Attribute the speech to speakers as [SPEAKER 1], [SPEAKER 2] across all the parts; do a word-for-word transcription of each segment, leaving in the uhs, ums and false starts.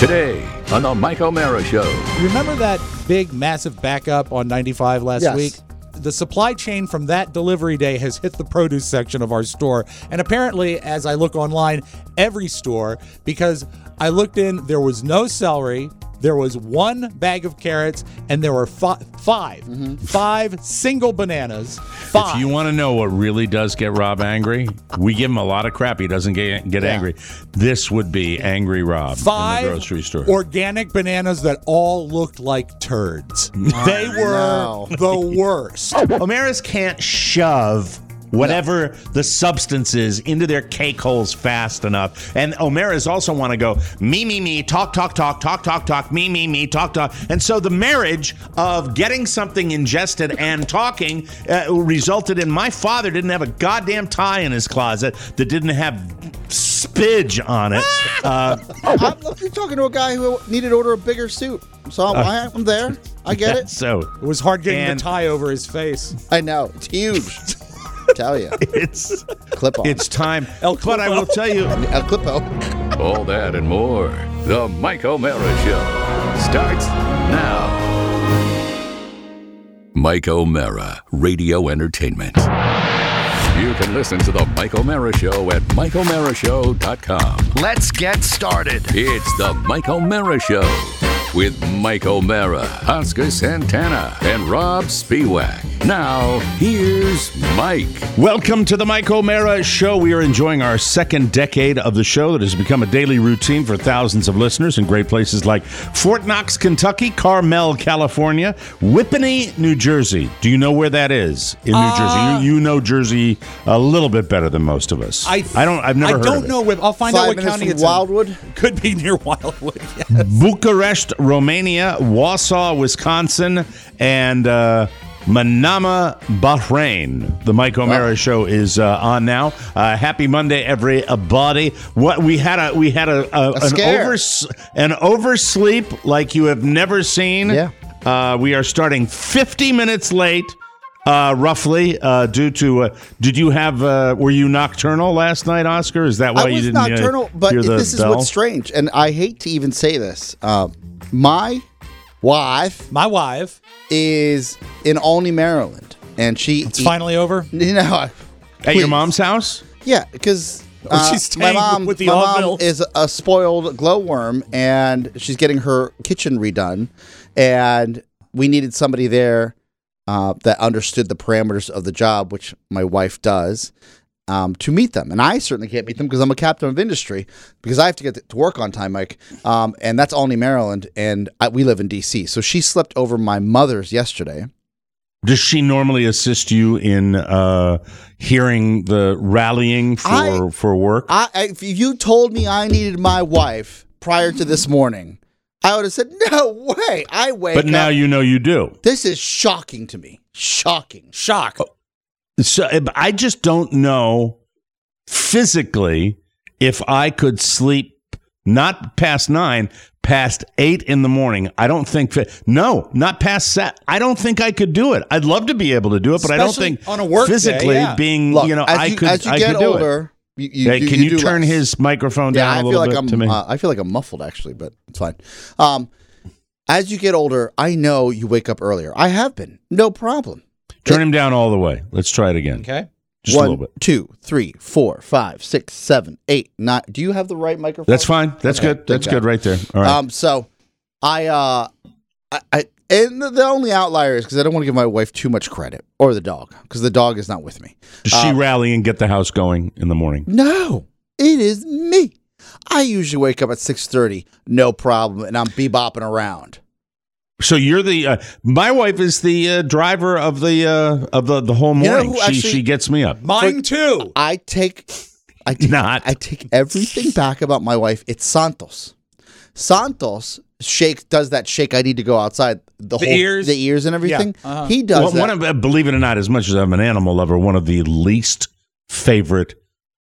[SPEAKER 1] Today on the Mike O'Mara Show.
[SPEAKER 2] Remember that big, massive backup on ninety-five last
[SPEAKER 3] Yes.
[SPEAKER 2] week? The supply chain from that delivery day has hit the produce section of our store. And apparently, as I look online, every store, because I looked in, there was no celery, there was one bag of carrots, and there were fi- five, mm-hmm. five single bananas. Five.
[SPEAKER 4] If you want to know what really does get Rob angry, we give him a lot of crap. He doesn't get get
[SPEAKER 3] Yeah.
[SPEAKER 4] angry. This would be Angry Rob
[SPEAKER 2] Five
[SPEAKER 4] in the grocery store.
[SPEAKER 2] organic bananas that all looked like turds. They were
[SPEAKER 3] no.
[SPEAKER 2] the worst.
[SPEAKER 4] O'Mara's can't shove whatever the substance is into their cake holes fast enough. And O'Mara's also want to go, me, me, me, talk, talk, talk, talk, talk, talk, me, me, me, talk, talk. And so the marriage of getting something ingested and talking uh, resulted in my father didn't have a goddamn tie in his closet that didn't have spidge on it. Uh,
[SPEAKER 3] I'm, you're talking to a guy who needed to order a bigger suit. So I'm, I'm there. I get it.
[SPEAKER 4] so
[SPEAKER 2] It was hard getting
[SPEAKER 4] And-
[SPEAKER 2] the tie over his face.
[SPEAKER 3] I know. It's huge. Tell you.
[SPEAKER 4] it's
[SPEAKER 3] Clip on.
[SPEAKER 4] it's time.
[SPEAKER 2] El
[SPEAKER 4] But I will tell you,
[SPEAKER 3] El Clipo.
[SPEAKER 1] All that and more. The Mike O'Mara Show starts now. Mike O'Mara, Radio Entertainment. You can listen to the Mike O'Mara Show at mike o'mara show dot com.
[SPEAKER 5] Let's get started.
[SPEAKER 1] It's the Mike O'Mara Show with Mike O'Mara, Oscar Santana, and Rob Spiewak. Now, here's Mike.
[SPEAKER 4] welcome to the Mike O'Mara Show. We are enjoying our second decade of the show that has become a daily routine for thousands of listeners in great places like Fort Knox, Kentucky, Carmel, California, Whippany, New Jersey. Do you know where that is in New
[SPEAKER 2] Uh,
[SPEAKER 4] Jersey? You, you know Jersey a little bit better than most of us.
[SPEAKER 2] I,
[SPEAKER 4] I don't. I've never
[SPEAKER 2] I
[SPEAKER 4] heard
[SPEAKER 2] don't
[SPEAKER 4] of it.
[SPEAKER 2] know. Where, I'll find
[SPEAKER 3] Five
[SPEAKER 2] out what
[SPEAKER 3] minutes
[SPEAKER 2] county
[SPEAKER 3] from
[SPEAKER 2] it's in.
[SPEAKER 3] Wildwood.
[SPEAKER 2] Could be near Wildwood. Yes.
[SPEAKER 4] Bucharest, Romania, Wausau, Wisconsin, and uh, Manama, Bahrain. The Mike O'Mara
[SPEAKER 3] Oh.
[SPEAKER 4] Show is uh, on now. Uh, happy Monday, everybody! What we had a we had a, a, an
[SPEAKER 3] scare.
[SPEAKER 4] over an oversleep like you have never seen.
[SPEAKER 3] Yeah.
[SPEAKER 4] Uh, we are starting fifty minutes late. Uh, roughly, uh, due to, uh, did you have, uh, were you nocturnal last night, Oscar? Is that why
[SPEAKER 3] I
[SPEAKER 4] you
[SPEAKER 3] was
[SPEAKER 4] didn't uh,
[SPEAKER 3] nocturnal, but
[SPEAKER 4] hear the
[SPEAKER 3] this is
[SPEAKER 4] bell?
[SPEAKER 3] what's strange. And I hate to even say this. Uh, my wife
[SPEAKER 2] My wife.
[SPEAKER 3] is in Olney, Maryland. And she...
[SPEAKER 2] It's finally over.
[SPEAKER 3] You know,
[SPEAKER 4] At
[SPEAKER 3] please.
[SPEAKER 4] your mom's house?
[SPEAKER 3] Yeah, because
[SPEAKER 2] Or
[SPEAKER 3] uh,
[SPEAKER 2] she's
[SPEAKER 3] my
[SPEAKER 2] staying
[SPEAKER 3] mom,
[SPEAKER 2] with the
[SPEAKER 3] my mom
[SPEAKER 2] Orville.
[SPEAKER 3] is a spoiled glowworm, and she's getting her kitchen redone, and we needed somebody there uh, that understood the parameters of the job, which my wife does, um, to meet them. And I certainly can't meet them because I'm a captain of industry, because I have to get to work on time, Mike. Um, and that's Olney, Maryland, and I, we live in D C. So she slept over my mother's yesterday.
[SPEAKER 4] Does she normally assist you in uh, hearing the rallying for,
[SPEAKER 3] I-
[SPEAKER 4] for work?
[SPEAKER 3] I, I, if you told me I needed my wife prior to this morning, I would have said, no way. I wake
[SPEAKER 4] but now
[SPEAKER 3] up.
[SPEAKER 4] you know you do.
[SPEAKER 3] This is shocking to me. Shocking.
[SPEAKER 2] Shock.
[SPEAKER 4] So I just don't know physically if I could sleep not past nine, past eight in the morning. I don't think, fi- no, not past set. I don't think I could do it. I'd love to be able to do it, but I don't
[SPEAKER 2] Especially
[SPEAKER 4] think
[SPEAKER 2] on a work day,
[SPEAKER 4] physically
[SPEAKER 2] yeah.
[SPEAKER 4] being,
[SPEAKER 3] Look,
[SPEAKER 4] you know,
[SPEAKER 3] as
[SPEAKER 4] I
[SPEAKER 3] you,
[SPEAKER 4] could,
[SPEAKER 3] as you
[SPEAKER 4] I
[SPEAKER 3] get
[SPEAKER 4] could do it.
[SPEAKER 3] older, you, you,
[SPEAKER 4] Hey,
[SPEAKER 3] do-
[SPEAKER 4] can
[SPEAKER 3] you
[SPEAKER 4] you,
[SPEAKER 3] do
[SPEAKER 4] turn
[SPEAKER 3] less.
[SPEAKER 4] his microphone
[SPEAKER 3] Yeah,
[SPEAKER 4] down
[SPEAKER 3] I
[SPEAKER 4] a
[SPEAKER 3] feel
[SPEAKER 4] little
[SPEAKER 3] like
[SPEAKER 4] bit
[SPEAKER 3] I'm.
[SPEAKER 4] to me?
[SPEAKER 3] Uh, I feel like I'm muffled actually, but it's fine. Um, as you get older, I know you wake up earlier. I have been, no problem.
[SPEAKER 4] Turn him down all the way. Let's try it again.
[SPEAKER 2] Okay.
[SPEAKER 4] Just
[SPEAKER 3] One,
[SPEAKER 4] a little bit.
[SPEAKER 3] two, three, four, five, six, seven, eight, nine. Do you have the right microphone?
[SPEAKER 4] That's fine. That's
[SPEAKER 3] Okay,
[SPEAKER 4] good. That's
[SPEAKER 3] thank
[SPEAKER 4] good
[SPEAKER 3] God.
[SPEAKER 4] right there. All right.
[SPEAKER 3] Um, so I, uh, I, I and the, the only outlier is because I don't want to give my wife too much credit, or the dog, because the dog is not with me.
[SPEAKER 4] Does she
[SPEAKER 3] uh,
[SPEAKER 4] rally and get the house going in the morning?
[SPEAKER 3] No, it is me. I usually wake up at six thirty, no problem, and I'm bebopping around.
[SPEAKER 4] So you're the uh, my wife is the uh, driver of the uh, of the, the whole
[SPEAKER 3] You know
[SPEAKER 4] morning.
[SPEAKER 3] who
[SPEAKER 4] she
[SPEAKER 3] actually-
[SPEAKER 4] she gets me up.
[SPEAKER 2] Mine too.
[SPEAKER 3] I take, I take,
[SPEAKER 4] Not.
[SPEAKER 3] I take everything back about my wife. It's Santos. Santos shake does that shake. I need to go outside. The,
[SPEAKER 2] The
[SPEAKER 3] whole
[SPEAKER 2] ears?
[SPEAKER 3] the ears, and everything.
[SPEAKER 2] Yeah, uh-huh.
[SPEAKER 3] He does
[SPEAKER 4] Well,
[SPEAKER 3] that.
[SPEAKER 4] one of, uh, believe it or not, as much as I'm an animal lover, one of the least favorite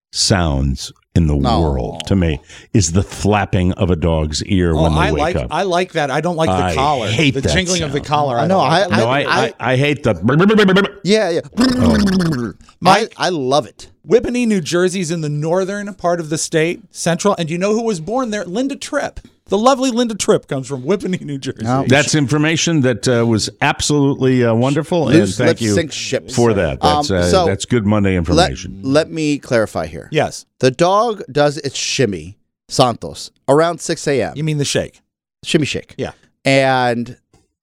[SPEAKER 4] sounds in the
[SPEAKER 3] No.
[SPEAKER 4] world to me is the flapping of a dog's ear
[SPEAKER 2] Oh,
[SPEAKER 4] when they
[SPEAKER 2] I
[SPEAKER 4] wake
[SPEAKER 2] like
[SPEAKER 4] up.
[SPEAKER 2] I like that. I don't like the
[SPEAKER 4] I
[SPEAKER 2] collar.
[SPEAKER 4] hate
[SPEAKER 2] the
[SPEAKER 4] that
[SPEAKER 2] jingling of the
[SPEAKER 4] sound.
[SPEAKER 2] collar.
[SPEAKER 3] I
[SPEAKER 2] I
[SPEAKER 3] know,
[SPEAKER 2] don't like
[SPEAKER 3] I-
[SPEAKER 2] that.
[SPEAKER 4] no, I, I,
[SPEAKER 3] I-
[SPEAKER 4] I hate the.
[SPEAKER 3] yeah, yeah. I,
[SPEAKER 2] Mike-
[SPEAKER 3] I love it.
[SPEAKER 2] Whippany, New Jersey's in the northern part of the state, central. And you know who was born there? Linda Tripp. The lovely Linda Tripp comes from Whippany, New Jersey.
[SPEAKER 3] No.
[SPEAKER 4] That's information that uh, was absolutely uh, wonderful, and
[SPEAKER 3] Loose
[SPEAKER 4] thank
[SPEAKER 3] lips
[SPEAKER 4] you
[SPEAKER 3] sink ships.
[SPEAKER 4] for that. That's
[SPEAKER 3] Um,
[SPEAKER 4] uh,
[SPEAKER 3] so
[SPEAKER 4] that's good Monday
[SPEAKER 3] Let,
[SPEAKER 4] information.
[SPEAKER 3] let me clarify here.
[SPEAKER 2] Yes.
[SPEAKER 3] The dog does its shimmy, Santos, around six a.m.
[SPEAKER 2] You mean the shake?
[SPEAKER 3] Shimmy shake.
[SPEAKER 2] Yeah.
[SPEAKER 3] And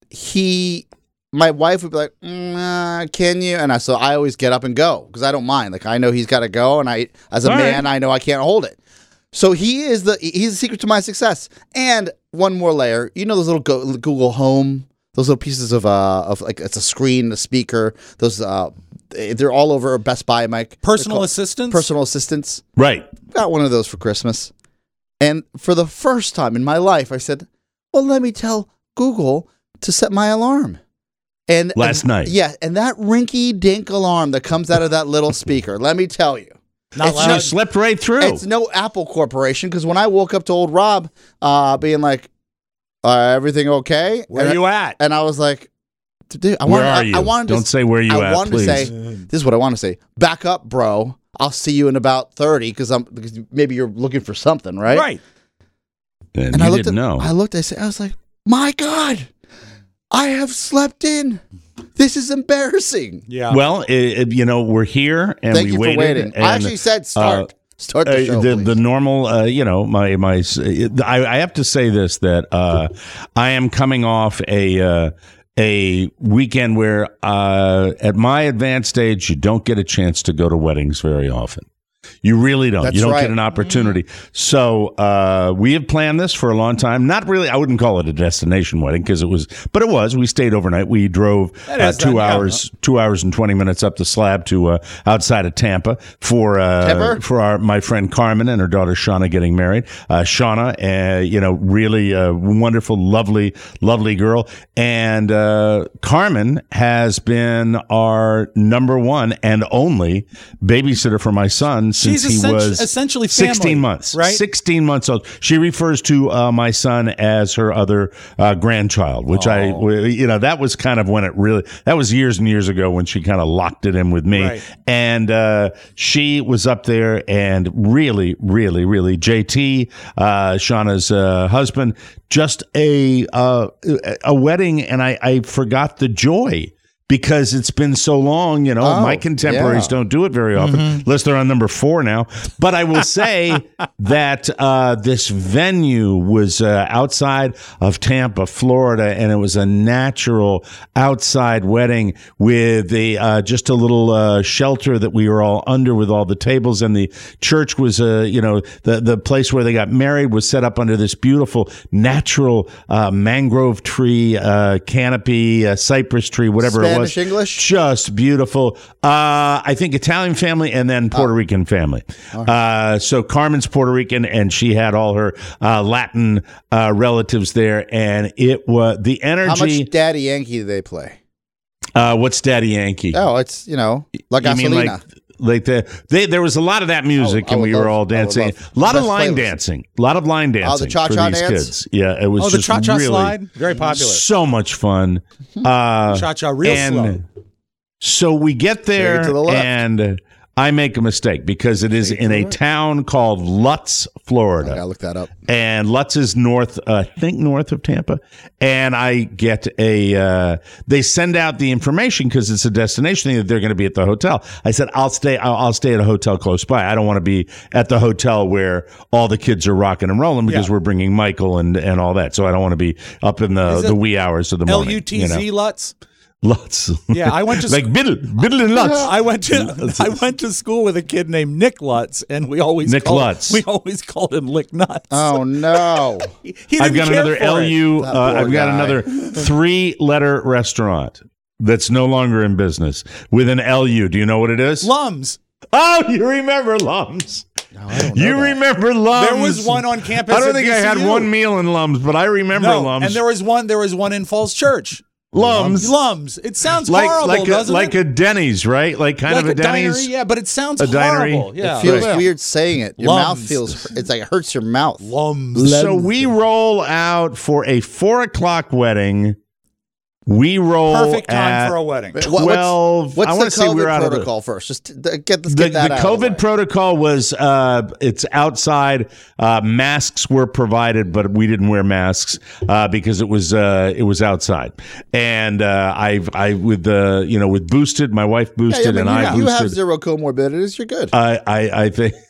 [SPEAKER 3] he, my wife would be like, mm, uh, can you? And I, so I always get up and go because I don't mind. Like, I know he's got to go. And I, as a
[SPEAKER 4] All
[SPEAKER 3] man,
[SPEAKER 4] right.
[SPEAKER 3] I know I can't hold it. So he is the, he's the secret to my success. And one more layer, you know, those little go, Google Home, those little pieces of, uh, of like, it's a screen, a speaker, those, uh, they're all over Best Buy, Mike.
[SPEAKER 2] Personal
[SPEAKER 3] They're called
[SPEAKER 2] assistants?
[SPEAKER 3] Personal assistants.
[SPEAKER 4] Right.
[SPEAKER 3] Got one of those for Christmas. And for the first time in my life, I said, well, let me tell Google to set my alarm. And
[SPEAKER 4] Last
[SPEAKER 3] and,
[SPEAKER 4] night.
[SPEAKER 3] Yeah. And that rinky dink alarm that comes out of that little speaker, let me tell you.
[SPEAKER 2] Not
[SPEAKER 3] It's
[SPEAKER 2] loud.
[SPEAKER 4] You slept right through.
[SPEAKER 3] It's no Apple Corporation because when I woke up to old Rob uh, being like, uh, everything okay?
[SPEAKER 2] Where
[SPEAKER 3] and
[SPEAKER 2] are you
[SPEAKER 3] I,
[SPEAKER 2] at?
[SPEAKER 3] And I was like, dude, I
[SPEAKER 4] Where
[SPEAKER 3] wanted,
[SPEAKER 4] are
[SPEAKER 3] I,
[SPEAKER 4] you?
[SPEAKER 3] I wanted
[SPEAKER 4] Don't
[SPEAKER 3] to,
[SPEAKER 4] say where you
[SPEAKER 3] I
[SPEAKER 4] at,
[SPEAKER 3] wanted
[SPEAKER 4] please.
[SPEAKER 3] to say, this is what I want to say. Back up, bro. I'll see you in about thirty because I'm because maybe you're looking for something, right?
[SPEAKER 2] Right.
[SPEAKER 4] and
[SPEAKER 3] And
[SPEAKER 4] you
[SPEAKER 3] I looked
[SPEAKER 4] didn't
[SPEAKER 3] at,
[SPEAKER 4] know.
[SPEAKER 3] I looked, I said, I was like, my God, I have slept in. This is embarrassing.
[SPEAKER 2] Yeah.
[SPEAKER 4] well, it, it- you know, we're here, and
[SPEAKER 3] Thank
[SPEAKER 4] we
[SPEAKER 3] you
[SPEAKER 4] waited.
[SPEAKER 3] for waiting.
[SPEAKER 4] And,
[SPEAKER 3] I actually said start. start the
[SPEAKER 4] uh,
[SPEAKER 3] show,
[SPEAKER 4] the,
[SPEAKER 3] please.
[SPEAKER 4] the normal, uh, you know, my my. I, I have to say this that uh, I am coming off a uh, a weekend where, uh, at my advanced age, you don't get a chance to go to weddings very often. You really don't.
[SPEAKER 3] That's
[SPEAKER 4] you don't
[SPEAKER 3] right.
[SPEAKER 4] get an opportunity. So uh, we have planned this for a long time. Not really. I wouldn't call it a destination wedding because it was, but it was. We stayed overnight. We drove
[SPEAKER 2] That
[SPEAKER 4] uh,
[SPEAKER 2] is
[SPEAKER 4] two
[SPEAKER 2] done, yeah.
[SPEAKER 4] hours, two hours and twenty minutes up the slab to uh, outside of Tampa for uh,
[SPEAKER 3] Tampa?
[SPEAKER 4] for our my friend Carmen and her daughter Shauna getting married. Uh, Shauna, uh, you know, really uh, wonderful, lovely, lovely girl. And uh, Carmen has been our number one and only babysitter for my son since
[SPEAKER 2] She's
[SPEAKER 4] he
[SPEAKER 2] essen-
[SPEAKER 4] was
[SPEAKER 2] essentially family,
[SPEAKER 4] sixteen months,
[SPEAKER 2] right?
[SPEAKER 4] sixteen months old. She refers to uh, my son as her other uh, grandchild, which I, you know, that was kind of when it really, that was years and years ago when she kind of locked it in with me.
[SPEAKER 2] Right.
[SPEAKER 4] And uh, she was up there and really, really, really, J T, uh, Shauna's uh, husband, just a uh, a wedding, and I, I forgot the joy. Because it's been so long, you know,
[SPEAKER 3] Oh,
[SPEAKER 4] my contemporaries
[SPEAKER 3] yeah.
[SPEAKER 4] don't do it very often, unless they're on number four now. But I will say that uh, this venue was uh, outside of Tampa, Florida, and it was a natural outside wedding with a uh, just a little uh, shelter that we were all under with all the tables. And the church was, uh, you know, the, the place where they got married was set up under this beautiful natural uh, mangrove tree, uh, canopy, uh, cypress tree, whatever it was.
[SPEAKER 3] Spanish, English?
[SPEAKER 4] Just beautiful. Uh, I think Italian family and then Puerto Rican family. Uh, so Carmen's Puerto Rican, and she had all her uh, Latin uh, relatives there, and it was the
[SPEAKER 3] How
[SPEAKER 4] energy.
[SPEAKER 3] much Daddy Yankee do they play?
[SPEAKER 4] uh, what's Daddy Yankee?
[SPEAKER 3] Oh, it's, you know, La
[SPEAKER 4] You mean
[SPEAKER 3] Gasolina.
[SPEAKER 4] like like the they there was a lot of that music
[SPEAKER 3] I
[SPEAKER 4] and
[SPEAKER 3] would
[SPEAKER 4] we were
[SPEAKER 3] love-
[SPEAKER 4] all
[SPEAKER 3] I would
[SPEAKER 4] dancing.
[SPEAKER 3] love
[SPEAKER 4] A lot of
[SPEAKER 3] best
[SPEAKER 4] line
[SPEAKER 3] playlist.
[SPEAKER 4] dancing. A lot of line dancing.
[SPEAKER 3] Oh, the cha-cha
[SPEAKER 4] for these
[SPEAKER 3] dance?
[SPEAKER 4] kids. Yeah, it was
[SPEAKER 2] Oh, the
[SPEAKER 4] just
[SPEAKER 2] cha-cha
[SPEAKER 4] really
[SPEAKER 2] slide? Very popular.
[SPEAKER 4] So much fun. Uh,
[SPEAKER 2] Cha-cha real
[SPEAKER 4] and
[SPEAKER 2] slow.
[SPEAKER 4] So we get there,
[SPEAKER 3] Take it to the left.
[SPEAKER 4] and I make a mistake because it is in a town called Lutz,
[SPEAKER 3] I
[SPEAKER 4] Florida.
[SPEAKER 3] gotta look that up.
[SPEAKER 4] And Lutz is north, uh, I think north of Tampa. And I get a, uh, they send out the information because it's a destination thing that they're going to be at the hotel. I said, I'll stay, I'll, I'll stay at a hotel close by. I don't want to be at the hotel where all the kids are rocking and rolling because
[SPEAKER 2] Yeah.
[SPEAKER 4] we're bringing Michael and, and all that. So I don't want to be up in the,
[SPEAKER 2] Is it
[SPEAKER 4] the wee hours of the
[SPEAKER 2] L
[SPEAKER 4] morning.
[SPEAKER 2] U T Z
[SPEAKER 4] you know.
[SPEAKER 2] Lutz?
[SPEAKER 4] Lutz.
[SPEAKER 2] Yeah, I went to
[SPEAKER 4] like Biddle, Biddle and Lutz.
[SPEAKER 2] I went to I went to school with a kid named Nick Lutz, and we always
[SPEAKER 4] Nick
[SPEAKER 2] called,
[SPEAKER 4] Lutz.
[SPEAKER 2] we always called him Lick Nuts.
[SPEAKER 3] Oh, no.
[SPEAKER 2] He didn't
[SPEAKER 4] I've got
[SPEAKER 2] care
[SPEAKER 4] another
[SPEAKER 2] for
[SPEAKER 4] L
[SPEAKER 2] it.
[SPEAKER 4] U.
[SPEAKER 3] That
[SPEAKER 4] Uh,
[SPEAKER 3] poor
[SPEAKER 4] I've got
[SPEAKER 3] guy.
[SPEAKER 4] another three-letter restaurant that's no longer in business with an L U. Do you know what it is?
[SPEAKER 2] Lums.
[SPEAKER 4] Oh, you remember Lums?
[SPEAKER 3] I don't know
[SPEAKER 4] You
[SPEAKER 3] that.
[SPEAKER 4] remember Lums?
[SPEAKER 2] There was one on campus.
[SPEAKER 4] I don't
[SPEAKER 2] at
[SPEAKER 4] think I had
[SPEAKER 2] V C U.
[SPEAKER 4] one meal in Lums, but I remember
[SPEAKER 2] No,
[SPEAKER 4] Lums.
[SPEAKER 2] and there was one. There was one in Falls Church.
[SPEAKER 4] Lums,
[SPEAKER 2] Lums. It sounds
[SPEAKER 4] like
[SPEAKER 2] horrible,
[SPEAKER 4] like a,
[SPEAKER 2] doesn't
[SPEAKER 4] like
[SPEAKER 2] it?
[SPEAKER 4] a Denny's, right? Like kind
[SPEAKER 2] like
[SPEAKER 4] of a, Denny's.
[SPEAKER 2] dinery, yeah, but it sounds
[SPEAKER 4] A dinery.
[SPEAKER 2] horrible. Yeah,
[SPEAKER 3] It feels
[SPEAKER 2] Yeah.
[SPEAKER 3] weird saying it. Your
[SPEAKER 2] Lums.
[SPEAKER 3] mouth feels, it's like it hurts your mouth.
[SPEAKER 2] Lums.
[SPEAKER 4] So we roll out for a four o'clock wedding We roll
[SPEAKER 2] Perfect time
[SPEAKER 4] at
[SPEAKER 2] for a wedding.
[SPEAKER 3] What-
[SPEAKER 4] twelve.
[SPEAKER 3] What's,
[SPEAKER 4] I
[SPEAKER 3] what's
[SPEAKER 4] want
[SPEAKER 3] the
[SPEAKER 4] to say we
[SPEAKER 3] COVID
[SPEAKER 4] were out of the
[SPEAKER 3] protocol first? Just to get this.
[SPEAKER 4] The,
[SPEAKER 3] Get that
[SPEAKER 4] the
[SPEAKER 3] out of the
[SPEAKER 4] COVID
[SPEAKER 3] way.
[SPEAKER 4] protocol was uh, it's outside. Uh, masks were provided, but we didn't wear masks uh, because it was uh, it was outside. And uh, I I with the you know with boosted, my wife
[SPEAKER 3] Yeah, yeah,
[SPEAKER 4] boosted,
[SPEAKER 3] but
[SPEAKER 4] and
[SPEAKER 3] you,
[SPEAKER 4] I
[SPEAKER 3] you have
[SPEAKER 4] boosted.
[SPEAKER 3] zero comorbidities. You're good.
[SPEAKER 4] I, I I think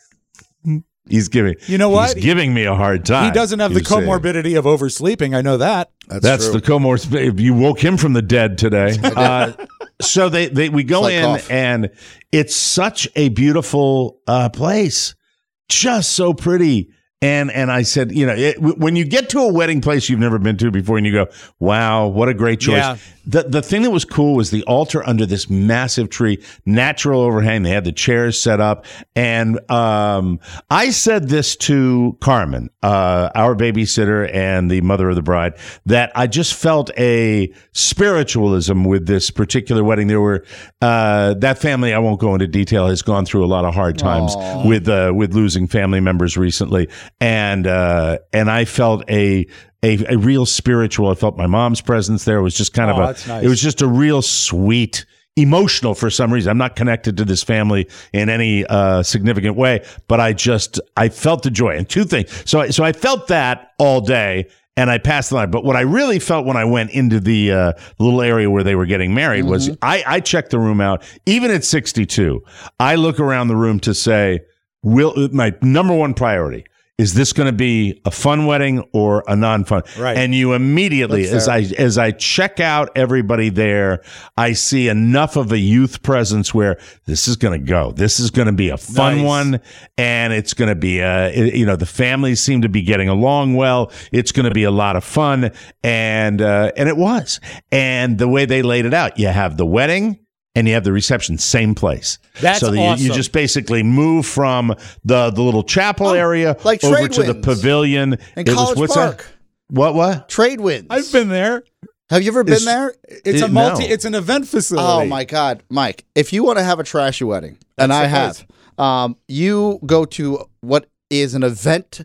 [SPEAKER 4] he's giving
[SPEAKER 2] You know what?
[SPEAKER 4] he's giving me a hard time.
[SPEAKER 2] He doesn't have the
[SPEAKER 4] He's saying-
[SPEAKER 2] comorbidity of oversleeping. I know that.
[SPEAKER 4] That's
[SPEAKER 3] true.
[SPEAKER 4] the comorbidity. You woke him from the dead today. uh, so they, they we go
[SPEAKER 3] It's like
[SPEAKER 4] in
[SPEAKER 3] cough.
[SPEAKER 4] and it's such a beautiful uh, place, just so pretty. And and I said, you know, it, w- when you get to a wedding place you've never been to before, and you go, wow, what a great choice.
[SPEAKER 2] Yeah.
[SPEAKER 4] The the thing that was cool was the altar under this massive tree, natural overhang. They had the chairs set up, and um, I said this to Carmen, uh, our babysitter and the mother of the bride, that I just felt a spiritualism with this particular wedding. There were uh, that family. I won't go into detail. Has gone through a lot of hard times with uh, with losing family members recently, and uh, and I felt a. A, a real spiritual. I felt my mom's presence there. It was just kind
[SPEAKER 2] Oh,
[SPEAKER 4] of a.
[SPEAKER 2] that's nice.
[SPEAKER 4] It was just a real sweet, emotional for some reason. I'm not connected to this family in any uh, significant way, but I just I felt the joy. And two things. So I, so I felt that all day, and I passed the line. But what I really felt when I went into the uh, little area where they were getting married was I, I checked the room out. Even at sixty-two, I look around the room to say, will my number one priority. Is this going to be a fun wedding or a non-fun?
[SPEAKER 2] Right.
[SPEAKER 4] And you immediately,
[SPEAKER 3] That's
[SPEAKER 4] as
[SPEAKER 3] fair.
[SPEAKER 4] I as I check out everybody there, I see enough of a youth presence where this is going to go. This is going to be a fun
[SPEAKER 2] Nice.
[SPEAKER 4] one, and it's going to be a you know the families seem to be getting along well. It's going to be a lot of fun, and uh, and it was. And the way they laid it out, you have the wedding. And you have the reception, same place.
[SPEAKER 2] That's
[SPEAKER 4] so that you, you
[SPEAKER 2] awesome.
[SPEAKER 4] just basically move from the the little chapel area
[SPEAKER 3] like
[SPEAKER 4] over
[SPEAKER 3] Trade
[SPEAKER 4] to the
[SPEAKER 3] Winds
[SPEAKER 4] pavilion.
[SPEAKER 3] in
[SPEAKER 4] It was-
[SPEAKER 3] College
[SPEAKER 4] what's
[SPEAKER 3] Park.
[SPEAKER 4] that? What what?
[SPEAKER 3] Trade winds.
[SPEAKER 2] I've been there.
[SPEAKER 3] Have you ever been
[SPEAKER 4] It's-
[SPEAKER 3] there?
[SPEAKER 2] It's a
[SPEAKER 4] It-
[SPEAKER 2] multi.
[SPEAKER 4] no.
[SPEAKER 2] It's an event facility.
[SPEAKER 3] Oh my God, Mike! If you want to have a trashy wedding, and
[SPEAKER 2] That's
[SPEAKER 3] I
[SPEAKER 2] the
[SPEAKER 3] have, um, you go to what is an event,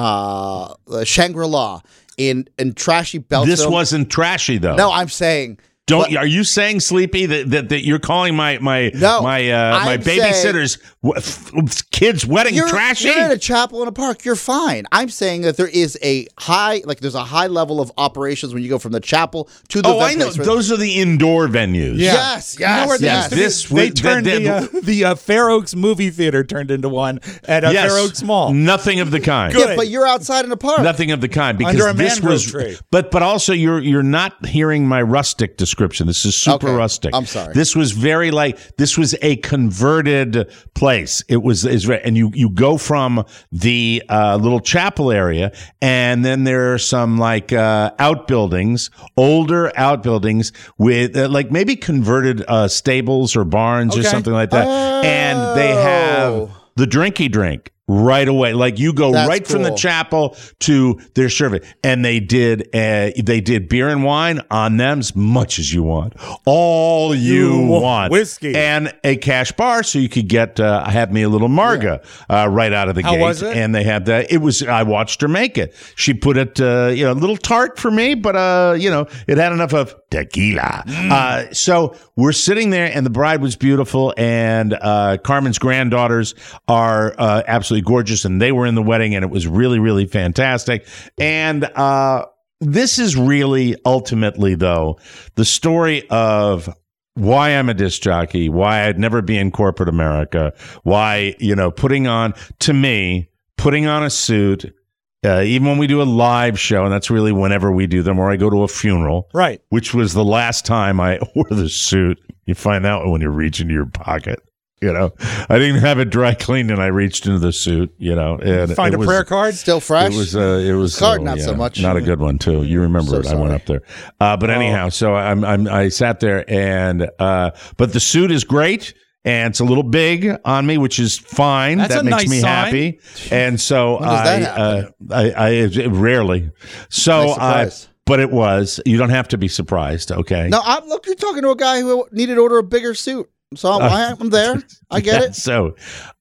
[SPEAKER 3] uh, Shangri-La in in trashy Beltsville.
[SPEAKER 4] This wasn't trashy though.
[SPEAKER 3] No, I'm saying.
[SPEAKER 4] Don't
[SPEAKER 3] but-
[SPEAKER 4] are you saying, Sleepy, that, that, that you're calling my my
[SPEAKER 3] No,
[SPEAKER 4] my uh, my
[SPEAKER 3] I'm
[SPEAKER 4] babysitter's w- f- kids' wedding
[SPEAKER 3] You're,
[SPEAKER 4] trashy?
[SPEAKER 3] you're in a chapel in a park. You're fine. I'm saying that there is a high, like there's a high level of operations when you go from the chapel to the
[SPEAKER 4] oh, I
[SPEAKER 3] event
[SPEAKER 4] know.
[SPEAKER 3] place where-
[SPEAKER 4] Those are the indoor venues.
[SPEAKER 2] Yeah.
[SPEAKER 3] Yes,
[SPEAKER 2] You know where
[SPEAKER 3] yes,
[SPEAKER 2] they
[SPEAKER 3] yes.
[SPEAKER 2] used to be?
[SPEAKER 4] This
[SPEAKER 2] they
[SPEAKER 4] would-
[SPEAKER 2] turned
[SPEAKER 4] that-
[SPEAKER 2] the uh, the uh, Fair Oaks movie theater turned into one at uh,
[SPEAKER 4] Yes.
[SPEAKER 2] Fair Oaks Mall.
[SPEAKER 4] Nothing of the kind.
[SPEAKER 2] Good.
[SPEAKER 3] Yeah, but you're outside in a park.
[SPEAKER 4] Nothing of the kind because
[SPEAKER 2] Under a
[SPEAKER 4] this
[SPEAKER 2] mangrove
[SPEAKER 4] was.
[SPEAKER 2] tree.
[SPEAKER 4] But but also you're you're not hearing my rustic description. This is super
[SPEAKER 3] Okay.
[SPEAKER 4] rustic.
[SPEAKER 3] I'm sorry.
[SPEAKER 4] This was very like this was a converted place. It was is re- and you you go from the uh, little chapel area, and then there are some like uh, outbuildings, older outbuildings with uh, like maybe converted uh, stables or barns or
[SPEAKER 2] Okay.
[SPEAKER 4] something like that, and they have
[SPEAKER 3] Oh.
[SPEAKER 4] the drinky drink right away. Like you go
[SPEAKER 3] That's
[SPEAKER 4] right from the
[SPEAKER 3] cool.
[SPEAKER 4] chapel to their service, and they did uh, they did beer and wine on them as much as you want, all you
[SPEAKER 2] Ooh,
[SPEAKER 4] want,
[SPEAKER 2] whiskey.
[SPEAKER 4] and a cash bar, so you could get uh, have me a little marga uh, right out of the
[SPEAKER 2] How
[SPEAKER 4] gate.
[SPEAKER 2] was it?
[SPEAKER 4] And they had that. It was I watched her make it. She put it uh, you know a little tart for me, but uh you know it had enough of tequila.
[SPEAKER 2] Mm.
[SPEAKER 4] Uh, so we're sitting there, and the bride was beautiful, and uh, Carmen's granddaughters are uh, absolutely gorgeous, and they were in the wedding, and it was really, really fantastic. And uh, this is really ultimately, though, the story of why I'm a disc jockey, why I'd never be in corporate America, why, you know, putting on, to me, putting on a suit, uh, even when we do a live show, and that's really whenever we do them, or I go to a funeral,
[SPEAKER 2] Right.
[SPEAKER 4] which was the last time I wore the suit. You find out when you reach into your pocket. You know, I didn't have it dry cleaned, and I reached into the suit. You know, and
[SPEAKER 2] Find
[SPEAKER 4] it
[SPEAKER 2] a
[SPEAKER 4] was,
[SPEAKER 2] prayer card.
[SPEAKER 3] Still fresh.
[SPEAKER 4] It was, uh, it was
[SPEAKER 3] Card,
[SPEAKER 4] oh,
[SPEAKER 3] not so
[SPEAKER 4] yeah,
[SPEAKER 3] much.
[SPEAKER 4] Not a good one too. You remember
[SPEAKER 3] So
[SPEAKER 4] it? I went
[SPEAKER 3] sorry.
[SPEAKER 4] up there, uh, but anyhow, so I'm, I'm, I sat there, and uh, but the suit is great. And it's a little big on me, which is fine.
[SPEAKER 2] That's
[SPEAKER 4] that
[SPEAKER 2] a
[SPEAKER 4] makes
[SPEAKER 2] nice
[SPEAKER 4] me
[SPEAKER 2] sign.
[SPEAKER 4] happy. And so
[SPEAKER 3] When does
[SPEAKER 4] I,
[SPEAKER 3] that
[SPEAKER 4] uh, I, I, rarely. So
[SPEAKER 3] Nice
[SPEAKER 4] I,
[SPEAKER 3] surprise.
[SPEAKER 4] but it was. You don't have to be surprised. Okay.
[SPEAKER 3] No, I'm, look, you're talking to a guy who needed to order a bigger suit. So I'm,
[SPEAKER 4] Uh,
[SPEAKER 3] I'm there. I get it.
[SPEAKER 4] So,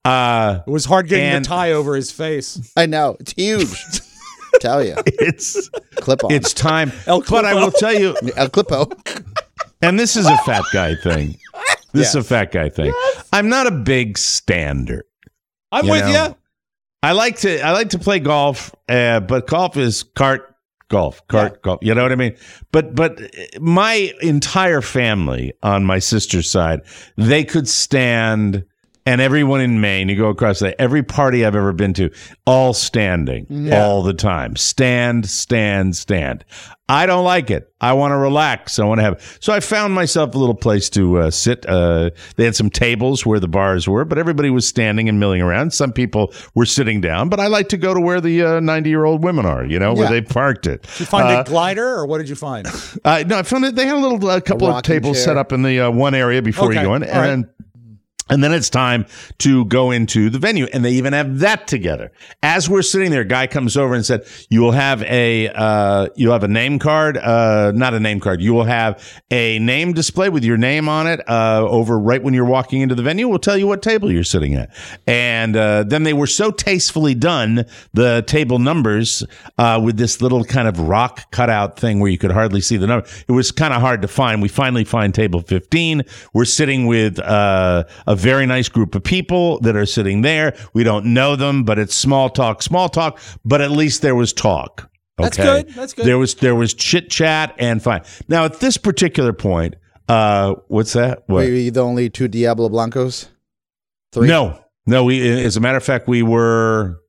[SPEAKER 4] uh,
[SPEAKER 2] It was hard getting
[SPEAKER 4] And-
[SPEAKER 2] the tie over his face.
[SPEAKER 3] I know. It's huge. Tell you.
[SPEAKER 4] it's
[SPEAKER 3] Clip-on.
[SPEAKER 4] It's time.
[SPEAKER 2] El
[SPEAKER 4] But I
[SPEAKER 2] Clipo.
[SPEAKER 4] will tell you,
[SPEAKER 3] El Clipo.
[SPEAKER 4] and this is a fat guy thing. This
[SPEAKER 3] Yes.
[SPEAKER 4] is a fat guy thing. I'm not a big stander.
[SPEAKER 2] I'm
[SPEAKER 4] You
[SPEAKER 2] with
[SPEAKER 4] know,
[SPEAKER 2] you.
[SPEAKER 4] I like to I like to play golf, uh, but golf is cart golf, cart
[SPEAKER 2] Yeah.
[SPEAKER 4] golf. You know what I mean? But but my entire family on my sister's side, they could stand. And everyone in Maine, you go across there, every party I've ever been to, all standing all the time. Stand, stand, stand. I don't like it. I want to relax. I want to have. So I found myself a little place to uh, sit. Uh, they had some tables where the bars were, but everybody was standing and milling around. Some people were sitting down, but I like to go to where the ninety-year-old women are, you know, where
[SPEAKER 3] Yeah.
[SPEAKER 4] they parked it.
[SPEAKER 2] Did you find
[SPEAKER 4] Uh,
[SPEAKER 2] a glider, or what did you find?
[SPEAKER 4] uh, no, I found it. They had a little a couple of
[SPEAKER 3] rocking
[SPEAKER 4] tables
[SPEAKER 3] chair.
[SPEAKER 4] set up in the uh, one area before
[SPEAKER 2] Okay,
[SPEAKER 4] you go in,
[SPEAKER 2] all
[SPEAKER 4] and
[SPEAKER 2] right.
[SPEAKER 4] then and then it's time to go into the venue, and they even have that together. As we're sitting there, a guy comes over and said, "You will have a uh, you'll have a name card, uh, not a name card. You will have a name display with your name on it uh, over right when you're walking into the venue. We'll tell you what table you're sitting at." And uh, then they were so tastefully done, the table numbers uh, with this little kind of rock cutout thing where you could hardly see the number. It was kind of hard to find. We finally find table fifteen. We're sitting with uh, a very nice group of people that are sitting there. We don't know them, but it's small talk, small talk. But at least there was talk.
[SPEAKER 2] That's
[SPEAKER 4] Okay?
[SPEAKER 2] good. That's good.
[SPEAKER 4] There was there was chit chat and fine. Now at this particular point, uh, what's that? What?
[SPEAKER 3] Were you the only two Diablo Blancos? Three?
[SPEAKER 4] No, no. We, as a matter of fact, we were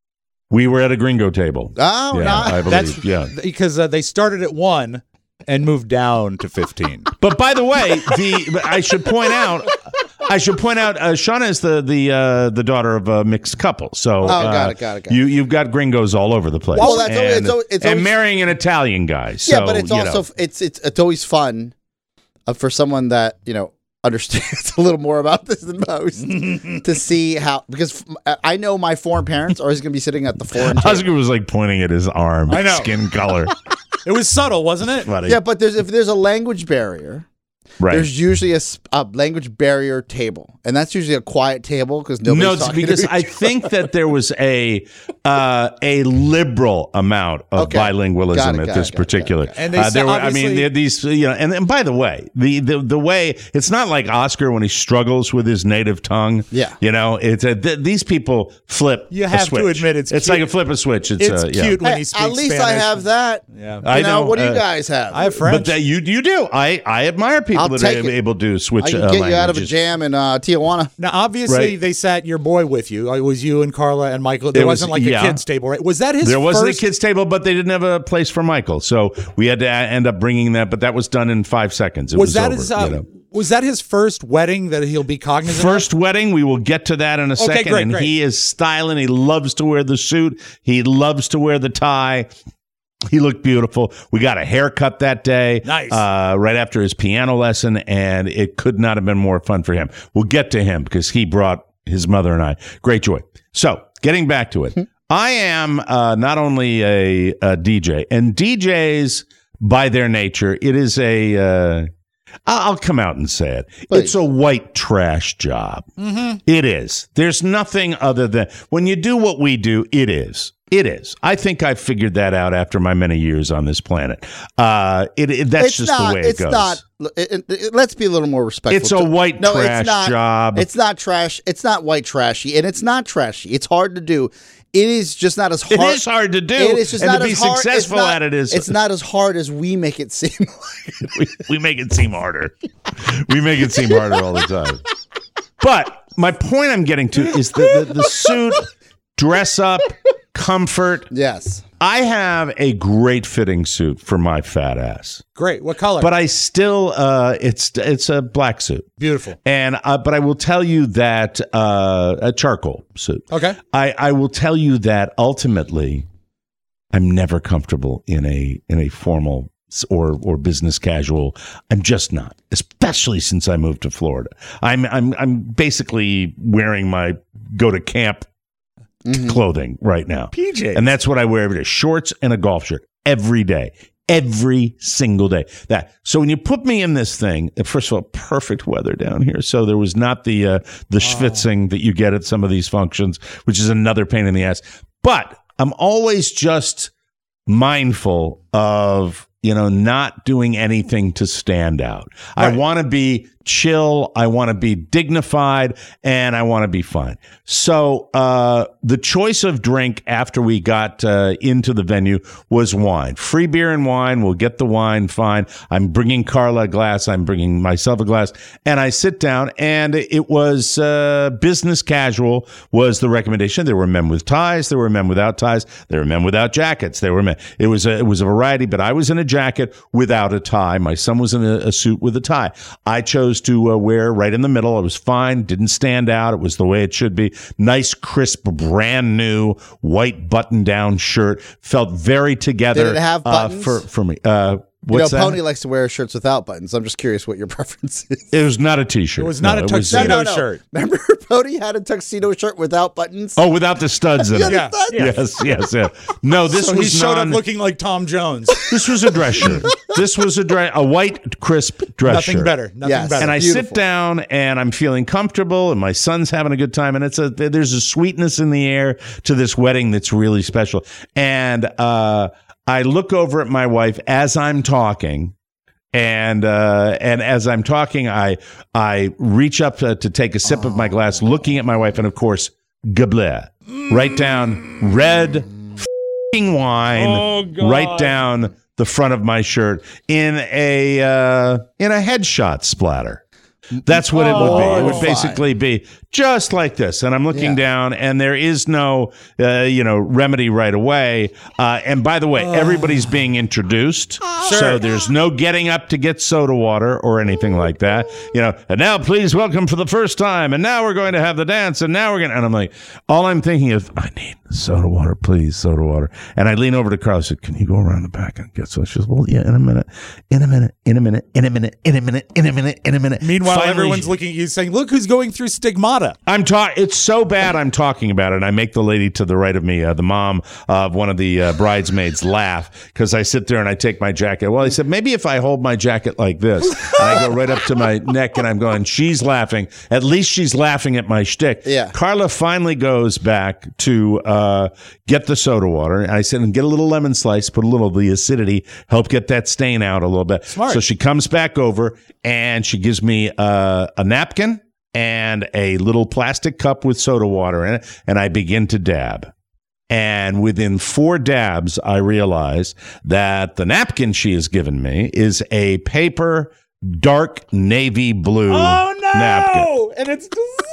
[SPEAKER 4] we were at a gringo table.
[SPEAKER 3] Oh,
[SPEAKER 4] yeah,
[SPEAKER 3] no.
[SPEAKER 4] I believe.
[SPEAKER 2] That's
[SPEAKER 4] yeah.
[SPEAKER 2] because uh, they started at one and moved down to fifteen.
[SPEAKER 4] But by the way, the I should point out, I should point out, uh, Shauna is the the uh, the daughter of a mixed couple. So,
[SPEAKER 3] Oh, got
[SPEAKER 4] uh,
[SPEAKER 3] it, got it, got it.
[SPEAKER 4] You you've got gringos all over the place.
[SPEAKER 3] Well, that's always-
[SPEAKER 4] and,
[SPEAKER 3] it's always- it's
[SPEAKER 4] and
[SPEAKER 3] always-
[SPEAKER 4] marrying an Italian guy. So,
[SPEAKER 3] yeah, but it's
[SPEAKER 4] you
[SPEAKER 3] also
[SPEAKER 4] know.
[SPEAKER 3] it's it's it's always fun uh, for someone that you know understands a little more about this than most to see how because f- I know my foreign parents are always going to be sitting at the foreign table.
[SPEAKER 4] Oscar was like pointing at his arm,
[SPEAKER 2] I know.
[SPEAKER 4] skin color.
[SPEAKER 2] It was subtle, wasn't it?
[SPEAKER 4] Buddy.
[SPEAKER 3] Yeah, but there's if there's a language barrier,
[SPEAKER 4] right.
[SPEAKER 3] there's usually a, s- a language barrier table, and that's usually a quiet table because nobody's
[SPEAKER 4] No, it's
[SPEAKER 3] talking
[SPEAKER 4] because
[SPEAKER 3] to
[SPEAKER 4] I
[SPEAKER 3] each
[SPEAKER 4] think that there was a uh, a liberal amount of
[SPEAKER 3] Okay.
[SPEAKER 4] bilingualism
[SPEAKER 3] Got it,
[SPEAKER 4] at
[SPEAKER 3] got
[SPEAKER 4] this
[SPEAKER 3] it, got it,
[SPEAKER 4] particular.
[SPEAKER 3] got it, got
[SPEAKER 2] it. And they
[SPEAKER 4] uh,
[SPEAKER 2] said
[SPEAKER 4] there were, I mean,
[SPEAKER 2] obviously-
[SPEAKER 4] there- these, you know, and, and by the way, the, the the way it's not like Oscar when he struggles with his native tongue.
[SPEAKER 3] Yeah.
[SPEAKER 4] you know, it's a, th- these people flip.
[SPEAKER 2] You
[SPEAKER 4] a
[SPEAKER 2] have to
[SPEAKER 4] switch.
[SPEAKER 2] admit it's
[SPEAKER 4] it's
[SPEAKER 2] cute.
[SPEAKER 4] like a flip a switch. It's,
[SPEAKER 2] It's
[SPEAKER 4] uh, yeah.
[SPEAKER 2] cute when
[SPEAKER 3] Hey,
[SPEAKER 2] he speaks
[SPEAKER 3] at least I
[SPEAKER 2] Spanish.
[SPEAKER 3] have that.
[SPEAKER 2] Yeah.
[SPEAKER 4] I
[SPEAKER 3] You know, what do you
[SPEAKER 4] uh,
[SPEAKER 3] guys have?
[SPEAKER 2] I have French.
[SPEAKER 4] But that you you do. I I admire people
[SPEAKER 3] I'll
[SPEAKER 4] that
[SPEAKER 3] take
[SPEAKER 4] are
[SPEAKER 3] it.
[SPEAKER 4] able to switch.
[SPEAKER 3] I can
[SPEAKER 4] uh,
[SPEAKER 3] get you out of a
[SPEAKER 4] languages.
[SPEAKER 3] jam in uh, Tijuana.
[SPEAKER 2] Now, obviously,
[SPEAKER 4] Right.
[SPEAKER 2] they sat your boy with you. It was you and Carla and Michael. There
[SPEAKER 4] It was-
[SPEAKER 2] wasn't like
[SPEAKER 4] yeah.
[SPEAKER 2] a kids' table, right? Was that his
[SPEAKER 4] There wasn't
[SPEAKER 2] first?
[SPEAKER 4] a kids' table, but they didn't have a place for Michael, so we had to a- end up bringing that. But that was done in five seconds. It
[SPEAKER 2] was
[SPEAKER 4] was,
[SPEAKER 2] that
[SPEAKER 4] over,
[SPEAKER 2] his? Uh,
[SPEAKER 4] you know.
[SPEAKER 2] Was that his first wedding that he'll be cognizant of?
[SPEAKER 4] First wedding? We will get to that in a second.
[SPEAKER 2] great,
[SPEAKER 4] and
[SPEAKER 2] great.
[SPEAKER 4] he is styling. He loves to wear the suit. He loves to wear the tie. He looked beautiful. We got a haircut that day.
[SPEAKER 2] Nice.
[SPEAKER 4] Uh, right after his piano lesson, and it could not have been more fun for him. We'll get to him because he brought his mother and I great joy. So, getting back to it, I am uh, not only a, a D J, and D Js by their nature, it is a. Uh, I'll I'll come out and say it.
[SPEAKER 3] Please.
[SPEAKER 4] It's a white trash job. It is. There's nothing other than when you do what we do, it is. It is. I think I figured that out after my many years on this planet. Uh, it, it that's
[SPEAKER 3] it's
[SPEAKER 4] just
[SPEAKER 3] not,
[SPEAKER 4] the way it
[SPEAKER 3] it's
[SPEAKER 4] goes.
[SPEAKER 3] not. It, it- it- let's be a little more respectful.
[SPEAKER 4] It's a
[SPEAKER 3] to-
[SPEAKER 4] white
[SPEAKER 3] no,
[SPEAKER 4] trash
[SPEAKER 3] it's not,
[SPEAKER 4] job.
[SPEAKER 3] It's not trash. It's not white trashy, and it's not trashy. It's hard to do. It is just not as hard.
[SPEAKER 4] It is hard to do.
[SPEAKER 3] It is just
[SPEAKER 4] and
[SPEAKER 3] not
[SPEAKER 4] to be
[SPEAKER 3] as hard.
[SPEAKER 4] successful
[SPEAKER 3] it's not,
[SPEAKER 4] at it is.
[SPEAKER 3] It's not as hard as we make it seem. Like.
[SPEAKER 4] we, we make it seem harder. We make it seem harder all the time. But my point I'm getting to is the, the, the suit, dress up, comfort.
[SPEAKER 3] Yes.
[SPEAKER 4] I have a great fitting suit for my fat ass,
[SPEAKER 2] Great. What color?
[SPEAKER 4] but I still uh, it's it's a black suit,
[SPEAKER 2] Beautiful.
[SPEAKER 4] and uh, but I will tell you that uh, a charcoal suit.
[SPEAKER 2] Okay.
[SPEAKER 4] I, I will tell you that ultimately, I'm never comfortable in a in a formal s- or or business casual. I'm just not, especially since I moved to Florida. I'm I'm I'm basically wearing my go to camp clothing right now.
[SPEAKER 2] P Js.
[SPEAKER 4] And that's what I wear every day. Shorts and a golf shirt every day. Every single day. That so when you put me in this thing, first of all, perfect weather down here. So there was not the uh, the schwitzing that you get at some of these functions, which is another pain in the ass. But I'm always just mindful of, you know, not doing anything to stand out. Right. I want to be chill. I want to be dignified, and I want to be fun. So uh, the choice of drink after we got uh, into the venue was wine. Free beer and wine. We'll get the wine, fine. I'm bringing Carla a glass. I'm bringing myself a glass. And I sit down, and it was uh, business casual was the recommendation. There were men with ties. There were men without ties. There were men without jackets. There were men. It was a, it was a variety, but I was in a jacket without a tie. My son was in a, a suit with a tie. I chose to uh, wear right in the middle. I was fine. Didn't stand out. It was the way it should be. Nice, crisp, brand new white button-down shirt. Felt very together.
[SPEAKER 3] Did it have buttons?
[SPEAKER 4] Uh, for, for me. Uh,
[SPEAKER 3] You know,
[SPEAKER 4] What's that?
[SPEAKER 3] Pony likes to wear shirts without buttons. I'm just curious what your preference is.
[SPEAKER 4] It was not a T-shirt.
[SPEAKER 2] It was not
[SPEAKER 4] No,
[SPEAKER 2] a
[SPEAKER 4] it was,
[SPEAKER 2] tuxedo
[SPEAKER 3] No, no, no.
[SPEAKER 2] shirt.
[SPEAKER 3] Remember, Pony had a tuxedo shirt without buttons.
[SPEAKER 4] Oh, without the studs in it.
[SPEAKER 3] Yeah.
[SPEAKER 4] Yes, yes, yes. No, this
[SPEAKER 2] So
[SPEAKER 4] was
[SPEAKER 2] he showed
[SPEAKER 4] non,
[SPEAKER 2] up looking like Tom Jones.
[SPEAKER 4] This was a dress shirt. This was a dress, a white, crisp dress
[SPEAKER 2] Nothing
[SPEAKER 4] shirt.
[SPEAKER 2] better. Nothing
[SPEAKER 3] Yes.
[SPEAKER 2] better.
[SPEAKER 4] And I
[SPEAKER 3] Beautiful.
[SPEAKER 4] sit down and I'm feeling comfortable, and my son's having a good time, and it's a there's a sweetness in the air to this wedding that's really special. And uh, I look over at my wife as I'm talking. And uh, and as I'm talking, I I reach up to, to take a sip of my glass, looking at my wife, and of course, Goblet. Write down red f***ing wine.
[SPEAKER 2] Oh, God.
[SPEAKER 4] Right down the front of my shirt in a uh, in a headshot splatter. That's what it would be. It would
[SPEAKER 3] Oh,
[SPEAKER 4] basically be just like this. And I'm looking
[SPEAKER 3] Yeah.
[SPEAKER 4] down, and there is no, uh, you know, remedy right away. Uh, and by the way, everybody's being introduced, so there's no getting up to get soda water or anything like that. You know, and now please welcome for the first time, and now we're going to have the dance, and now we're going to, and I'm like, all I'm thinking is, I need soda water, please, soda water. And I lean over to Carl and said, can you go around the back and get some? She goes, well, yeah, in a minute, in a minute, in a minute, in a minute, in a minute, in a minute, in a minute.
[SPEAKER 2] Meanwhile,
[SPEAKER 4] Finally,
[SPEAKER 2] everyone's looking at you saying, look who's going through stigmata.
[SPEAKER 4] I'm talking. It's so bad. I'm talking about it. I make the lady to the right of me, uh, the mom of one of the uh, bridesmaids, laugh because I sit there and I take my jacket. Well, he said maybe if I hold my jacket like this, and I go right up to my neck, and I'm going. She's laughing. At least she's laughing at my shtick.
[SPEAKER 3] Yeah.
[SPEAKER 4] Carla finally goes back to uh, get the soda water. And I said, and get a little lemon slice, put a little of the acidity, help get that stain out a little bit.
[SPEAKER 2] Smart.
[SPEAKER 4] So she comes back over and she gives me uh, a napkin and a little plastic cup with soda water in it, and I begin to dab. And within four dabs, I realize that the napkin she has given me is a paper, dark navy blue
[SPEAKER 2] Oh, no!
[SPEAKER 4] napkin.
[SPEAKER 2] And it's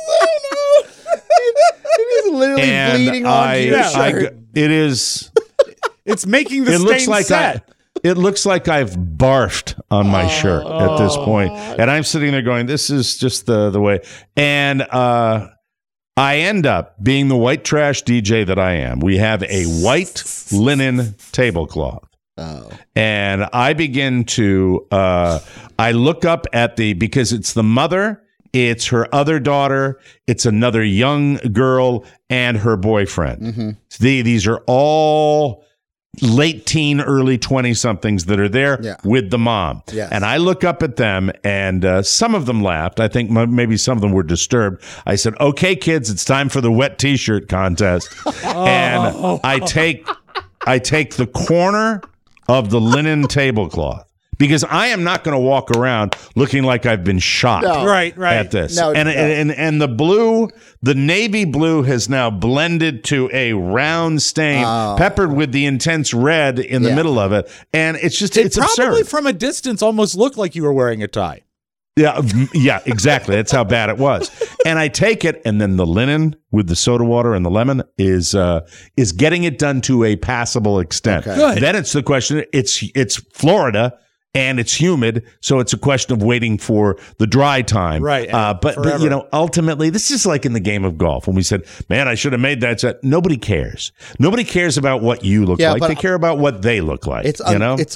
[SPEAKER 3] It is literally
[SPEAKER 4] And
[SPEAKER 3] bleeding
[SPEAKER 4] I,
[SPEAKER 3] onto your
[SPEAKER 4] I
[SPEAKER 3] shirt.
[SPEAKER 4] go- it is.
[SPEAKER 2] it's making the
[SPEAKER 4] It
[SPEAKER 2] stain
[SPEAKER 4] looks like
[SPEAKER 2] set.
[SPEAKER 4] I. It looks like I've barfed on my shirt at this point. And I'm sitting there going, this is just the, the way. And uh, I end up being the white trash D J that I am. We have a white linen tablecloth.
[SPEAKER 3] Oh.
[SPEAKER 4] And I begin to, uh, I look up at the, because it's the mother, it's her other daughter, it's another young girl, and her boyfriend.
[SPEAKER 3] Mm-hmm.
[SPEAKER 4] The, these are all late teen, early twenty-somethings that are there
[SPEAKER 3] Yeah.
[SPEAKER 4] with the mom.
[SPEAKER 3] Yes.
[SPEAKER 4] And I look up at them, and uh, some of them laughed. I think m- maybe some of them were disturbed. I said, okay, kids, it's time for the wet T-shirt contest. And I take, I take the corner of the linen tablecloth, because I am not going to walk around looking like I've been shot
[SPEAKER 3] No.
[SPEAKER 2] Right, right.
[SPEAKER 4] at this.
[SPEAKER 3] No,
[SPEAKER 4] and,
[SPEAKER 3] no.
[SPEAKER 4] and and the blue, the navy blue has now blended to a round stain,
[SPEAKER 3] Oh.
[SPEAKER 4] peppered with the intense red in the
[SPEAKER 3] Yeah.
[SPEAKER 4] middle of it. And it's just,
[SPEAKER 2] It
[SPEAKER 4] it's
[SPEAKER 2] probably
[SPEAKER 4] absurd.
[SPEAKER 2] from a distance almost looked like you were wearing a tie.
[SPEAKER 4] Yeah, mm, yeah, exactly. That's how bad it was. And I take it, and then the linen with the soda water and the lemon is uh, is getting it done to a passable extent.
[SPEAKER 3] Okay.
[SPEAKER 2] Good.
[SPEAKER 4] Then it's the question. It's it's Florida. And it's humid, so it's a question of waiting for the dry time.
[SPEAKER 2] Right, and
[SPEAKER 4] Uh, but, but,
[SPEAKER 2] forever.
[SPEAKER 4] you know, ultimately, this is like in the game of golf when we said, man, I should have made that set. Nobody cares. Nobody cares about what you look
[SPEAKER 3] Yeah,
[SPEAKER 4] like.
[SPEAKER 3] but
[SPEAKER 4] They care about what they look like.
[SPEAKER 3] It's
[SPEAKER 4] you
[SPEAKER 3] un-
[SPEAKER 4] know?
[SPEAKER 3] it's un-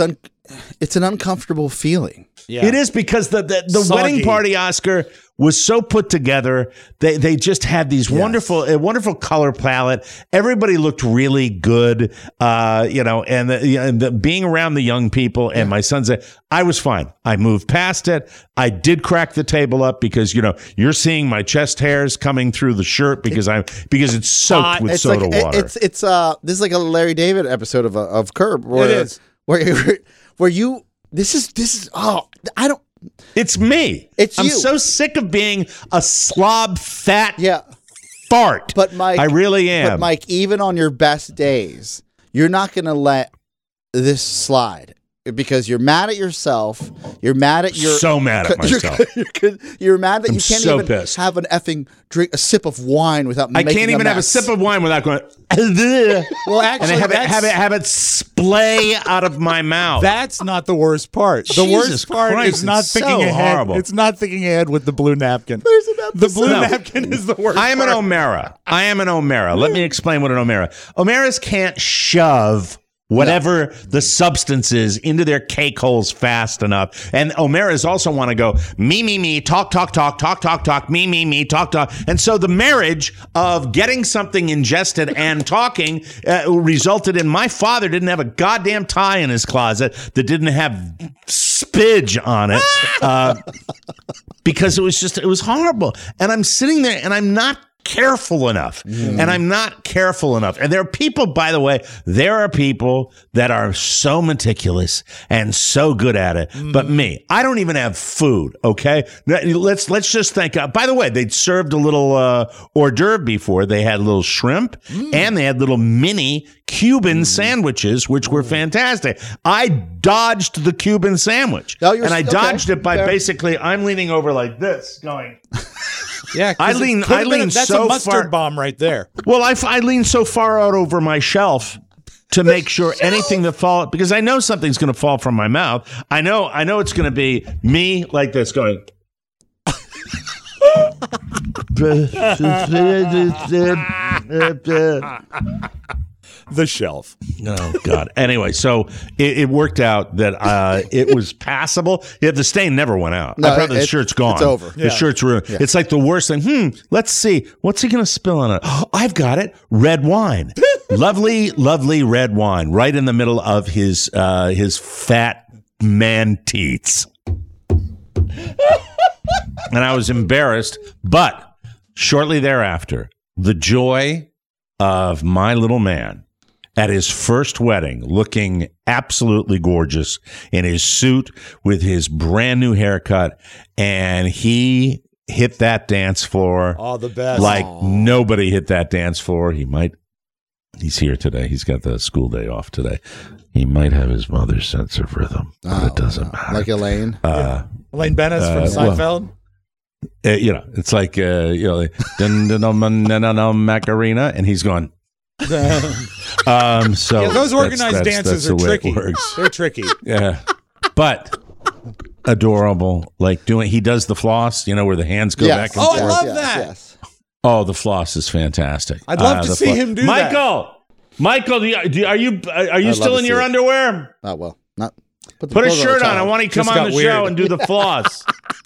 [SPEAKER 3] it's an uncomfortable feeling.
[SPEAKER 2] Yeah.
[SPEAKER 4] It is because the the, the
[SPEAKER 2] Soggy.
[SPEAKER 4] wedding party, Oscar, was so put together. They they just had these
[SPEAKER 3] Yes.
[SPEAKER 4] wonderful a wonderful color palette. Everybody looked really good, uh, you know. And the, and the, being around the young people and my son said, I was fine. I moved past it. I did crack the table up because you know you're seeing my chest hairs coming through the shirt because I'm because it's soaked
[SPEAKER 2] Hot.
[SPEAKER 4] with
[SPEAKER 3] It's
[SPEAKER 4] soda
[SPEAKER 3] like
[SPEAKER 4] water.
[SPEAKER 3] it's it's uh this is like a Larry David episode of uh, of Curb. Where,
[SPEAKER 2] It is.
[SPEAKER 3] where you- where you this is this is oh I don't
[SPEAKER 4] It's me.
[SPEAKER 3] It's
[SPEAKER 4] I'm
[SPEAKER 3] you.
[SPEAKER 4] so sick of being a slob, fat
[SPEAKER 3] yeah.
[SPEAKER 4] fart.
[SPEAKER 3] But Mike,
[SPEAKER 4] I really am.
[SPEAKER 3] But Mike, even on your best days, you're not going to let this slide because you're mad at yourself. You're mad at your
[SPEAKER 4] So mad at
[SPEAKER 3] you're-
[SPEAKER 4] myself.
[SPEAKER 3] You're, you're mad that
[SPEAKER 4] I'm
[SPEAKER 3] you can't
[SPEAKER 4] so
[SPEAKER 3] even
[SPEAKER 4] pissed.
[SPEAKER 3] have an effing drink, a sip of wine without.
[SPEAKER 4] I
[SPEAKER 3] making
[SPEAKER 4] can't even
[SPEAKER 3] a
[SPEAKER 4] have a
[SPEAKER 3] mess.
[SPEAKER 4] sip of wine without going.
[SPEAKER 2] Well, actually,
[SPEAKER 4] and have it,
[SPEAKER 2] that's,
[SPEAKER 4] have it have it splay out of my mouth.
[SPEAKER 2] that's not the worst part. The
[SPEAKER 4] Jesus
[SPEAKER 2] worst part
[SPEAKER 4] Christ,
[SPEAKER 2] is not
[SPEAKER 4] it's
[SPEAKER 2] thinking
[SPEAKER 4] so
[SPEAKER 2] ahead.
[SPEAKER 4] horrible.
[SPEAKER 2] It's not thinking ahead with the blue napkin.
[SPEAKER 3] There's an
[SPEAKER 2] The blue
[SPEAKER 4] No.
[SPEAKER 2] napkin is the worst.
[SPEAKER 4] I am an
[SPEAKER 2] part.
[SPEAKER 4] O'Mara. I am an O'Mara. Let me explain what an O'Mara. O'Maras can't shove whatever the substance is into their cake holes fast enough. And O'Maras also want to go me, me, me, talk, talk, talk, talk, talk, talk, me, me, me, talk, talk. And so the marriage of getting something ingested and talking uh, resulted in my father didn't have a goddamn tie in his closet that didn't have spidge on it. Uh, because it was just, it was horrible. And I'm sitting there and I'm not careful enough.
[SPEAKER 3] Mm.
[SPEAKER 4] And I'm not careful enough. And there are people, by the way, there are people that are so meticulous and so good at it.
[SPEAKER 3] Mm.
[SPEAKER 4] But me, I don't even have food. Okay. Let's, let's just think. Uh, by the way, they'd served a little uh, hors d'oeuvre before. They had little shrimp
[SPEAKER 3] Mm.
[SPEAKER 4] and they had little mini Cuban sandwiches, which were fantastic. I dodged the Cuban sandwich.
[SPEAKER 3] Oh, you're-
[SPEAKER 4] and I
[SPEAKER 3] okay,
[SPEAKER 4] dodged it by
[SPEAKER 3] fair.
[SPEAKER 4] basically, I'm leaning over like this going,
[SPEAKER 2] Yeah, 'cause
[SPEAKER 4] I
[SPEAKER 2] it
[SPEAKER 4] lean-
[SPEAKER 2] could've
[SPEAKER 4] I
[SPEAKER 2] been a-
[SPEAKER 4] lean
[SPEAKER 2] That's
[SPEAKER 4] so
[SPEAKER 2] a mustard
[SPEAKER 4] far-
[SPEAKER 2] bomb right there.
[SPEAKER 4] well, I, I lean so far out over my shelf to make sure anything that fall because I know something's going to fall from my mouth. I know, I know it's going to be me like this going.
[SPEAKER 2] The shelf.
[SPEAKER 4] Oh God. Anyway, so it, it worked out that uh, it was passable. Yeah, the stain never went out.
[SPEAKER 3] No,
[SPEAKER 4] I probably the
[SPEAKER 3] it-
[SPEAKER 4] shirt's gone.
[SPEAKER 3] it's over.
[SPEAKER 4] The
[SPEAKER 2] Yeah.
[SPEAKER 4] shirt's ruined. It's like the worst thing. Hmm. Let's see. What's he going to spill on it? Oh, I've got it. Red wine. lovely, lovely red wine, right in the middle of his uh, his fat man teats. And I was embarrassed, but shortly thereafter, the joy of my little man at his first wedding, looking absolutely gorgeous in his suit with his brand new haircut, and he hit that dance floor
[SPEAKER 2] Oh, the best.
[SPEAKER 4] like nobody hit that dance floor. He might, he's here today. He's got the school day off today. He might have his mother's sense of rhythm, but it doesn't matter.
[SPEAKER 3] Like Elaine.
[SPEAKER 4] Uh,
[SPEAKER 2] Elaine Bennis from
[SPEAKER 4] Uh, well-
[SPEAKER 2] Seinfeld.
[SPEAKER 4] uh, you know, it's like, uh, you know, like, dun, dun, dun, dun, dun, dun, dun, Macarena, and he's going. um, so
[SPEAKER 2] Yeah, those
[SPEAKER 4] that's-
[SPEAKER 2] organized
[SPEAKER 4] that's-
[SPEAKER 2] dances
[SPEAKER 4] that's the
[SPEAKER 2] are
[SPEAKER 4] way it
[SPEAKER 2] tricky.
[SPEAKER 4] works.
[SPEAKER 2] They're tricky.
[SPEAKER 4] Yeah, but adorable. Like doing, he does the floss, you know, where the hands go
[SPEAKER 3] Yes.
[SPEAKER 4] back and
[SPEAKER 2] Oh, I
[SPEAKER 4] forth.
[SPEAKER 2] love
[SPEAKER 3] yes,
[SPEAKER 2] that.
[SPEAKER 3] Yes.
[SPEAKER 4] Oh, the floss is fantastic.
[SPEAKER 2] I'd love
[SPEAKER 4] Uh,
[SPEAKER 2] to
[SPEAKER 4] the
[SPEAKER 2] see
[SPEAKER 4] flo-
[SPEAKER 2] him do that.
[SPEAKER 4] Michael, Michael, do you, do you- are you are you
[SPEAKER 3] I'd
[SPEAKER 4] still
[SPEAKER 3] love
[SPEAKER 4] in
[SPEAKER 3] to
[SPEAKER 4] your
[SPEAKER 3] see it.
[SPEAKER 4] underwear?
[SPEAKER 3] Oh well, not. Put, the
[SPEAKER 4] Put a
[SPEAKER 3] clothes
[SPEAKER 4] shirt
[SPEAKER 3] the
[SPEAKER 4] on. I
[SPEAKER 3] top.
[SPEAKER 4] want you to come
[SPEAKER 2] Just
[SPEAKER 4] on
[SPEAKER 2] got
[SPEAKER 4] the
[SPEAKER 2] weird.
[SPEAKER 4] show and do the floss.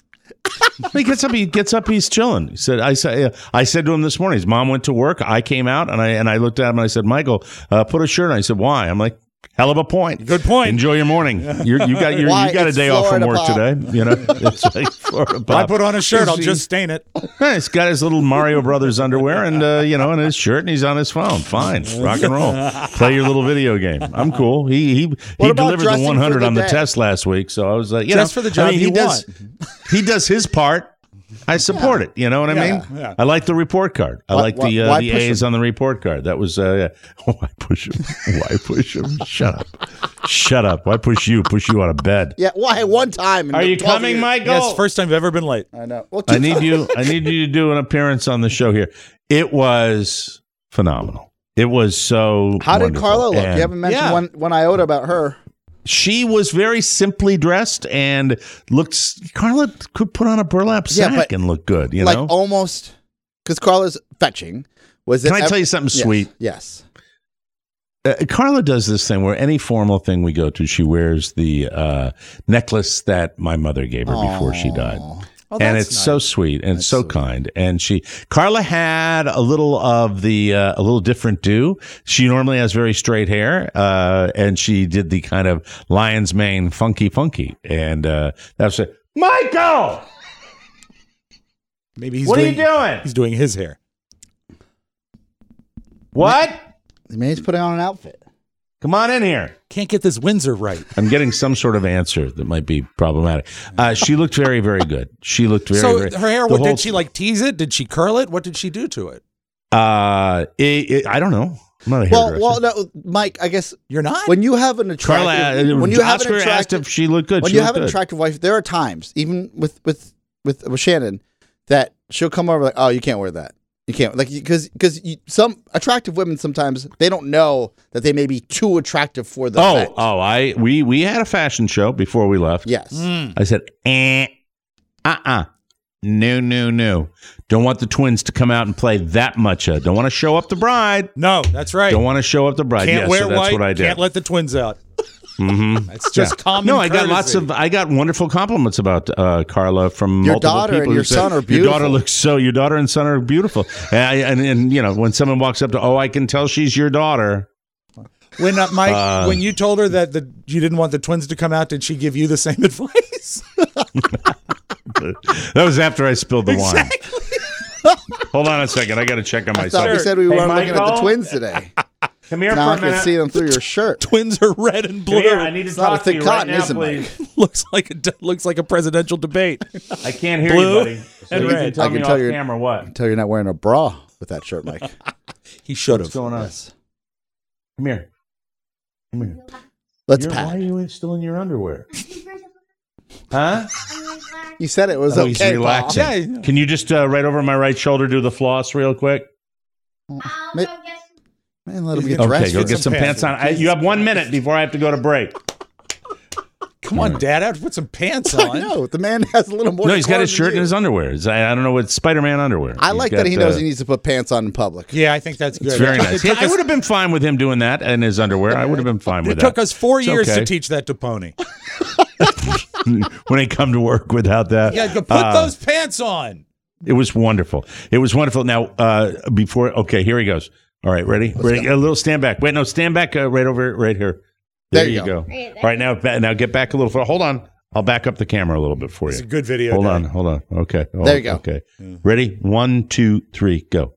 [SPEAKER 4] He gets up. He gets up. He's chilling. He said, "I said, I said to him this morning. His mom went to work. I came out and I and I looked at him and I said, Michael, uh, put a shirt on." I said, "Why?" I'm like, "Hell of a point.
[SPEAKER 2] Good point.
[SPEAKER 4] Enjoy your morning. You're, you got your,
[SPEAKER 3] Why?
[SPEAKER 4] you got a
[SPEAKER 3] It's
[SPEAKER 4] day off from
[SPEAKER 3] Florida
[SPEAKER 4] work
[SPEAKER 3] Pop.
[SPEAKER 4] today. You know, it's like Florida
[SPEAKER 2] I
[SPEAKER 4] Pop.
[SPEAKER 2] put on a shirt. I'll
[SPEAKER 4] He's-
[SPEAKER 2] just stain it.
[SPEAKER 4] Yeah, he's got his little Mario Brothers underwear and uh, you know, and his shirt, and he's on his phone. Fine, rock and roll. Play your little video game. I'm cool. He he
[SPEAKER 3] What
[SPEAKER 4] he
[SPEAKER 3] about
[SPEAKER 4] delivered the
[SPEAKER 3] dressing
[SPEAKER 4] one hundred
[SPEAKER 3] for the
[SPEAKER 4] on the
[SPEAKER 3] day?
[SPEAKER 4] test last week, so I was like, you
[SPEAKER 2] Just
[SPEAKER 4] know,
[SPEAKER 2] for the job
[SPEAKER 4] I mean,
[SPEAKER 2] you
[SPEAKER 4] he does. He does his part. I support it. You know what I
[SPEAKER 2] Yeah,
[SPEAKER 4] mean?
[SPEAKER 2] yeah.
[SPEAKER 4] I like the report card. I
[SPEAKER 3] Why-
[SPEAKER 4] like
[SPEAKER 3] why-
[SPEAKER 4] the uh,
[SPEAKER 3] why
[SPEAKER 4] the
[SPEAKER 3] push
[SPEAKER 4] A's
[SPEAKER 3] him?
[SPEAKER 4] on the report card. That was uh, yeah. Why push him? Why push him? Shut up! Shut up! Why push you? Push you out of bed?
[SPEAKER 3] Yeah. Why? One time. in
[SPEAKER 4] Are you
[SPEAKER 3] twelve
[SPEAKER 4] coming,
[SPEAKER 3] years.
[SPEAKER 4] Michael?
[SPEAKER 2] Yes, first time I've ever been late.
[SPEAKER 3] I know. Well,
[SPEAKER 4] I need you. I need you to do an appearance on the show here. It was phenomenal. It was so.
[SPEAKER 3] How did
[SPEAKER 4] wonderful.
[SPEAKER 3] Carla look?
[SPEAKER 4] And
[SPEAKER 3] You haven't mentioned
[SPEAKER 2] Yeah.
[SPEAKER 3] one one iota about her.
[SPEAKER 4] She was very simply dressed and looked. Carla could put on a burlap
[SPEAKER 3] Yeah,
[SPEAKER 4] sack
[SPEAKER 3] but
[SPEAKER 4] and look good. You
[SPEAKER 3] like
[SPEAKER 4] know.
[SPEAKER 3] almost because Carla's fetching. Was it?
[SPEAKER 4] Can I
[SPEAKER 3] ev-
[SPEAKER 4] tell you something
[SPEAKER 3] Yes,
[SPEAKER 4] sweet?
[SPEAKER 3] Yes.
[SPEAKER 4] Uh, Carla does this thing where any formal thing we go to, she wears the uh, necklace that my mother gave her before she died.
[SPEAKER 2] Oh,
[SPEAKER 4] And
[SPEAKER 2] that's
[SPEAKER 4] it's
[SPEAKER 2] nice.
[SPEAKER 4] so sweet and
[SPEAKER 2] That's
[SPEAKER 4] so
[SPEAKER 2] sweet.
[SPEAKER 4] kind. And she, Carla had a little of the, uh, a little different do. She normally has very straight hair, uh, and she did the kind of lion's mane funky funky. And, uh, that's it. Michael!
[SPEAKER 2] Maybe he's
[SPEAKER 4] What
[SPEAKER 2] doing,
[SPEAKER 4] are you doing?
[SPEAKER 2] He's doing his hair.
[SPEAKER 4] What?
[SPEAKER 3] Maybe he's putting on an outfit.
[SPEAKER 4] Come on in here.
[SPEAKER 2] Can't get this Windsor right.
[SPEAKER 4] I'm getting some sort of answer that might be problematic. Uh, she looked very, very good. She looked very,
[SPEAKER 2] so
[SPEAKER 4] very.
[SPEAKER 2] her hair,
[SPEAKER 4] the
[SPEAKER 2] what
[SPEAKER 4] whole-
[SPEAKER 2] did she like tease it? Did she curl it? What did she do to it?
[SPEAKER 4] Uh, it, it, I don't know. I'm not a
[SPEAKER 3] Well,
[SPEAKER 4] hairdresser.
[SPEAKER 3] well, no, Mike. I guess
[SPEAKER 2] You're not?
[SPEAKER 3] when you have an attractive,
[SPEAKER 4] Carla, uh,
[SPEAKER 3] when you have
[SPEAKER 4] Oscar
[SPEAKER 3] an
[SPEAKER 4] asked
[SPEAKER 3] attractive,
[SPEAKER 4] if she looked good.
[SPEAKER 3] when
[SPEAKER 4] She
[SPEAKER 3] you
[SPEAKER 4] looked
[SPEAKER 3] have an
[SPEAKER 4] good.
[SPEAKER 3] attractive wife, there are times, even with with with, with Shannon, that she'll come over like, oh, you can't wear that. You can't like because because some attractive women sometimes they don't know that they may be too attractive for the
[SPEAKER 4] Oh,
[SPEAKER 3] event.
[SPEAKER 4] oh, I we we had a fashion show before we left.
[SPEAKER 3] Yes.
[SPEAKER 4] I said, eh, uh, uh no, no, no. Don't want the twins to come out and play that much. Uh, don't want to show up the bride.
[SPEAKER 2] No, that's right.
[SPEAKER 4] Don't want to show up the bride.
[SPEAKER 2] Can't
[SPEAKER 4] yeah,
[SPEAKER 2] wear
[SPEAKER 4] so that's
[SPEAKER 2] white.
[SPEAKER 4] what I did.
[SPEAKER 2] Can't let the twins out.
[SPEAKER 4] mm-hmm.
[SPEAKER 2] That's just
[SPEAKER 4] Yeah.
[SPEAKER 2] common
[SPEAKER 4] No, I got
[SPEAKER 2] courtesy.
[SPEAKER 4] lots of. I got wonderful compliments about uh, Carla from
[SPEAKER 3] Your
[SPEAKER 4] multiple
[SPEAKER 3] daughter
[SPEAKER 4] people
[SPEAKER 3] and
[SPEAKER 4] who
[SPEAKER 3] your
[SPEAKER 4] said,
[SPEAKER 3] son are
[SPEAKER 4] Your
[SPEAKER 3] beautiful."
[SPEAKER 4] daughter looks so. Your daughter and son are beautiful. and, I, and and you know when someone walks up to, oh, I can tell she's your daughter.
[SPEAKER 2] When uh, Mike,
[SPEAKER 4] Uh,
[SPEAKER 2] when you told her that the you didn't want the twins to come out, did she give you the same advice?
[SPEAKER 4] That was after I spilled the wine. Hold on a second. I got to check on
[SPEAKER 3] I
[SPEAKER 4] myself.
[SPEAKER 3] thought we said we
[SPEAKER 4] Hey,
[SPEAKER 3] weren't looking at the
[SPEAKER 4] Michael?
[SPEAKER 3] twins today.
[SPEAKER 4] Come here
[SPEAKER 3] Now I
[SPEAKER 4] for a
[SPEAKER 3] can
[SPEAKER 4] minute.
[SPEAKER 3] see them through your shirt.
[SPEAKER 2] Twins are red and
[SPEAKER 4] Come
[SPEAKER 2] blue.
[SPEAKER 4] here. I need to
[SPEAKER 3] It's not
[SPEAKER 4] talk
[SPEAKER 3] a
[SPEAKER 4] to
[SPEAKER 3] thick
[SPEAKER 4] you right
[SPEAKER 3] cotton,
[SPEAKER 4] now,
[SPEAKER 3] is it,
[SPEAKER 4] please.
[SPEAKER 3] Mike?
[SPEAKER 2] looks like a looks like a presidential debate.
[SPEAKER 4] I can't hear
[SPEAKER 2] Blue
[SPEAKER 4] you, buddy. So
[SPEAKER 2] and
[SPEAKER 4] you
[SPEAKER 2] red.
[SPEAKER 4] can tell
[SPEAKER 3] I can
[SPEAKER 4] me
[SPEAKER 3] tell
[SPEAKER 4] off
[SPEAKER 3] you're-
[SPEAKER 4] camera what.
[SPEAKER 3] Tell you're not wearing a bra with that shirt, Mike.
[SPEAKER 2] He should have.
[SPEAKER 4] What's going on? Come here. Come here.
[SPEAKER 3] Let's
[SPEAKER 4] You're- why are
[SPEAKER 3] pat.
[SPEAKER 4] you in- still in your underwear? Huh?
[SPEAKER 3] You said it was
[SPEAKER 4] Oh,
[SPEAKER 3] okay.
[SPEAKER 4] he's
[SPEAKER 3] Paul.
[SPEAKER 4] relaxing.
[SPEAKER 2] Yeah, yeah.
[SPEAKER 4] Can you just uh, right over my right shoulder do the floss real quick?
[SPEAKER 3] Ma- Man, let him
[SPEAKER 2] He's
[SPEAKER 3] get
[SPEAKER 2] gonna-
[SPEAKER 3] dressed.
[SPEAKER 4] Okay, go
[SPEAKER 2] get
[SPEAKER 4] get
[SPEAKER 2] some
[SPEAKER 4] some pants
[SPEAKER 2] pants.
[SPEAKER 4] on. I, you have one minute before I have to go to break.
[SPEAKER 2] Come on, Dad. I have to put some pants
[SPEAKER 3] I
[SPEAKER 2] on.
[SPEAKER 3] know the man has a little more.
[SPEAKER 4] No, he's got his
[SPEAKER 3] decorum
[SPEAKER 4] shirt
[SPEAKER 3] than
[SPEAKER 4] and his
[SPEAKER 3] you.
[SPEAKER 4] underwear. It's- I, I don't know what Spider-Man underwear.
[SPEAKER 3] I
[SPEAKER 4] He's
[SPEAKER 3] like
[SPEAKER 4] got,
[SPEAKER 3] that he knows
[SPEAKER 4] uh,
[SPEAKER 3] he needs to put pants on in public.
[SPEAKER 2] Yeah, I think that's good.
[SPEAKER 4] It's very
[SPEAKER 2] It
[SPEAKER 4] nice.
[SPEAKER 2] took
[SPEAKER 4] I
[SPEAKER 2] us-
[SPEAKER 4] would have been fine with him doing that in his underwear. I would have been fine with
[SPEAKER 2] It
[SPEAKER 4] that.
[SPEAKER 2] took us four
[SPEAKER 4] It's
[SPEAKER 2] years
[SPEAKER 4] okay.
[SPEAKER 2] to teach that to Pony.
[SPEAKER 4] when he come to work without that.
[SPEAKER 2] Yeah, put
[SPEAKER 4] Uh,
[SPEAKER 2] those pants on.
[SPEAKER 4] It was wonderful. It was wonderful. Now, uh, before, okay, here he goes. All right, ready? ready? A little stand back. Wait, no, stand back uh, right over, right here. There,
[SPEAKER 3] There you
[SPEAKER 4] you
[SPEAKER 3] go.
[SPEAKER 4] go. All right, now, ba- now get back a little further. Hold on. I'll back up the camera a little bit for you.
[SPEAKER 2] It's a good video.
[SPEAKER 4] Hold
[SPEAKER 2] Dad.
[SPEAKER 4] on, hold on. Okay. Oh,
[SPEAKER 3] There you go.
[SPEAKER 4] Okay. Ready? One, two, three, go.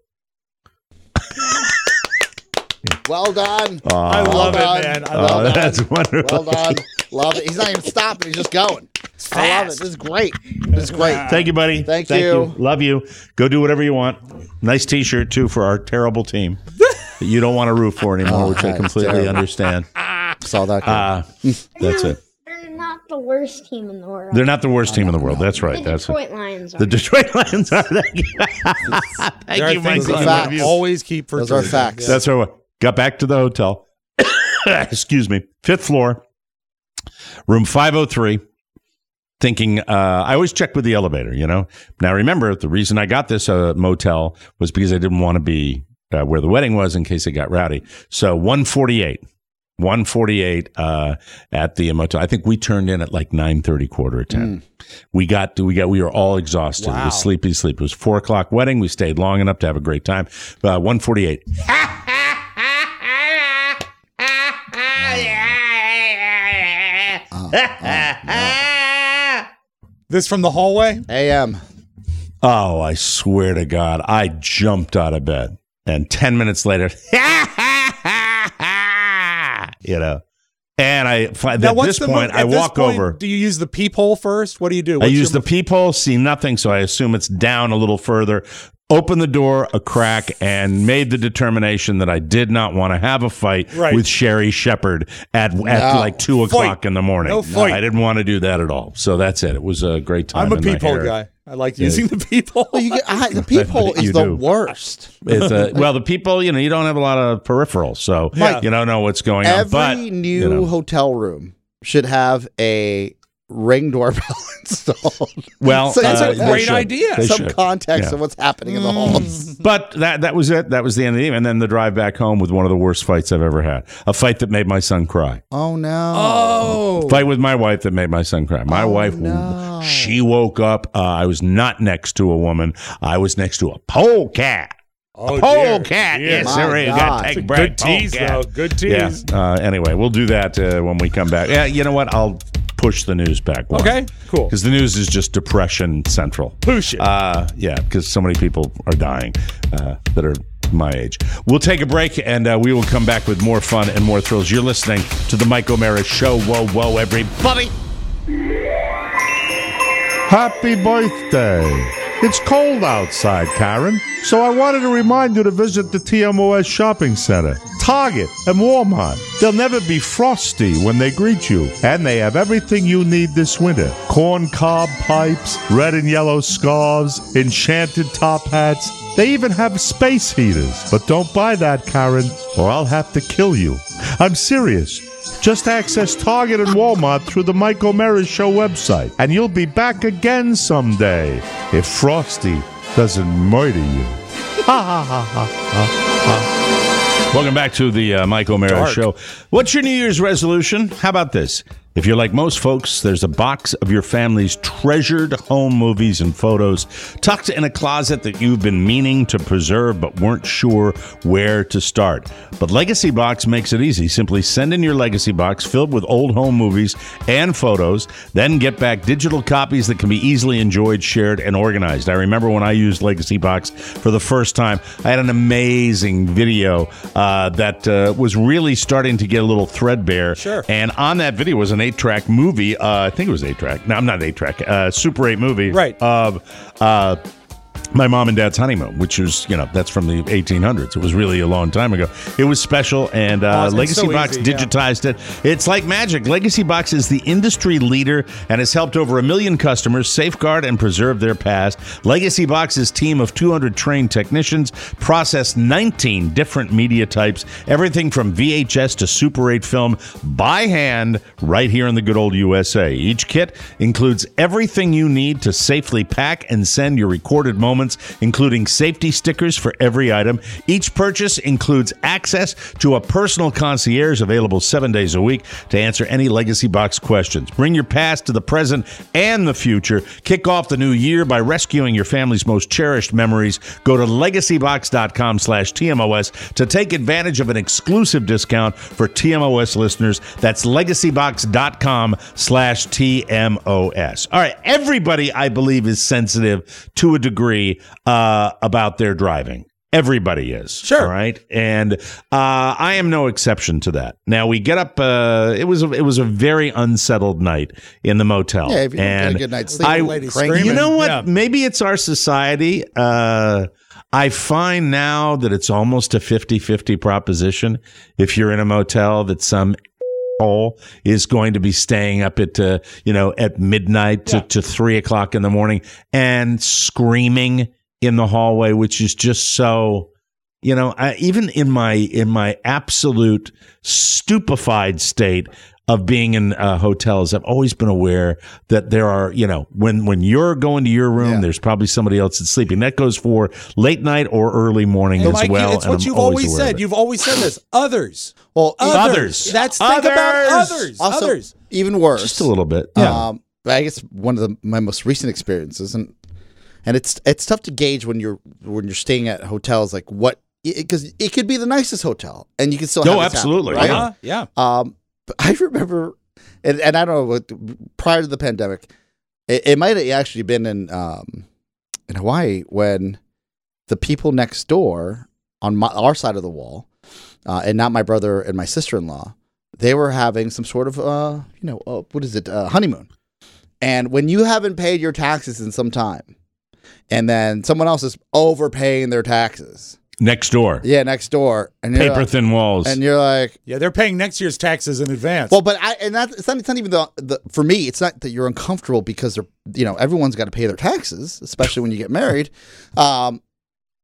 [SPEAKER 3] Well done.
[SPEAKER 2] I
[SPEAKER 3] Well
[SPEAKER 2] love
[SPEAKER 3] done.
[SPEAKER 2] it, man. I
[SPEAKER 4] Oh,
[SPEAKER 2] love it.
[SPEAKER 4] that's wonderful.
[SPEAKER 3] Well done. Love it. He's not even stopping. He's just going. I love it. This is great. This is great.
[SPEAKER 4] Thank you, buddy.
[SPEAKER 3] Thank you.
[SPEAKER 4] Love you. Go do whatever you want. Nice T-shirt too for our terrible team that you don't want to root for anymore,
[SPEAKER 3] Oh,
[SPEAKER 4] which I
[SPEAKER 3] that's
[SPEAKER 4] completely
[SPEAKER 3] terrible.
[SPEAKER 4] understand.
[SPEAKER 3] Saw that.
[SPEAKER 4] Uh, that's it.
[SPEAKER 6] They're not the worst team in the world.
[SPEAKER 4] They're not the worst team in the world. That's right.
[SPEAKER 6] the
[SPEAKER 4] That's
[SPEAKER 6] Detroit
[SPEAKER 4] it.
[SPEAKER 6] Lions are.
[SPEAKER 4] The Detroit Lions are. Thank you,
[SPEAKER 2] There are
[SPEAKER 4] Thank
[SPEAKER 2] things
[SPEAKER 4] you,
[SPEAKER 2] that
[SPEAKER 3] Those
[SPEAKER 2] you
[SPEAKER 3] are
[SPEAKER 4] Michael.
[SPEAKER 3] facts.
[SPEAKER 2] love you always keep for
[SPEAKER 3] Those are
[SPEAKER 2] true.
[SPEAKER 3] facts.
[SPEAKER 2] Yeah.
[SPEAKER 4] That's right. Got back to the hotel. Excuse me. Fifth floor, room five oh three. Thinking, uh, I always check with the elevator, you know. Now, remember, the reason I got this uh, motel was because I didn't want to be uh, where the wedding was in case it got rowdy. So one forty-eight. one forty-eight uh, at the motel. I think we turned in at like nine thirty, quarter of ten. We got, we got, we were all exhausted. It
[SPEAKER 2] Wow.
[SPEAKER 4] was sleepy sleep. It was four o'clock wedding. We stayed long enough to have a great time. Uh, one forty-eight.
[SPEAKER 2] This from the hallway?
[SPEAKER 3] A M.
[SPEAKER 4] Oh, I swear to God, I jumped out of bed. And ten minutes later, you know, and I, at
[SPEAKER 2] Now, what's
[SPEAKER 4] this
[SPEAKER 2] the
[SPEAKER 4] point,
[SPEAKER 2] mo-
[SPEAKER 4] I
[SPEAKER 2] at this
[SPEAKER 4] walk
[SPEAKER 2] point,
[SPEAKER 4] over.
[SPEAKER 2] Do you use the peephole first? What do you do?
[SPEAKER 4] I
[SPEAKER 2] What's
[SPEAKER 4] use
[SPEAKER 2] your
[SPEAKER 4] the peephole, see nothing, so I assume it's down a little further. Opened the door a crack and made the determination that I did not want to have a fight
[SPEAKER 2] Right.
[SPEAKER 4] with Sherry Shepard at, at
[SPEAKER 3] No.
[SPEAKER 4] like two o'clock in the morning.
[SPEAKER 2] No fight.
[SPEAKER 4] I didn't want to do that at all. So that's it. It was a great time.
[SPEAKER 2] I'm a
[SPEAKER 4] in my
[SPEAKER 2] peephole
[SPEAKER 4] hair.
[SPEAKER 2] guy. I like using the peephole.
[SPEAKER 3] Well, you get, I, the peephole
[SPEAKER 4] You
[SPEAKER 3] is the
[SPEAKER 4] do.
[SPEAKER 3] worst.
[SPEAKER 4] It's a, well, the people, you know, you don't have a lot of peripherals, so
[SPEAKER 2] Mike,
[SPEAKER 4] you don't know what's going on.
[SPEAKER 3] Every
[SPEAKER 4] But
[SPEAKER 3] new
[SPEAKER 4] you know,
[SPEAKER 3] hotel room should have a Ring doorbell installed.
[SPEAKER 4] Well,
[SPEAKER 3] So
[SPEAKER 2] That's
[SPEAKER 4] uh,
[SPEAKER 2] a
[SPEAKER 4] they
[SPEAKER 2] great
[SPEAKER 4] should.
[SPEAKER 2] idea.
[SPEAKER 4] They
[SPEAKER 3] Some
[SPEAKER 4] should.
[SPEAKER 3] context
[SPEAKER 4] Yeah.
[SPEAKER 3] of what's happening in the halls.
[SPEAKER 4] But that that was it. That was the end of the game. And then the drive back home with one of the worst fights I've ever had. A fight that made my son cry.
[SPEAKER 3] Oh no!
[SPEAKER 2] Oh.
[SPEAKER 4] Fight with my wife that made my son cry. My wife, she woke up. Uh, I was not next to a woman. I was next to a polecat.
[SPEAKER 2] Oh,
[SPEAKER 4] a
[SPEAKER 2] dear.
[SPEAKER 4] polecat.
[SPEAKER 2] Dear.
[SPEAKER 4] Yes,
[SPEAKER 3] My
[SPEAKER 4] sir. You
[SPEAKER 3] God.
[SPEAKER 4] got to
[SPEAKER 3] It's
[SPEAKER 4] take
[SPEAKER 2] a
[SPEAKER 4] break.
[SPEAKER 2] good tease,
[SPEAKER 4] Polecat.
[SPEAKER 2] though. Good tease.
[SPEAKER 4] Yeah. Uh, anyway, we'll do that uh, when we come back. Yeah, you know what? I'll push the news back. One.
[SPEAKER 2] Okay, cool.
[SPEAKER 4] Because the news is just depression central.
[SPEAKER 2] Push it.
[SPEAKER 4] Uh, yeah, because so many people are dying uh, that are my age. We'll take a break, and uh, we will come back with more fun and more thrills. You're listening to the Mike O'Mara Show. Whoa, whoa, everybody.
[SPEAKER 7] Happy birthday. It's cold outside, Karen, so I wanted to remind you to visit the T M O S Shopping Center, Target, and Walmart. They'll never be frosty when they greet you, and they have everything you need this winter. Corn cob pipes, red and yellow scarves, enchanted top hats. They even have space heaters. But don't buy that, Karen, or I'll have to kill you. I'm serious. Just access Target and Walmart through the Mike O'Mara Show website, and you'll be back again someday if Frosty doesn't murder you. Ha ha ha ha ha.
[SPEAKER 4] Welcome back to the uh, Mike O'Mara
[SPEAKER 2] Dark.
[SPEAKER 4] Show. What's your New Year's resolution? How about this? If you're like most folks, there's a box of your family's treasured home movies and photos tucked in a closet that you've been meaning to preserve but weren't sure where to start. But Legacy Box makes it easy. Simply send in your Legacy Box filled with old home movies and photos, then get back digital copies that can be easily enjoyed, shared, and organized. I remember when I used Legacy Box for the first time, I had an amazing video uh, that uh, was really starting to get a little threadbare.
[SPEAKER 2] Sure.
[SPEAKER 4] And on that video was an eight-track movie. Uh, I think it was eight-track. No, I'm not eight-track. Uh, Super eight movie.
[SPEAKER 2] Right.
[SPEAKER 4] Of uh, My Mom and Dad's Honeymoon, which was, you know, that's from the eighteen hundreds. It was really a long time ago. It was special, and uh,
[SPEAKER 2] Awesome. It's
[SPEAKER 4] Legacy
[SPEAKER 2] so
[SPEAKER 4] Box
[SPEAKER 2] easy, yeah.
[SPEAKER 4] digitized it. It's like magic. Legacy Box is the industry leader and has helped over a million customers safeguard and preserve their past. Legacy Box's team of two hundred trained technicians process nineteen different media types, everything from V H S to Super eight film by hand right here in the good old U S A. Each kit includes everything you need to safely pack and send your recorded moments, including safety stickers for every item. Each purchase includes access to a personal concierge available seven days a week to answer any Legacy Box questions. Bring your past to the present and the future. Kick off the new year by rescuing your family's most cherished memories. Go to legacybox.com slash TMOS to take advantage of an exclusive discount for T M O S listeners. That's legacybox.com slash TMOS. All right, everybody, I believe, is sensitive to a degree uh, about their driving. Everybody is.
[SPEAKER 2] Sure.
[SPEAKER 4] All right. And uh, I am no exception to that. Now we get up. Uh, it was a, it was a very unsettled night in the motel.
[SPEAKER 3] Yeah, if you don't get a
[SPEAKER 4] and
[SPEAKER 3] good night's sleep,
[SPEAKER 4] I,
[SPEAKER 2] lady
[SPEAKER 3] cranky.
[SPEAKER 2] screaming.
[SPEAKER 4] you know what?
[SPEAKER 2] Yeah.
[SPEAKER 4] Maybe it's our society. Uh, I find now that it's almost a fifty-fifty proposition. If you're in a motel that some hole is going to be staying up at uh, you know at midnight to,
[SPEAKER 2] Yeah.
[SPEAKER 4] to three o'clock in the morning and screaming in the hallway, which is just so, you know, I, even in my in my absolute stupefied state of being in uh, hotels, I've always been aware that there are, you know, when when you're going to your room,
[SPEAKER 3] Yeah.
[SPEAKER 4] there's probably somebody else that's sleeping. That goes for late night or early morning
[SPEAKER 2] And
[SPEAKER 4] as
[SPEAKER 2] Mike,
[SPEAKER 4] well.
[SPEAKER 2] it's
[SPEAKER 4] and
[SPEAKER 2] what
[SPEAKER 4] I'm
[SPEAKER 2] you've
[SPEAKER 4] always
[SPEAKER 2] always
[SPEAKER 4] aware of
[SPEAKER 2] said.
[SPEAKER 4] it.
[SPEAKER 2] You've always said this. Others.
[SPEAKER 3] Well, e-
[SPEAKER 4] Others.
[SPEAKER 2] That's think about
[SPEAKER 4] Others.
[SPEAKER 2] others.
[SPEAKER 3] also,
[SPEAKER 2] others.
[SPEAKER 3] even worse.
[SPEAKER 4] Just a little bit. Yeah.
[SPEAKER 3] Um, but I guess one of the, my most recent experiences, and and it's it's tough to gauge when you're when you're staying at hotels, like what, because it, it could be the nicest hotel and you can still have
[SPEAKER 4] Oh,
[SPEAKER 3] this happen,
[SPEAKER 4] absolutely.
[SPEAKER 3] right?
[SPEAKER 2] Uh-huh. Yeah.
[SPEAKER 3] Um, but I remember, and, and I don't know what prior to the pandemic, it, it might have actually been in um in Hawaii when the people next door on my, our side of the wall, uh, and not my brother and my sister-in-law, they were having some sort of uh you know uh, what is it uh, honeymoon, and when you haven't paid your taxes in some time, and then someone else is overpaying their taxes,
[SPEAKER 4] Next door.
[SPEAKER 3] yeah, next door, and you're
[SPEAKER 4] Paper
[SPEAKER 3] like,
[SPEAKER 4] thin walls.
[SPEAKER 3] and you're like.
[SPEAKER 2] Yeah, they're paying next year's taxes in advance.
[SPEAKER 3] Well, but I and that it's not, it's not even the, the for me. It's not that you're uncomfortable because they're you know everyone's got to pay their taxes, especially when you get married. Um,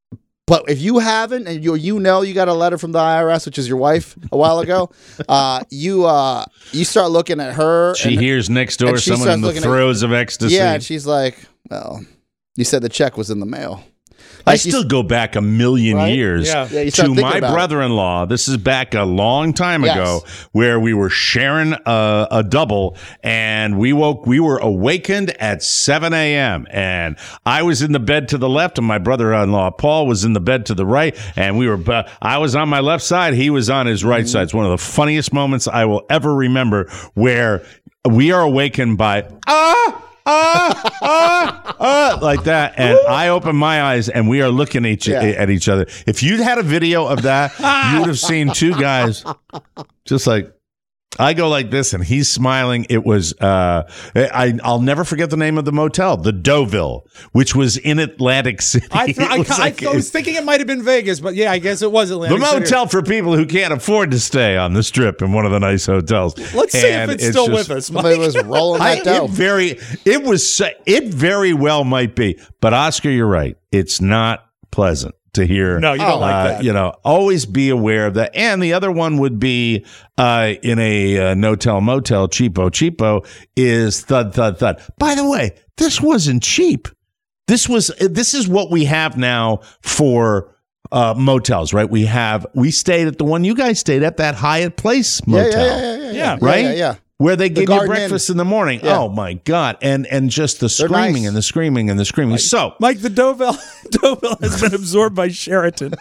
[SPEAKER 3] But if you haven't, and you you know you got a letter from the I R S, which is your wife, a while ago, uh, you uh, you start looking at her.
[SPEAKER 4] She
[SPEAKER 3] and,
[SPEAKER 4] hears next door
[SPEAKER 3] and she
[SPEAKER 4] someone in
[SPEAKER 3] starts
[SPEAKER 4] the
[SPEAKER 3] looking at-
[SPEAKER 4] throes of ecstasy.
[SPEAKER 3] Yeah, and she's like, "Well, you said the check was in the mail."
[SPEAKER 4] I
[SPEAKER 3] Like, you-
[SPEAKER 4] still go back a million
[SPEAKER 3] Right?
[SPEAKER 4] years
[SPEAKER 2] Yeah.
[SPEAKER 3] Yeah, you start
[SPEAKER 4] to
[SPEAKER 3] thinking
[SPEAKER 4] my
[SPEAKER 3] about it.
[SPEAKER 4] brother-in-law. This is back a long time
[SPEAKER 3] Yes.
[SPEAKER 4] ago, where we were sharing a, a double, and we woke. We were awakened at seven a.m. and I was in the bed to the left, and my brother-in-law Paul was in the bed to the right, and we were. Uh, I was on my left side, he was on his right
[SPEAKER 3] Mm-hmm.
[SPEAKER 4] side. It's one of the funniest moments I will ever remember, where we are awakened by ah. ah, ah, ah, like that, and I open my eyes, and we are looking at each,
[SPEAKER 3] Yeah.
[SPEAKER 4] at each other. If you'd had a video of that, you would have seen two guys just like. I go like this, and he's smiling. It was, uh, I, I'll never forget the name of the motel, the Deauville, which was in Atlantic City.
[SPEAKER 2] I, th- I,
[SPEAKER 4] It was
[SPEAKER 2] I,
[SPEAKER 4] like-
[SPEAKER 2] I was thinking it might have been Vegas, but yeah, I guess it was
[SPEAKER 4] the
[SPEAKER 2] Atlantic City.
[SPEAKER 4] motel for people who can't afford to stay on the strip in one of the nice hotels.
[SPEAKER 2] Let's see
[SPEAKER 4] And
[SPEAKER 2] if it's, still
[SPEAKER 4] just-
[SPEAKER 2] with us,
[SPEAKER 3] somebody
[SPEAKER 2] Mike.
[SPEAKER 3] was rolling
[SPEAKER 4] I,
[SPEAKER 3] that dough.
[SPEAKER 4] it very, it was, so- it very well might be, but Oscar, you're right. It's not pleasant to hear.
[SPEAKER 2] No, you don't like
[SPEAKER 4] uh,
[SPEAKER 2] that.
[SPEAKER 4] You know, always be aware of that. And the other one would be uh, in a uh, no-tell motel, cheapo, cheapo is thud, thud, thud. By the way, this wasn't cheap. This was, this is what we have now for uh, motels, right? We have, we stayed at the one you guys stayed at, that Hyatt Place
[SPEAKER 3] yeah,
[SPEAKER 4] motel.
[SPEAKER 3] yeah, yeah, yeah, yeah,
[SPEAKER 2] Yeah.
[SPEAKER 4] Right?
[SPEAKER 3] Yeah, yeah.
[SPEAKER 4] Where they give you
[SPEAKER 3] Garden
[SPEAKER 4] breakfast
[SPEAKER 3] Inn.
[SPEAKER 4] in the morning.
[SPEAKER 3] Yeah.
[SPEAKER 4] Oh my God. And and just the screaming
[SPEAKER 3] nice.
[SPEAKER 4] and the screaming and the screaming. So
[SPEAKER 2] Mike, the Deauville, Deauville has been absorbed by Sheraton.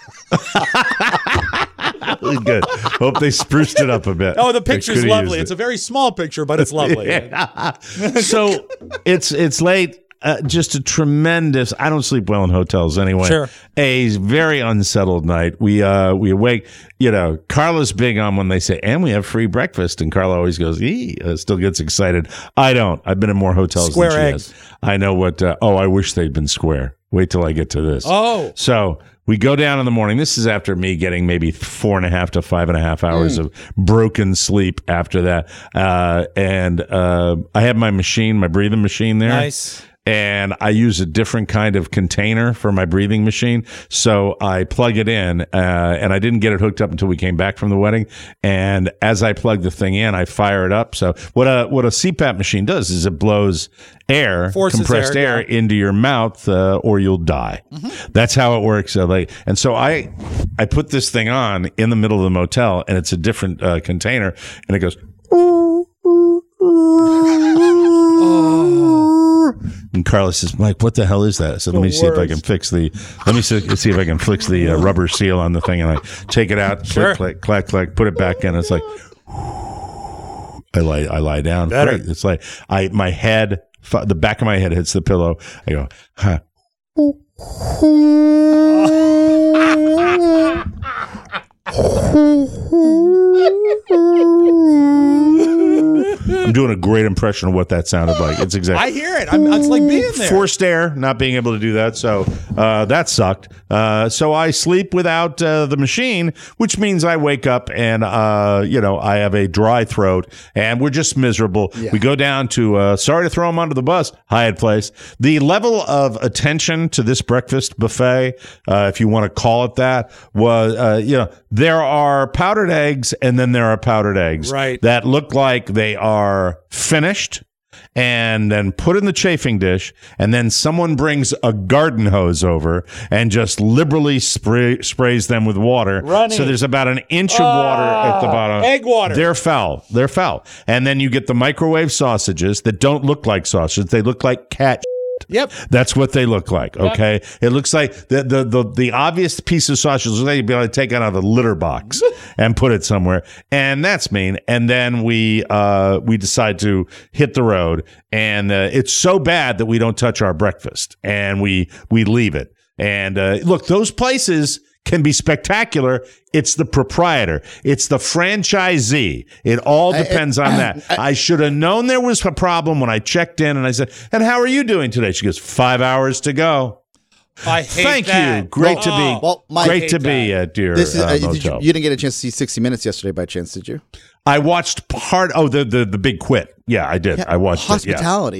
[SPEAKER 4] good. Hope they spruced it up a bit.
[SPEAKER 2] Oh, the
[SPEAKER 4] They
[SPEAKER 2] picture's
[SPEAKER 4] coulda
[SPEAKER 2] lovely.
[SPEAKER 4] used
[SPEAKER 2] It's
[SPEAKER 4] it.
[SPEAKER 2] a very small picture, but it's lovely.
[SPEAKER 4] So it's it's late. Uh, just a tremendous. I don't sleep well in hotels anyway.
[SPEAKER 2] Sure.
[SPEAKER 4] A very unsettled night. We uh we awake. You know, Carla's big on when they say, "And we have free breakfast," and Carla always goes, "Ee," uh, still gets excited. I don't. I've been in more hotels
[SPEAKER 2] Square
[SPEAKER 4] than she
[SPEAKER 2] eggs.
[SPEAKER 4] has. I know what. Uh, oh, I wish they'd been square. Wait till I get to this.
[SPEAKER 2] Oh.
[SPEAKER 4] So we go down in the morning. This is after me getting maybe four and a half to five and a half hours
[SPEAKER 2] Mm.
[SPEAKER 4] of broken sleep after that. Uh, and uh, I have my machine, my breathing machine there.
[SPEAKER 2] Nice.
[SPEAKER 4] And I use a different kind of container for my breathing machine. So I plug it in, uh, and I didn't get it hooked up until we came back from the wedding. And as I plug the thing in, I fire it up. So what a what a C PAP machine does is it blows air,
[SPEAKER 2] Forces
[SPEAKER 4] compressed
[SPEAKER 2] air,
[SPEAKER 4] air,
[SPEAKER 2] yeah.
[SPEAKER 4] into your mouth, uh, or you'll die. That's how it works. So like, and so I I put this thing on in the middle of the motel, and it's a different uh, container, and it goes. And Carlos says, "Mike, what the hell is that?" So let me see if I can fix the. Let me see, see if I can fix the uh, rubber seal on the thing, and I take it out,
[SPEAKER 2] Sure.
[SPEAKER 4] click, click, clack, clack, put it back in. It's like I lie, I lie down.
[SPEAKER 2] Better.
[SPEAKER 4] Great. It's like I my head, the back of my head hits the pillow. I go, huh. I'm doing a great impression of what that sounded like. It's exactly.
[SPEAKER 2] I hear it. I'm, it's like being there.
[SPEAKER 4] Forced air, not being able to do that. So uh, that sucked. Uh, so I sleep without uh, the machine, which means I wake up and, uh, you know, I have a dry throat and we're just miserable. We go down to, uh, sorry to throw them under the bus, Hyatt Place. The level of attention to this breakfast buffet, uh, if you want to call it that, was, uh, you know, there are powdered eggs and then there are powdered eggs
[SPEAKER 2] Right.
[SPEAKER 4] that look like they are finished and then put in the chafing dish, and then someone brings a garden hose over and just liberally spray, sprays them with water.
[SPEAKER 2] Runny.
[SPEAKER 4] So there's about an inch of water at the bottom.
[SPEAKER 2] egg water.
[SPEAKER 4] They're foul. They're foul. And then you get the microwave sausages that don't look like sausages. They look like cat.
[SPEAKER 2] Yep.
[SPEAKER 4] That's what they look like. Okay, it looks like the the the, the obvious piece of sausage looks like you'd be able to take it out of a litter box and put it somewhere, and that's mean. And then we uh we decide to hit the road, and uh, it's so bad that we don't touch our breakfast, and we we leave it. And uh, look, those places can be spectacular. It's the proprietor. It's the franchisee. It all depends on that. I should have known there was a problem when I checked in and I said, "And how are you doing today?" She goes, five hours to go.
[SPEAKER 2] I hate
[SPEAKER 4] Thank
[SPEAKER 2] that.
[SPEAKER 4] you. Great
[SPEAKER 2] Oh,
[SPEAKER 4] to be.
[SPEAKER 3] Well, Mike-
[SPEAKER 4] great
[SPEAKER 2] I
[SPEAKER 4] to
[SPEAKER 2] hate
[SPEAKER 4] be at your
[SPEAKER 3] This is,
[SPEAKER 4] uh,
[SPEAKER 3] uh, did you,
[SPEAKER 4] motel.
[SPEAKER 3] you didn't get a chance to see sixty minutes yesterday by chance, did you?
[SPEAKER 4] I watched part. Oh, the the the big quit. Yeah, I did. I watched it. Yeah.
[SPEAKER 3] Hospitality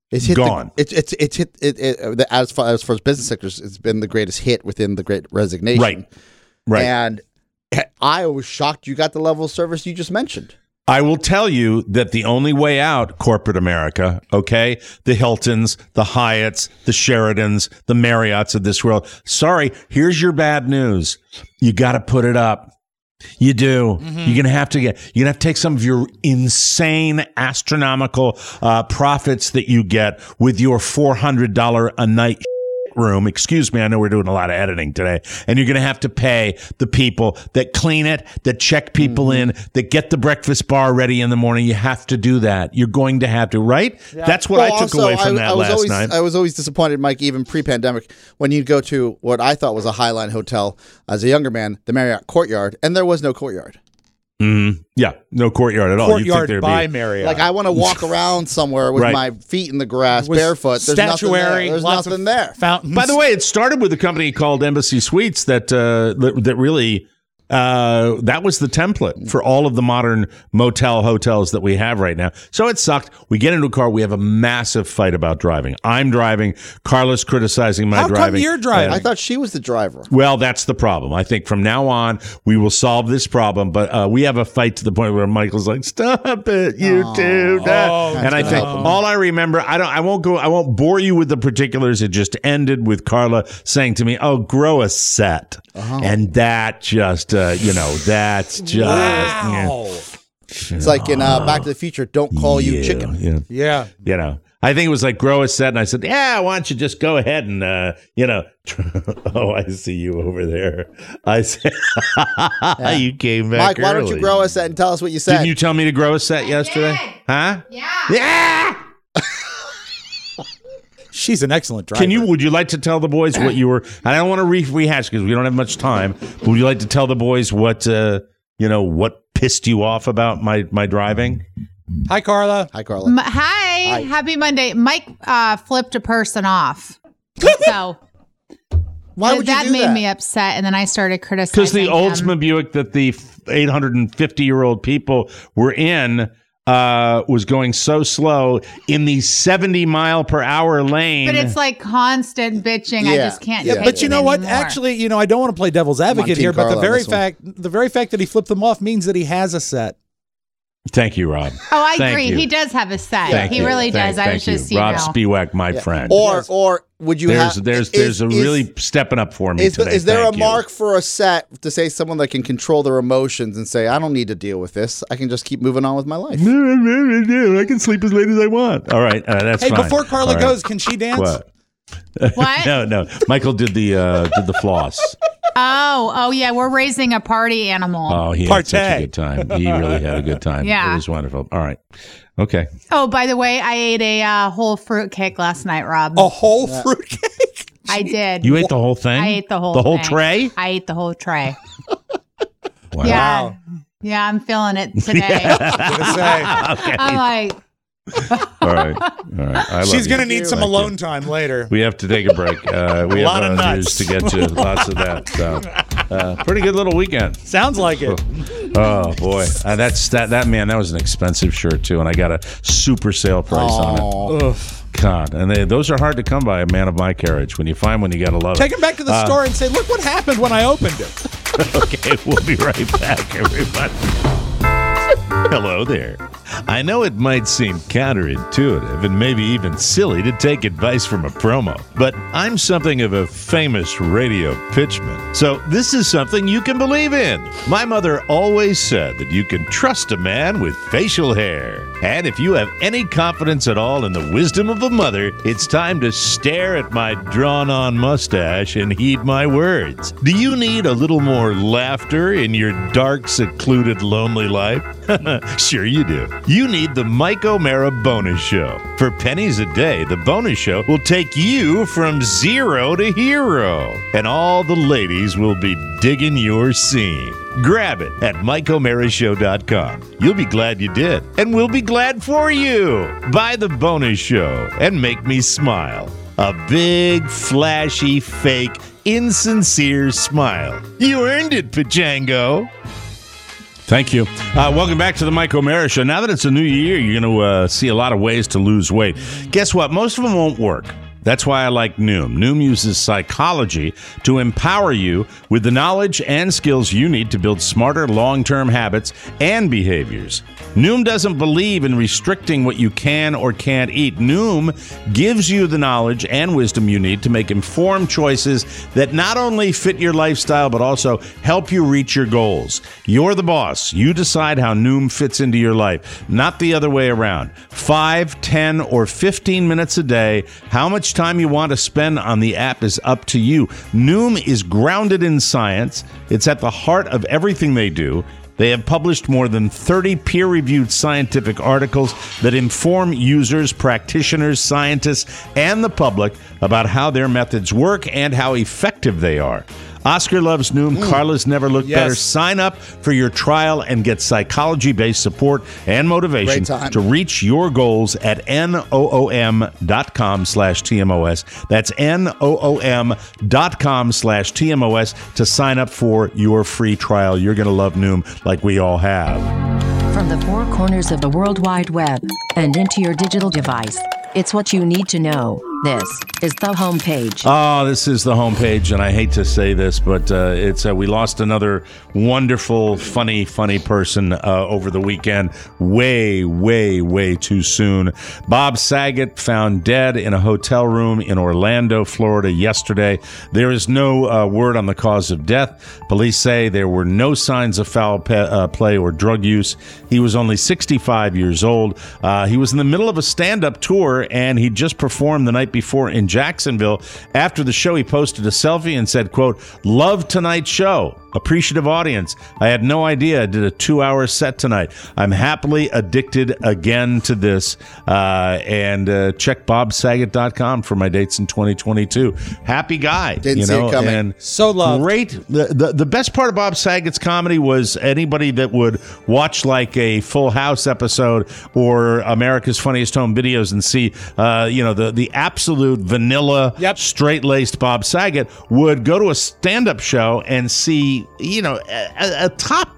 [SPEAKER 3] It's hit
[SPEAKER 4] gone.
[SPEAKER 3] The, it's it's it's hit it, it, the, as far as far as business sectors, it's been the greatest hit within the Great Resignation.
[SPEAKER 4] Right. Right.
[SPEAKER 3] And I was shocked you got the level of service you just mentioned.
[SPEAKER 4] I will tell you that the only way out, corporate America, okay, the Hiltons, the Hyatts, the Sheratons, the Marriotts of this world. Sorry, here's your bad news. You got to put it up. You do. Mm-hmm. You're gonna have to get. You're gonna have to take some of your insane, astronomical uh, profits that you get with your four hundred dollar a night room. Excuse me, I know we're doing a lot of editing today, and you're gonna have to pay the people that clean it, that check people mm-hmm. in, that get the breakfast bar ready in the morning. You have to do that. You're going to have to, right? Yeah. That's what
[SPEAKER 3] well,
[SPEAKER 4] I took
[SPEAKER 3] also,
[SPEAKER 4] away from
[SPEAKER 3] I,
[SPEAKER 4] that
[SPEAKER 3] I was
[SPEAKER 4] last
[SPEAKER 3] always,
[SPEAKER 4] night.
[SPEAKER 3] I was always disappointed, Mike, even pre-pandemic, when you'd go to what I thought was a Highline hotel as a younger man, the Marriott Courtyard, and there was no courtyard.
[SPEAKER 4] Mm-hmm. Yeah, no courtyard at all.
[SPEAKER 2] Courtyard
[SPEAKER 4] think
[SPEAKER 2] by
[SPEAKER 4] be...
[SPEAKER 2] Marriott.
[SPEAKER 3] Like I want to walk around somewhere with
[SPEAKER 4] right.
[SPEAKER 3] my feet in the grass,
[SPEAKER 2] with
[SPEAKER 3] barefoot. There's
[SPEAKER 2] statuary,
[SPEAKER 3] nothing there. There's
[SPEAKER 2] lots
[SPEAKER 3] nothing
[SPEAKER 2] of
[SPEAKER 3] there.
[SPEAKER 2] Fountains.
[SPEAKER 4] By the way, it started with a company called Embassy Suites that uh, that, that really uh, that was the template for all of the modern motel hotels that we have right now. So it sucked. We get into a car. We have a massive fight about driving. I'm driving. Carla's criticizing my
[SPEAKER 2] How
[SPEAKER 4] driving.
[SPEAKER 2] come you're driving?
[SPEAKER 3] I thought she was the driver.
[SPEAKER 4] Well, that's the problem. I think from now on, we will solve this problem. But uh, we have a fight to the point where Michael's like, stop it, you
[SPEAKER 3] Oh.
[SPEAKER 4] two.
[SPEAKER 3] Oh,
[SPEAKER 4] and I
[SPEAKER 3] that's
[SPEAKER 4] think
[SPEAKER 3] gonna help him.
[SPEAKER 4] all I remember, I don't, I won't go, I won't bore you with the particulars. It just ended with Carla saying to me, oh, grow a set.
[SPEAKER 3] Uh-huh.
[SPEAKER 4] And that just, uh, you know, that's just.
[SPEAKER 2] Wow.
[SPEAKER 4] Yeah.
[SPEAKER 3] It's like in uh, Back to the Future, don't call you
[SPEAKER 4] Yeah,
[SPEAKER 3] chicken.
[SPEAKER 4] Yeah.
[SPEAKER 2] Yeah.
[SPEAKER 4] You know, I think it was like grow a set, and I said, "Yeah, why don't you just go ahead and, uh, you know." Oh, I see you over there. I said,
[SPEAKER 3] Yeah.
[SPEAKER 4] "You came back."
[SPEAKER 3] Mike, why don't you
[SPEAKER 4] early.
[SPEAKER 3] grow a set and tell us what you said?
[SPEAKER 4] Didn't you tell me to grow a set yesterday?
[SPEAKER 6] did.
[SPEAKER 4] Huh?
[SPEAKER 6] Yeah.
[SPEAKER 4] Yeah.
[SPEAKER 2] She's an excellent driver.
[SPEAKER 4] Can you? Would you like to tell the boys what you were? And I don't want to re- rehash because we don't have much time. But would you like to tell the boys what uh, you know? What pissed you off about my my driving?
[SPEAKER 2] Hi, Carla.
[SPEAKER 3] Hi, Carla.
[SPEAKER 8] M- hi.
[SPEAKER 3] Hi.
[SPEAKER 8] Happy Monday. Mike uh, flipped a person off. So
[SPEAKER 3] Why would you
[SPEAKER 8] that
[SPEAKER 3] do
[SPEAKER 8] made
[SPEAKER 3] that?
[SPEAKER 8] me upset, and then I started criticizing
[SPEAKER 4] Because the
[SPEAKER 8] him.
[SPEAKER 4] Oldsmobile Buick that the eight hundred fifty year old people were in uh, was going so slow in the seventy mile per hour lane.
[SPEAKER 8] But it's like constant bitching. I
[SPEAKER 3] Yeah.
[SPEAKER 8] just can't.
[SPEAKER 3] Yeah.
[SPEAKER 8] take
[SPEAKER 2] But you
[SPEAKER 8] it
[SPEAKER 2] know what?
[SPEAKER 8] anymore.
[SPEAKER 2] Actually, you know, I don't want to play devil's advocate
[SPEAKER 3] Team
[SPEAKER 2] here, but
[SPEAKER 3] Carla
[SPEAKER 2] the
[SPEAKER 3] on
[SPEAKER 2] very
[SPEAKER 3] this one.
[SPEAKER 2] fact, the very fact that he flipped them off means that he has a set.
[SPEAKER 4] Thank you, Rob.
[SPEAKER 8] Oh, I
[SPEAKER 4] Thank
[SPEAKER 8] agree.
[SPEAKER 4] you.
[SPEAKER 8] He does have a set.
[SPEAKER 4] Thank
[SPEAKER 8] he
[SPEAKER 4] you.
[SPEAKER 8] really
[SPEAKER 4] Thank-
[SPEAKER 8] does. I
[SPEAKER 4] thank
[SPEAKER 8] was just,
[SPEAKER 4] you.
[SPEAKER 8] you
[SPEAKER 4] Rob
[SPEAKER 8] know.
[SPEAKER 4] Spiewak, my friend.
[SPEAKER 3] Or, or would you
[SPEAKER 4] there's
[SPEAKER 3] have?
[SPEAKER 4] there's
[SPEAKER 3] is-
[SPEAKER 4] there's a
[SPEAKER 3] is-
[SPEAKER 4] really stepping up for me
[SPEAKER 3] Is,
[SPEAKER 4] today.
[SPEAKER 3] is there
[SPEAKER 4] Thank
[SPEAKER 3] a
[SPEAKER 4] you.
[SPEAKER 3] mark for a set to say someone that can control their emotions and say, I don't need to deal with this. I can just keep moving on with my life.
[SPEAKER 4] I can sleep as late as I want. All right, uh, that's
[SPEAKER 2] Hey,
[SPEAKER 4] fine.
[SPEAKER 2] before Carla
[SPEAKER 4] All right.
[SPEAKER 2] goes, can she dance?
[SPEAKER 4] What?
[SPEAKER 8] What?
[SPEAKER 4] no, no. Michael did the uh, did the floss.
[SPEAKER 8] Oh, oh yeah. We're raising a party animal.
[SPEAKER 4] Oh, he had such a
[SPEAKER 2] Partay.
[SPEAKER 4] good time. He really had a good time.
[SPEAKER 8] Yeah.
[SPEAKER 4] It was wonderful. All right. Okay.
[SPEAKER 8] Oh, by the way, I ate a uh, whole fruit cake last night, Rob.
[SPEAKER 2] A whole fruit cake?
[SPEAKER 8] I did.
[SPEAKER 4] You ate the whole thing?
[SPEAKER 8] I ate the whole
[SPEAKER 4] The whole
[SPEAKER 8] thing.
[SPEAKER 4] tray?
[SPEAKER 8] I ate the whole tray.
[SPEAKER 4] Wow.
[SPEAKER 8] Yeah.
[SPEAKER 2] Wow.
[SPEAKER 8] Yeah, I'm feeling it today.
[SPEAKER 2] Gonna say.
[SPEAKER 8] I'm like,
[SPEAKER 4] All right. All right. I love
[SPEAKER 2] She's going to
[SPEAKER 4] you.
[SPEAKER 2] need some
[SPEAKER 4] Thank you.
[SPEAKER 2] alone time later.
[SPEAKER 4] We have to take a break. Uh, we
[SPEAKER 2] A lot
[SPEAKER 4] have
[SPEAKER 2] of
[SPEAKER 4] uh,
[SPEAKER 2] nuts.
[SPEAKER 4] news to get to. Lots of that. So, uh, pretty good little weekend.
[SPEAKER 2] Sounds like it.
[SPEAKER 4] Oh boy, uh, that's that. That man, that was an expensive shirt too, and I got a super sale price on it.
[SPEAKER 3] Aw.
[SPEAKER 2] Ugh.
[SPEAKER 4] God, and they, those are hard to come by. A man of my carriage. When you find one, you got to love
[SPEAKER 2] Take
[SPEAKER 4] it.
[SPEAKER 2] him back to the
[SPEAKER 4] Uh,
[SPEAKER 2] store and say, look what happened when I opened it.
[SPEAKER 4] Okay, we'll be right back, everybody. Hello there. I know it might seem counterintuitive and maybe even silly to take advice from a promo, but I'm something of a famous radio pitchman. So this is something you can believe in. My mother always said that you can trust a man with facial hair. And if you have any confidence at all in the wisdom of a mother, it's time to stare at my drawn-on mustache and heed my words. Do you need a little more laughter in your dark, secluded, lonely life? Sure you do. You need the Mike O'Mara Bonus Show. For pennies a day, the Bonus Show will take you from zero to hero. And all the ladies will be digging your scene. Grab it at Mike O'Mara Show dot com. You'll be glad you did, and we'll be glad for you. Buy the Bonus Show and make me smile. A big, flashy, fake, insincere smile. You earned it, Pachango. Thank you. Uh, welcome back to the Mike O'Mara Show. Now that it's a new year, you're going to uh, see a lot of ways to lose weight. Guess what? Most of them won't work. That's why I like Noom. Noom uses psychology to empower you with the knowledge and skills you need to build smarter long-term habits and behaviors. Noom doesn't believe in restricting what you can or can't eat. Noom gives you the knowledge and wisdom you need to make informed choices that not only fit your lifestyle, but also help you reach your goals. You're the boss. You decide how Noom fits into your life, not the other way around. Five, ten, or fifteen minutes a day, how much time you want to spend on the app is up to you. Noom is grounded in science. It's at the heart of everything they do. They have published more than thirty peer-reviewed scientific articles that inform users, practitioners, scientists, and the public about how their methods work and how effective they are. Oscar loves Noom. Mm. Carla's never looked yes. better. Sign up for your trial and get psychology-based support and motivation to reach your goals at N-O-O-M dot com slash T-M-O-S. That's N-O-O-M dot com slash T-M-O-S to sign up for your free trial. You're going to love Noom like we all have.
[SPEAKER 9] From the four corners of the World Wide Web and into your digital device, it's what you need to know. This is the homepage.
[SPEAKER 4] Oh, this is the homepage, and I hate to say this, but uh, it's uh, we lost another wonderful, funny, funny person uh, over the weekend. Way, way, way too soon. Bob Saget found dead in a hotel room in Orlando, Florida yesterday. There is no uh, word on the cause of death. Police say there were no signs of foul pe- uh, play or drug use. He was only sixty-five years old. Uh, he was in the middle of a stand-up tour, and he just performed the night before in Jacksonville. After the show, he posted a selfie and said, quote, "Love tonight's show. Appreciative audience. I had no idea I did a two-hour set tonight. I'm happily addicted again to this." Uh, and uh, check bob saget dot com for my dates in twenty twenty-two. Happy guy.
[SPEAKER 3] Didn't
[SPEAKER 4] you
[SPEAKER 3] see
[SPEAKER 4] know,
[SPEAKER 3] it coming.
[SPEAKER 4] And
[SPEAKER 2] so loved.
[SPEAKER 4] Great. The, the, the best part of Bob Saget's comedy was anybody that would watch like a Full House episode or America's Funniest Home Videos and see, uh, you know, the, the absolute vanilla,
[SPEAKER 2] yep.
[SPEAKER 4] straight-laced Bob Saget would go to a stand-up show and see, you know, a, a top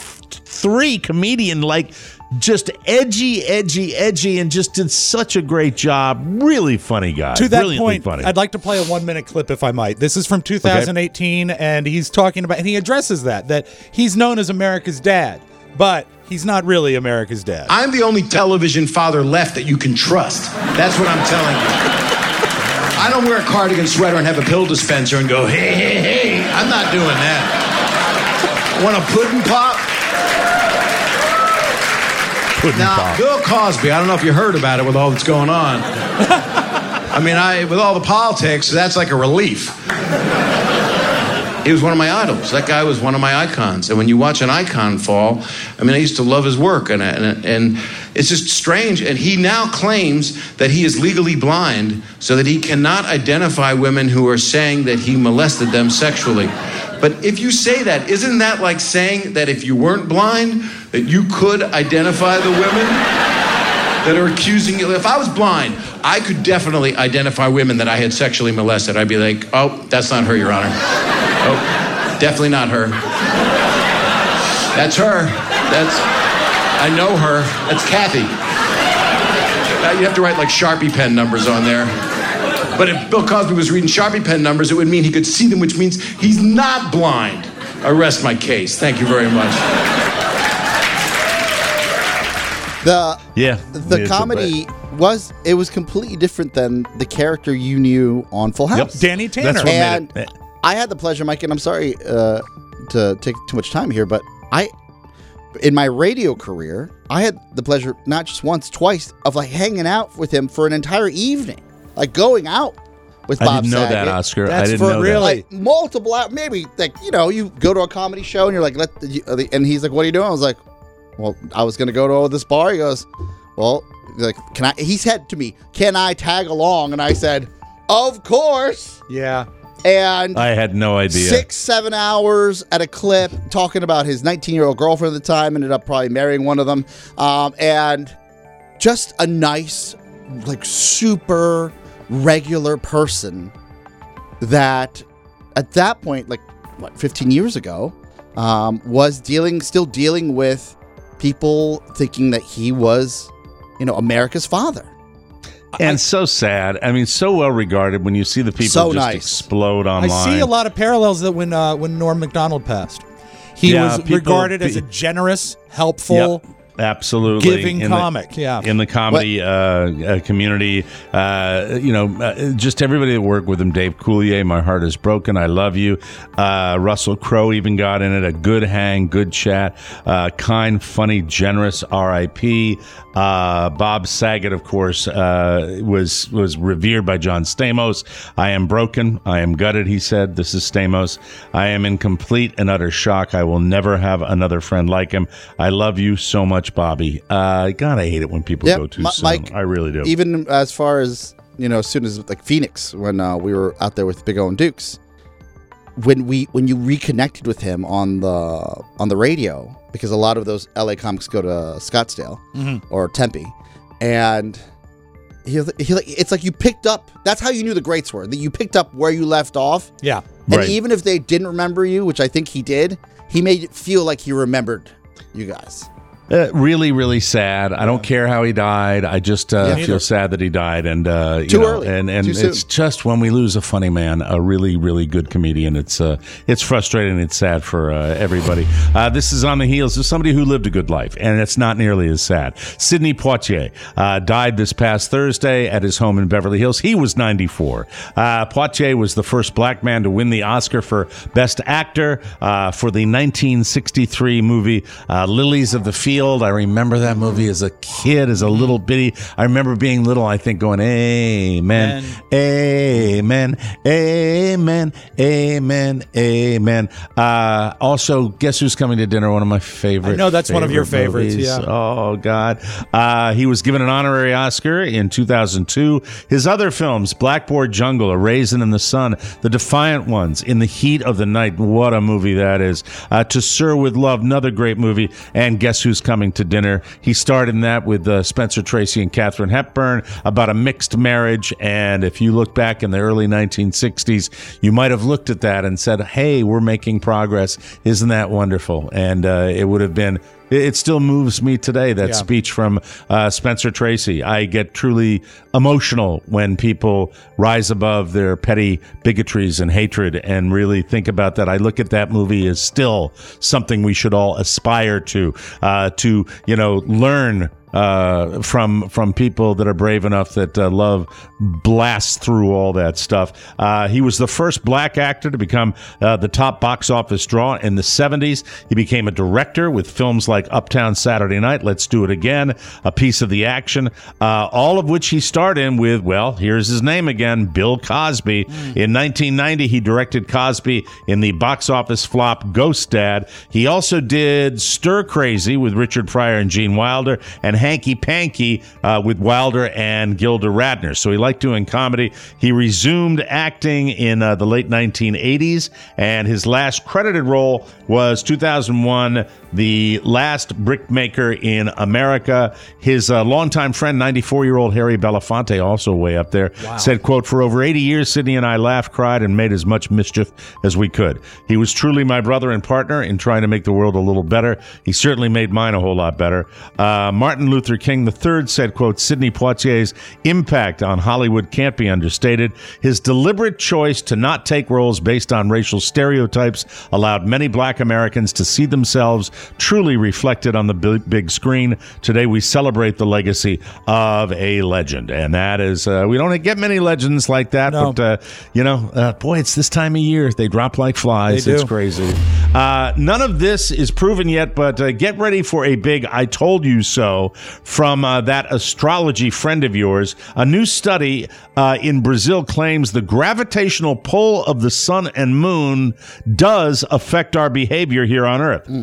[SPEAKER 4] three comedian, like just edgy, edgy, edgy, and just did such a great job. Really funny guy.
[SPEAKER 2] To that
[SPEAKER 4] Brilliantly
[SPEAKER 2] point,
[SPEAKER 4] funny.
[SPEAKER 2] I'd like to play a one-minute clip, if I might. This is from two thousand eighteen, okay. And he's talking about, and he addresses that, that he's known as America's dad, but he's not really America's dad.
[SPEAKER 10] I'm the only television father left that you can trust. That's what I'm telling you. I don't wear a cardigan sweater and have a pill dispenser and go, hey, hey, hey. I'm not doing that. Want a pudding pop?
[SPEAKER 4] Pudding
[SPEAKER 10] now,
[SPEAKER 4] pop.
[SPEAKER 10] Bill Cosby, I don't know if you heard about it with all that's going on. I mean, I with all the politics, that's like a relief. He was one of my idols. That guy was one of my icons. And when you watch an icon fall, I mean, I used to love his work. And, and, and it's just strange. And he now claims that he is legally blind so that he cannot identify women who are saying that he molested them sexually. But if you say that, isn't that like saying that if you weren't blind, that you could identify the women that are accusing you? If I was blind, I could definitely identify women that I had sexually molested. I'd be like, oh, that's not her, Your Honor. Oh, definitely not her. That's her. That's, I know her. That's Kathy. Now you have to write like Sharpie pen numbers on there. But if Bill Cosby was reading Sharpie pen numbers, it would mean he could see them, which means he's not blind. I rest my case. Thank you very much.
[SPEAKER 3] The
[SPEAKER 4] yeah,
[SPEAKER 3] the comedy was it was completely different than the character you knew on Full House.
[SPEAKER 2] Yep, Danny Tanner.
[SPEAKER 4] That's what
[SPEAKER 3] and
[SPEAKER 4] made it.
[SPEAKER 3] I had the pleasure, Mike, and I'm sorry uh, to take too much time here, but I, in my radio career, I had the pleasure not just once, twice of like hanging out with him for an entire evening, like going out with Bob
[SPEAKER 4] I didn't know
[SPEAKER 3] Saget.
[SPEAKER 4] that, Oscar.
[SPEAKER 2] That's
[SPEAKER 4] I didn't
[SPEAKER 2] for
[SPEAKER 4] know
[SPEAKER 2] really?
[SPEAKER 3] Like multiple out, maybe like you know, you go to a comedy show and you're like, let, the, and he's like, "What are you doing?" I was like, "Well, I was going to go to this bar." He goes, "Well, like, can I?" He said to me, "Can I tag along?" And I said, "Of course."
[SPEAKER 2] Yeah.
[SPEAKER 3] And
[SPEAKER 4] I had no idea.
[SPEAKER 3] Six, seven hours at a clip talking about his nineteen-year-old girlfriend at the time. Ended up probably marrying one of them, um, and just a nice, like, super regular person that, at that point, like what, fifteen years ago, um, was dealing, still dealing with people thinking that he was, you know, America's father.
[SPEAKER 4] And
[SPEAKER 2] I,
[SPEAKER 4] so sad. I mean, so well regarded when you see the people
[SPEAKER 3] So
[SPEAKER 4] just
[SPEAKER 3] nice.
[SPEAKER 4] explode online.
[SPEAKER 2] I see a lot of parallels that when uh, when Norm Macdonald passed, he
[SPEAKER 4] Yeah,
[SPEAKER 2] was
[SPEAKER 4] people-
[SPEAKER 2] regarded as a generous, helpful,
[SPEAKER 4] Yep. Absolutely.
[SPEAKER 2] giving
[SPEAKER 4] In the-
[SPEAKER 2] comic. Yeah.
[SPEAKER 4] In the comedy uh, uh, community, uh, you know, uh, just everybody that worked with him. Dave Coulier, my heart is broken. I love you. Uh, Russell Crowe even got in it. A good hang, good chat. Uh, kind, funny, generous. R I P Uh, Bob Saget, of course, uh, was was revered by John Stamos. I am broken. I am gutted. He said, "This is Stamos. I am in complete and utter shock. I will never have another friend like him. I love you so much, Bobby." Uh, God, I hate it when people
[SPEAKER 3] Yep,
[SPEAKER 4] go too
[SPEAKER 3] Mi-
[SPEAKER 4] soon.
[SPEAKER 3] Mike,
[SPEAKER 4] I really do.
[SPEAKER 3] Even as far as, you know, as soon as like Phoenix, when uh, we were out there with Big O and Dukes, when we when you reconnected with him on the on the radio, because a lot of those L A comics go to Scottsdale or Tempe, and he, he it's like you picked up. That's how you knew the greats were. That you picked up where you left off.
[SPEAKER 2] yeah.
[SPEAKER 3] And
[SPEAKER 4] Right.
[SPEAKER 3] even if they didn't remember you, which I think he did, he made it feel like he remembered you guys.
[SPEAKER 4] Uh, really, really sad. I don't care how he died. I just uh,
[SPEAKER 3] Yeah,
[SPEAKER 4] feel
[SPEAKER 3] neither.
[SPEAKER 4] sad that he died. And uh, you
[SPEAKER 3] Too
[SPEAKER 4] know,
[SPEAKER 3] early.
[SPEAKER 4] And and
[SPEAKER 3] Too soon.
[SPEAKER 4] it's just when we lose a funny man, a really, really good comedian. It's uh, it's frustrating. It's sad for uh, everybody. Uh, this is on the heels of somebody who lived a good life, and it's not nearly as sad. Sidney Poitier uh, died this past Thursday at his home in Beverly Hills. He was ninety-four. Uh, Poitier was the first black man to win the Oscar for Best Actor uh, for the nineteen sixty-three movie uh, Lilies of the Field. I remember that movie as a kid, as a little bitty. I remember being little, I think, going, amen, amen, amen, amen, amen. Uh, also, guess who's coming to dinner? One of my favorite.
[SPEAKER 2] I know that's one of your
[SPEAKER 4] favorite
[SPEAKER 2] favorites,
[SPEAKER 4] movies.
[SPEAKER 2] yeah.
[SPEAKER 4] Oh, God. Uh, he was given an honorary Oscar in two thousand two. His other films, Blackboard Jungle, A Raisin in the Sun, The Defiant Ones, In the Heat of the Night. What a movie that is. Uh, To Sir with Love, another great movie. And guess who's coming to dinner? He starred in that with uh, Spencer Tracy and Katharine Hepburn about a mixed marriage. And if you look back in the early nineteen sixties, you might have looked at that and said, hey, we're making progress. Isn't that wonderful? And uh, it would have been, it, it still moves me today, that
[SPEAKER 2] Yeah.
[SPEAKER 4] speech from uh, Spencer Tracy. I get truly emotional when people rise above their petty bigotries and hatred and really think about that. I look at that movie as still something we should all aspire to, uh, to, you know, learn uh, from from people that are brave enough that uh, love blasts through all that stuff. Uh, he was the first black actor to become uh, the top box office draw in the seventies. He became a director with films like Uptown Saturday Night, Let's Do It Again, A Piece of the Action, uh, all of which he starred in with, well, here's his name again, Bill Cosby. In nineteen ninety, he directed Cosby in the box office flop Ghost Dad. He also did Stir Crazy with Richard Pryor and Gene Wilder, and Hanky Panky uh, with Wilder and Gilda Radner. So he liked doing comedy. He resumed acting in uh, the late nineteen eighties, and his last credited role was two thousand one, The Last Brickmaker in America. His uh, longtime friend, ninety-four-year-old Harry Belafonte, also way up there, said, quote, "For over eighty years, Sidney and I laughed, cried, and made as much mischief as we could. He was truly my brother and partner in trying to make the world a little better. He certainly made mine a whole lot better." Uh, Martin Luther King the third said, quote, "Sidney Poitier's impact on Hollywood can't be understated. His deliberate choice to not take roles based on racial stereotypes allowed many black Americans to see themselves truly reflected on the big, big screen. Today we celebrate the legacy of a legend." And that is, uh, we don't get many legends like that,
[SPEAKER 2] No.
[SPEAKER 4] but, uh, you know, uh, boy, it's this time of year. They drop like flies.
[SPEAKER 2] They do.
[SPEAKER 4] It's crazy. Uh, none of this is proven yet, but uh, get ready for a big I told you so from uh, that astrology friend of yours. A new study uh, in Brazil claims the gravitational pull of the sun and moon does affect our behavior here on Earth. The pull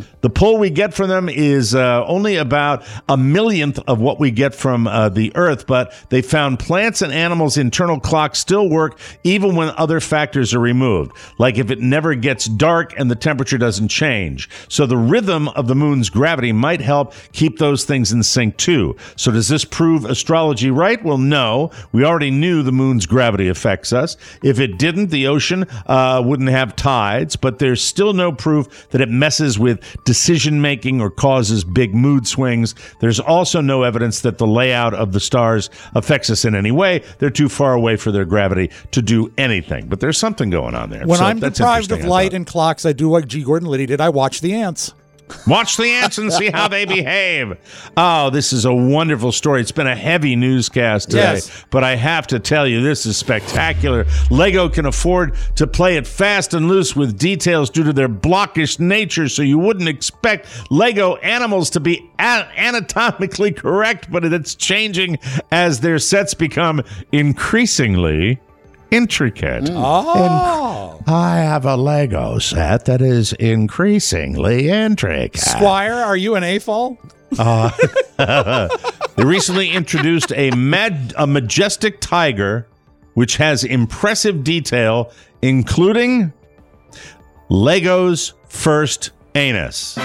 [SPEAKER 4] pull we get from them is uh, only about a millionth of what we get from uh, the Earth, but they found plants and animals' internal clocks still work even when other factors are removed, like if it never gets dark and the temperature doesn't change. So the rhythm of the moon's gravity might help keep those things in sync too. So does this prove astrology right? Well, no. We already knew the moon's gravity affects us. If it didn't, the ocean uh, wouldn't have tides, but there's still no proof that it messes with decision-making or causes big mood swings. There's also no evidence that the layout of the stars affects us in any way. They're too far away for their gravity to do anything. But there's something going on there.
[SPEAKER 2] When
[SPEAKER 4] So
[SPEAKER 2] I'm
[SPEAKER 4] that's
[SPEAKER 2] deprived of
[SPEAKER 4] interesting, I
[SPEAKER 2] light
[SPEAKER 4] thought.
[SPEAKER 2] and clocks, I do like G. Gordon Liddy did. I watch the ants.
[SPEAKER 4] Watch the ants and see how they behave. Oh, this is a wonderful story. It's been a heavy newscast today,
[SPEAKER 2] Yes.
[SPEAKER 4] but I have to tell you, this is spectacular. Lego can afford to play it fast and loose with details due to their blockish nature, so you wouldn't expect Lego animals to be a- anatomically correct, but it's changing as their sets become increasingly intricate.
[SPEAKER 2] Oh.
[SPEAKER 4] And I have a Lego set that is increasingly intricate.
[SPEAKER 2] Squire, are you an A F O L?
[SPEAKER 4] Uh, they recently introduced a, mad, a majestic tiger, which has impressive detail, including Lego's first anus.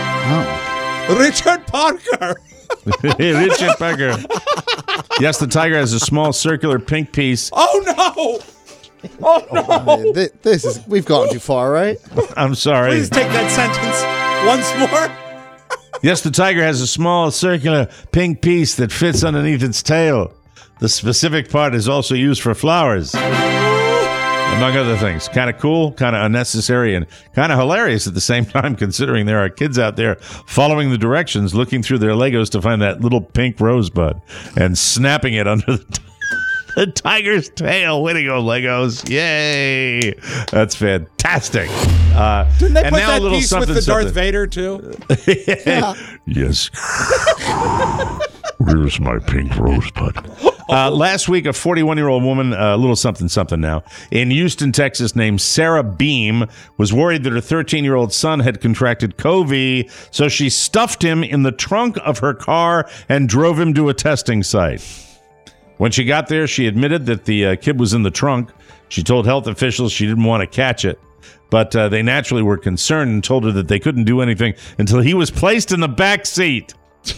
[SPEAKER 2] Richard Parker.
[SPEAKER 4] Richard Parker. Yes, the tiger has a small circular pink piece.
[SPEAKER 2] Oh, no. Oh, no.
[SPEAKER 3] Th- This is we've gone too far, right?
[SPEAKER 4] I'm sorry.
[SPEAKER 2] Please take that sentence once more.
[SPEAKER 4] Yes, the tiger has a small circular pink piece that fits underneath its tail. The specific part is also used for flowers, among other things. Kind of cool, kind of unnecessary, and kind of hilarious at the same time, considering there are kids out there following the directions, looking through their Legos to find that little pink rosebud and snapping it under the, t- the tiger's tail. Way to go, Legos. Yay. That's fantastic. Uh,
[SPEAKER 2] Didn't they
[SPEAKER 4] and
[SPEAKER 2] put
[SPEAKER 4] now
[SPEAKER 2] that
[SPEAKER 4] a little
[SPEAKER 2] piece
[SPEAKER 4] something,
[SPEAKER 2] with the Darth
[SPEAKER 4] something.
[SPEAKER 2] Vader, too?
[SPEAKER 4] Yes. Where's my pink rosebud? Uh, last week, a forty-one-year-old woman, a uh, little something something now, in Houston, Texas, named Sarah Beam, was worried that her thirteen-year-old son had contracted COVID, so she stuffed him in the trunk of her car and drove him to a testing site. When she got there, she admitted that the uh, kid was in the trunk. She told health officials she didn't want to catch it, but uh, they naturally were concerned and told her that they couldn't do anything until he was placed in the back seat.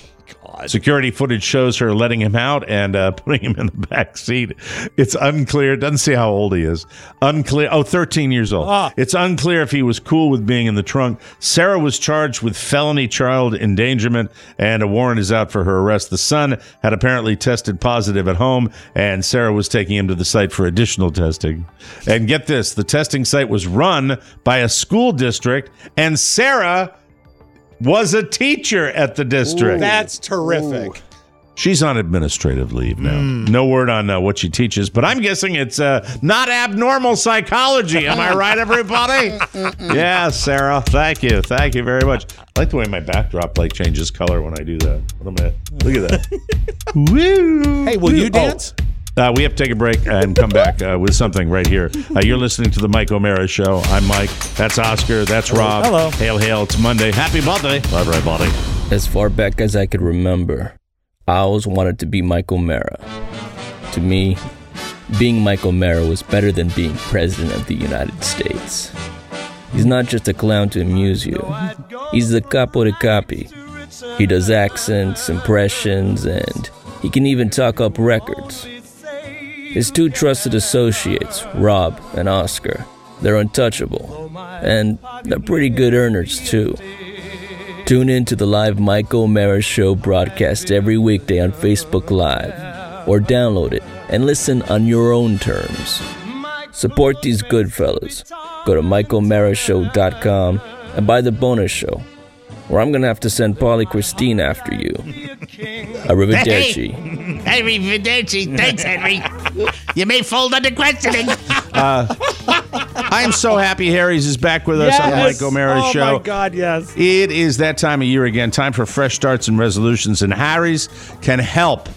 [SPEAKER 4] Security footage shows her letting him out and uh, putting him in the back seat. It's unclear. It doesn't say how old he is. Unclear. Oh, thirteen years old.
[SPEAKER 2] Ah.
[SPEAKER 4] It's unclear if he was cool with being in the trunk. Sarah was charged with felony child endangerment, and a warrant is out for her arrest. The son had apparently tested positive at home, and Sarah was taking him to the site for additional testing. And get this, the testing site was run by a school district, and Sarah was a teacher at the district.
[SPEAKER 2] That's terrific.
[SPEAKER 4] She's on administrative leave now.
[SPEAKER 2] Mm.
[SPEAKER 4] No word on uh, what she teaches, but I'm guessing it's uh, not abnormal psychology. Am I right, everybody? Yeah, Sarah. Thank you. Thank you very much. I like the way my backdrop like changes color when I do that. What am I? Look at that. Woo!
[SPEAKER 2] Hey, will you dance?
[SPEAKER 4] Oh. Uh, we have to take a break and come back uh, with something right here. Uh, you're listening to the Mike O'Mara Show. I'm Mike. That's Oscar. That's Rob.
[SPEAKER 2] Hello.
[SPEAKER 4] Hail, hail. It's Monday. Happy birthday. Bye, everybody.
[SPEAKER 11] As far back as I could remember, I always wanted to be Mike O'Mara. To me, being Mike O'Mara was better than being President of the United States. He's not just a clown to amuse you. He's the capo de capi. He does accents, impressions, and he can even talk up records. His two trusted associates, Rob and Oscar, they're untouchable, and they're pretty good earners, too. Tune in to the live Mike O'Mara Show broadcast every weekday on Facebook Live, or download it and listen on your own terms. Support these good fellas. Go to mike o'mara show dot com and buy the bonus show, or I'm going to have to send Paulie Christine after you. Arrivederci.
[SPEAKER 12] Hey, arrivederci. Thanks, Henry. You may fold under questioning.
[SPEAKER 4] Uh, I'm so happy Harry's is back with us
[SPEAKER 2] Yes.
[SPEAKER 4] on the Mike O'Mara
[SPEAKER 2] oh
[SPEAKER 4] Show.
[SPEAKER 2] my God, yes.
[SPEAKER 4] It is that time of year again. Time for fresh starts and resolutions, and Harry's can help.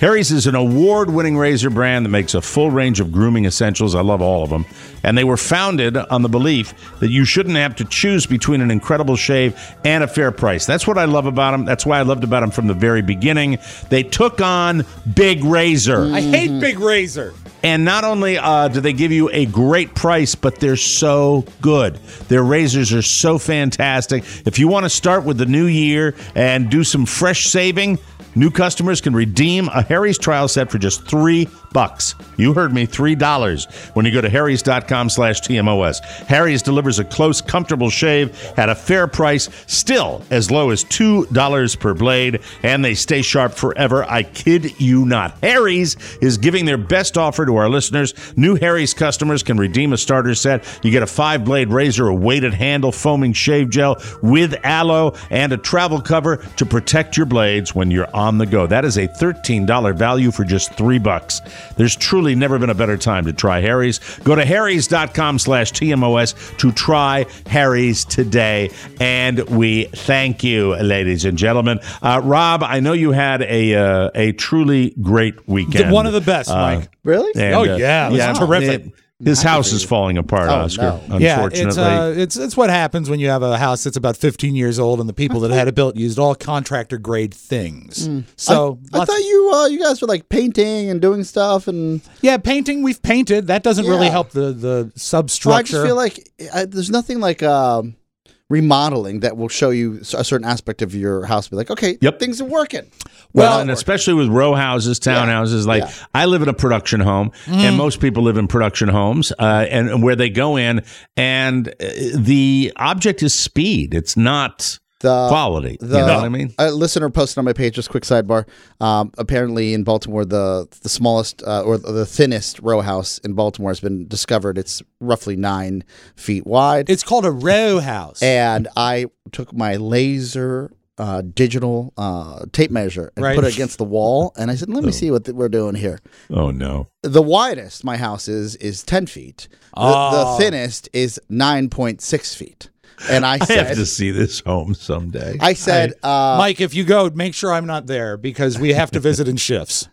[SPEAKER 4] Harry's is an award-winning razor brand that makes a full range of grooming essentials. I love all of them. And they were founded on the belief that you shouldn't have to choose between an incredible shave and a fair price. That's what I love about them. That's why I loved about them from the very beginning. They took on Big Razor.
[SPEAKER 2] I hate Big Razor.
[SPEAKER 4] And not only uh, do they give you a great price, but they're so good. Their razors are so fantastic. If you want to start with the new year and do some fresh saving, new customers can redeem a Harry's trial set for just three bucks. You heard me, three dollars when you go to harrys.com slash TMOS. Harry's delivers a close, comfortable shave at a fair price, still as low as two dollars per blade, and they stay sharp forever. I kid you not. Harry's is giving their best offer to our listeners. New Harry's customers can redeem a starter set. You get a five-blade razor, a weighted handle, foaming shave gel with aloe, and a travel cover to protect your blades when you're on the go. That is a thirteen dollars value for just three bucks. There's truly never been a better time to try Harry's. Go to harrys.com slash TMOS to try Harry's today. And we thank you, ladies and gentlemen. Uh, Rob, I know you had a uh, a truly great weekend.
[SPEAKER 2] One of the best,
[SPEAKER 3] uh,
[SPEAKER 2] Mike.
[SPEAKER 3] Really?
[SPEAKER 2] And, oh, yeah. It was
[SPEAKER 4] yeah,
[SPEAKER 2] terrific.
[SPEAKER 4] It, His house is falling apart,
[SPEAKER 3] Oh,
[SPEAKER 4] Oscar,
[SPEAKER 3] no.
[SPEAKER 4] unfortunately.
[SPEAKER 2] Yeah, it's, uh, it's it's what happens when you have a house that's about fifteen years old and the people that had it built used all contractor grade things. So
[SPEAKER 3] I, I thought you uh, you guys were like painting and doing stuff and
[SPEAKER 2] yeah, painting we've painted. That doesn't really
[SPEAKER 3] Yeah.
[SPEAKER 2] help the the substructure.
[SPEAKER 3] Well, I just feel like I, there's nothing like um, remodeling that will show you a certain aspect of your house. Be like, okay,
[SPEAKER 4] Yep.
[SPEAKER 3] things are working.
[SPEAKER 4] Well, and especially with row houses, townhouses, like
[SPEAKER 3] yeah.
[SPEAKER 4] I live in a production home, and most people live in production homes, uh, and, and where they go in, and uh, the object is speed. It's not
[SPEAKER 3] The-
[SPEAKER 4] quality.
[SPEAKER 3] The,
[SPEAKER 4] you know what I mean?
[SPEAKER 3] A listener posted on my page, just quick sidebar. Um, apparently, in Baltimore, the the smallest uh, or the thinnest row house in Baltimore has been discovered. It's roughly nine feet wide.
[SPEAKER 2] It's called a row house.
[SPEAKER 3] And I took my laser uh, digital uh, tape measure and
[SPEAKER 2] Right.
[SPEAKER 3] put it against the wall, and I said, "Let me see what th- we're doing here."
[SPEAKER 4] Oh, no.
[SPEAKER 3] The widest my house is is ten feet. The,
[SPEAKER 2] Oh.
[SPEAKER 3] the thinnest is nine point six feet. And I
[SPEAKER 4] I
[SPEAKER 3] said,
[SPEAKER 4] have to see this home someday.
[SPEAKER 3] I said, uh,
[SPEAKER 2] Mike, if you go, make sure I'm not there because we have to visit in shifts.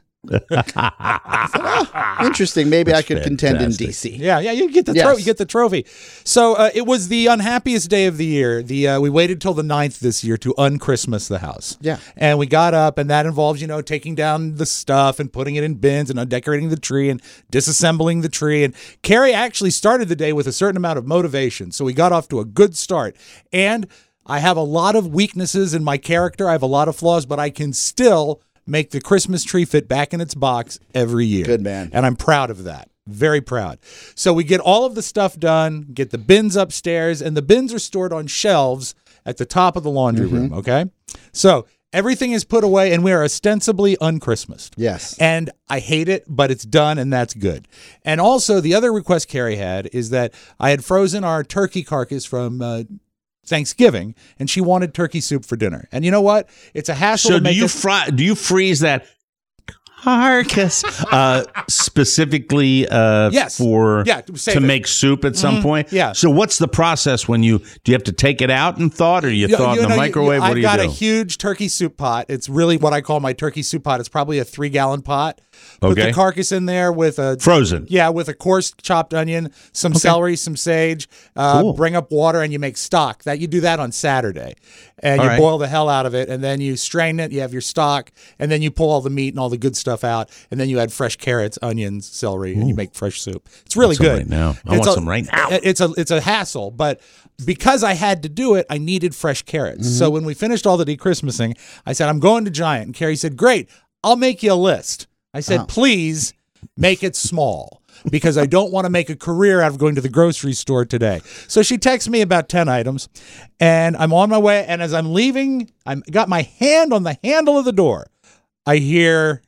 [SPEAKER 3] interesting. Maybe
[SPEAKER 4] That's
[SPEAKER 3] I could contend in
[SPEAKER 4] fantastic.
[SPEAKER 3] D C.
[SPEAKER 2] Yeah, yeah, you get the
[SPEAKER 3] Yes.
[SPEAKER 2] tro- you get the trophy. So uh, it was the unhappiest day of the year. The uh, we waited till the ninth this year to un-Christmas the house.
[SPEAKER 3] Yeah.
[SPEAKER 2] and we got up, and that involves you know taking down the stuff and putting it in bins and undecorating the tree and disassembling the tree. And Carrie actually started the day with a certain amount of motivation, so we got off to a good start. And I have a lot of weaknesses in my character. I have a lot of flaws, but I can still make the Christmas tree fit back in its box every year.
[SPEAKER 3] Good man.
[SPEAKER 2] And I'm proud of that. Very proud. So we get all of the stuff done, get the bins upstairs, and the bins are stored on shelves at the top of the laundry room, okay? So everything is put away, and we are ostensibly un-Christmased.
[SPEAKER 3] Yes.
[SPEAKER 2] And I hate it, but it's done, and that's good. And also, the other request Carrie had is that I had frozen our turkey carcass from uh, Thanksgiving, and she wanted turkey soup for dinner. And you know what? It's a hassle
[SPEAKER 4] So
[SPEAKER 2] to
[SPEAKER 4] do
[SPEAKER 2] make
[SPEAKER 4] you
[SPEAKER 2] it-
[SPEAKER 4] fry? Do you freeze that carcass uh, specifically uh,
[SPEAKER 2] Yes.
[SPEAKER 4] for
[SPEAKER 2] Yeah, to save
[SPEAKER 4] to
[SPEAKER 2] it.
[SPEAKER 4] make soup at some
[SPEAKER 2] Mhm.
[SPEAKER 4] point?
[SPEAKER 2] Yeah.
[SPEAKER 4] So what's the process when you do you have to take it out in thought, or you
[SPEAKER 2] You-
[SPEAKER 4] thaw it
[SPEAKER 2] you
[SPEAKER 4] in the
[SPEAKER 2] know, you-
[SPEAKER 4] microwave?
[SPEAKER 2] I've
[SPEAKER 4] what do you
[SPEAKER 2] got
[SPEAKER 4] do?
[SPEAKER 2] a huge turkey soup pot. It's really what I call my turkey soup pot. It's probably a three gallon pot. Put
[SPEAKER 4] Okay.
[SPEAKER 2] the carcass in there with a
[SPEAKER 4] Frozen.
[SPEAKER 2] Yeah, with a coarse chopped onion, some celery, some sage. Uh,
[SPEAKER 4] Cool.
[SPEAKER 2] Bring up water, and you make stock. That you do that on Saturday, and
[SPEAKER 4] All
[SPEAKER 2] you
[SPEAKER 4] right.
[SPEAKER 2] boil the hell out of it, and then you strain it. You have your stock, and then you pull all the meat and all the good stuff out, and then you add fresh carrots, onions, celery, and you make fresh soup. It's really
[SPEAKER 4] Want some
[SPEAKER 2] good.
[SPEAKER 4] right now. I
[SPEAKER 2] It's
[SPEAKER 4] want
[SPEAKER 2] a-
[SPEAKER 4] some right now.
[SPEAKER 2] It's a it's a hassle, but because I had to do it, I needed fresh carrots.
[SPEAKER 4] Mm-hmm.
[SPEAKER 2] So when we finished all the dechristmasing, I said, I'm going to Giant. And Carrie said, great, I'll make you a list. I said, please make it small because I don't want to make a career out of going to the grocery store today. So she texts me about ten items, and I'm on my way. And as I'm leaving, I got my hand on the handle of the door. I hear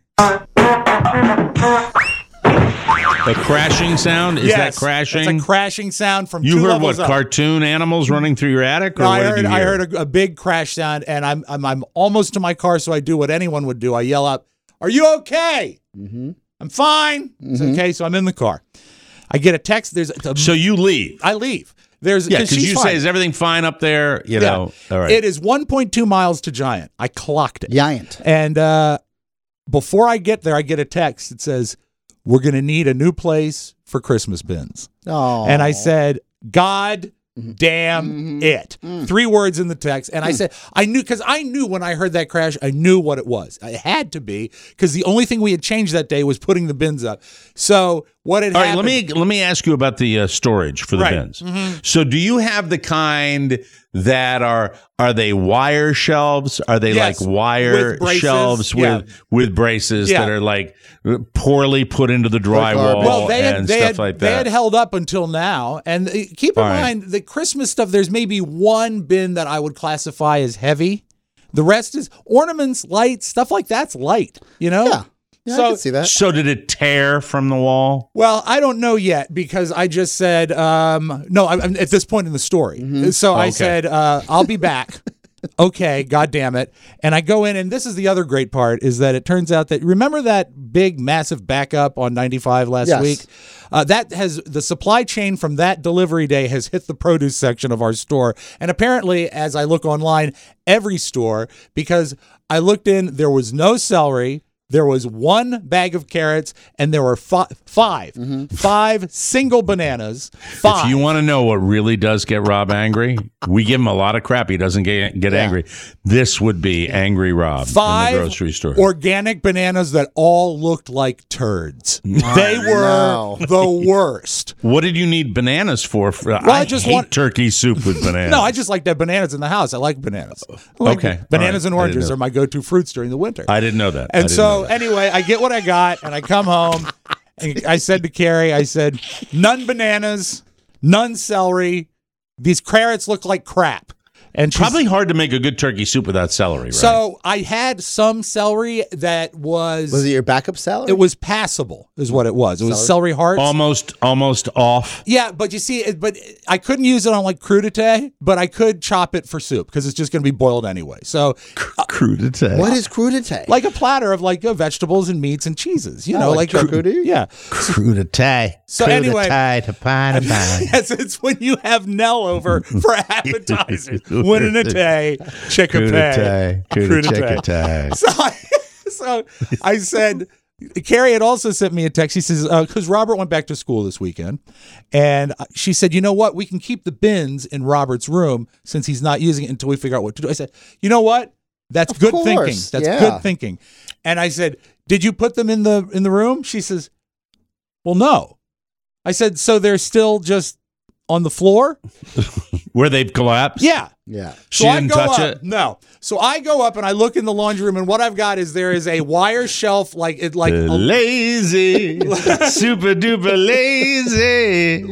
[SPEAKER 4] A crashing sound? Is
[SPEAKER 2] yes,
[SPEAKER 4] that crashing?
[SPEAKER 2] It's a crashing sound from
[SPEAKER 4] you
[SPEAKER 2] two
[SPEAKER 4] heard
[SPEAKER 2] levels
[SPEAKER 4] what?
[SPEAKER 2] up.
[SPEAKER 4] Cartoon animals running through your attic, or
[SPEAKER 2] No,
[SPEAKER 4] what
[SPEAKER 2] I
[SPEAKER 4] did
[SPEAKER 2] heard
[SPEAKER 4] you
[SPEAKER 2] I
[SPEAKER 4] hear?
[SPEAKER 2] heard a, a big crash sound, and I'm I'm I'm almost to my car, so I do what anyone would do. I yell out, "Are you okay?"
[SPEAKER 3] Mm-hmm.
[SPEAKER 2] I'm fine. It's
[SPEAKER 3] Mhm.
[SPEAKER 2] okay. So I'm in the car. I get a text. There's a,
[SPEAKER 4] So you leave.
[SPEAKER 2] I leave. There's
[SPEAKER 4] Yeah, because
[SPEAKER 2] she's
[SPEAKER 4] you
[SPEAKER 2] fine.
[SPEAKER 4] say, is everything fine up there? You
[SPEAKER 2] Yeah.
[SPEAKER 4] know, all right.
[SPEAKER 2] It is one point two miles to Giant. I clocked it.
[SPEAKER 3] Giant.
[SPEAKER 2] And uh, before I get there, I get a text that says, we're going to need a new place for Christmas bins.
[SPEAKER 3] Oh.
[SPEAKER 2] And I said, God damn
[SPEAKER 3] Mm-hmm.
[SPEAKER 2] it.
[SPEAKER 3] Mm.
[SPEAKER 2] Three words in the text. And I said, I knew, because I knew when I heard that crash, I knew what it was. It had to be, because the only thing we had changed that day was putting the bins up. So what had
[SPEAKER 4] All right,
[SPEAKER 2] happened.
[SPEAKER 4] let me let me ask you about the uh, storage for the
[SPEAKER 2] Right.
[SPEAKER 4] bins.
[SPEAKER 2] Mhm.
[SPEAKER 4] So, do you have the kind that are are they wire shelves? Are they
[SPEAKER 2] Yes,
[SPEAKER 4] like wire
[SPEAKER 2] with braces,
[SPEAKER 4] shelves
[SPEAKER 2] yeah.
[SPEAKER 4] with with braces
[SPEAKER 2] Yeah.
[SPEAKER 4] that are like poorly put into the drywall
[SPEAKER 2] Well, they had,
[SPEAKER 4] and
[SPEAKER 2] they
[SPEAKER 4] stuff
[SPEAKER 2] had,
[SPEAKER 4] like
[SPEAKER 2] they
[SPEAKER 4] that?
[SPEAKER 2] had held up until now. And uh, keep in
[SPEAKER 4] All right.
[SPEAKER 2] mind, the Christmas stuff, there's maybe one bin that I would classify as heavy. The rest is ornaments, lights, stuff like that's light, you know?
[SPEAKER 3] Yeah. Yeah,
[SPEAKER 2] So-
[SPEAKER 3] I can see that.
[SPEAKER 4] So, did it tear from the wall?
[SPEAKER 2] Well, I don't know yet because I just said, um, no, I'm, I'm at this point in the story. So I
[SPEAKER 4] Okay.
[SPEAKER 2] said, uh, I'll be back. Okay, God damn it. And I go in, and this is the other great part, is that it turns out that, remember that big, massive backup on ninety-five last
[SPEAKER 3] Yes.
[SPEAKER 2] week? Uh, that has, the supply chain from that delivery day has hit the produce section of our store. And apparently, as I look online, every store, because I looked in, there was no celery. There was one bag of carrots, and there were fi- five, five single bananas. Five.
[SPEAKER 4] If you want to know what really does get Rob angry, we give him a lot of crap. He doesn't get get angry. This would be Angry Rob
[SPEAKER 2] Five
[SPEAKER 4] in the grocery store.
[SPEAKER 2] organic bananas that all looked like turds. They were
[SPEAKER 3] no.
[SPEAKER 2] the worst.
[SPEAKER 4] What did you need bananas for? for
[SPEAKER 2] Well, I
[SPEAKER 4] I
[SPEAKER 2] just
[SPEAKER 4] hate
[SPEAKER 2] want-
[SPEAKER 4] turkey soup with bananas.
[SPEAKER 2] No, I just like to have bananas in the house. I like bananas. I like
[SPEAKER 4] Okay.
[SPEAKER 2] it. Bananas
[SPEAKER 4] All right.
[SPEAKER 2] and
[SPEAKER 4] I didn't
[SPEAKER 2] oranges
[SPEAKER 4] know.
[SPEAKER 2] are my go-to fruits during the winter.
[SPEAKER 4] I didn't know that. I
[SPEAKER 2] And
[SPEAKER 4] didn't
[SPEAKER 2] so,
[SPEAKER 4] know that.
[SPEAKER 2] anyway, I get what I got, and I come home, and I said to Carrie, I said, none bananas, none celery. These carrots look like crap. And she's-
[SPEAKER 4] Probably hard to make a good turkey soup without celery, right?
[SPEAKER 2] So I had some celery that was.
[SPEAKER 3] Was it your backup salad?
[SPEAKER 2] It was passable, is what it was. It was celery hearts.
[SPEAKER 4] almost almost off.
[SPEAKER 2] Yeah, but you see, it, but I couldn't use it on like crudité, but I could chop it for soup because it's just going to be boiled anyway. So,
[SPEAKER 4] Crudité.
[SPEAKER 3] What is crudité?
[SPEAKER 2] like a platter of like uh, vegetables and meats and cheeses, you
[SPEAKER 3] Oh,
[SPEAKER 2] know,
[SPEAKER 3] like
[SPEAKER 2] like,
[SPEAKER 3] charcuterie?
[SPEAKER 2] Yeah.
[SPEAKER 4] Crudité.
[SPEAKER 2] So anyway-
[SPEAKER 4] Crudité to pine to pine.
[SPEAKER 2] Yes, it's when you have Nell over for appetizers. Winning a day, chickapay.
[SPEAKER 4] Crudité.
[SPEAKER 2] So I, so I said, Carrie had also sent me a text. She says, because Robert went back to school this weekend. And she said, you know what? We can keep the bins in Robert's room since he's not using it until we figure out what to do. I said, you know what? That's
[SPEAKER 3] Of
[SPEAKER 2] good
[SPEAKER 3] course,
[SPEAKER 2] thinking. That's
[SPEAKER 3] yeah.
[SPEAKER 2] good thinking. And I said, did you put them in the in the room? She says, well, no. I said, so they're still just on the floor?
[SPEAKER 4] Where they've collapsed?
[SPEAKER 2] Yeah.
[SPEAKER 3] Yeah.
[SPEAKER 4] She
[SPEAKER 2] So I
[SPEAKER 4] didn't
[SPEAKER 2] go
[SPEAKER 4] touch
[SPEAKER 2] up.
[SPEAKER 4] it?
[SPEAKER 2] No. So I go up and I look in the laundry room, and what I've got is there is a wire shelf, like it, like
[SPEAKER 4] Uh,
[SPEAKER 2] a-
[SPEAKER 4] lazy, super duper lazy,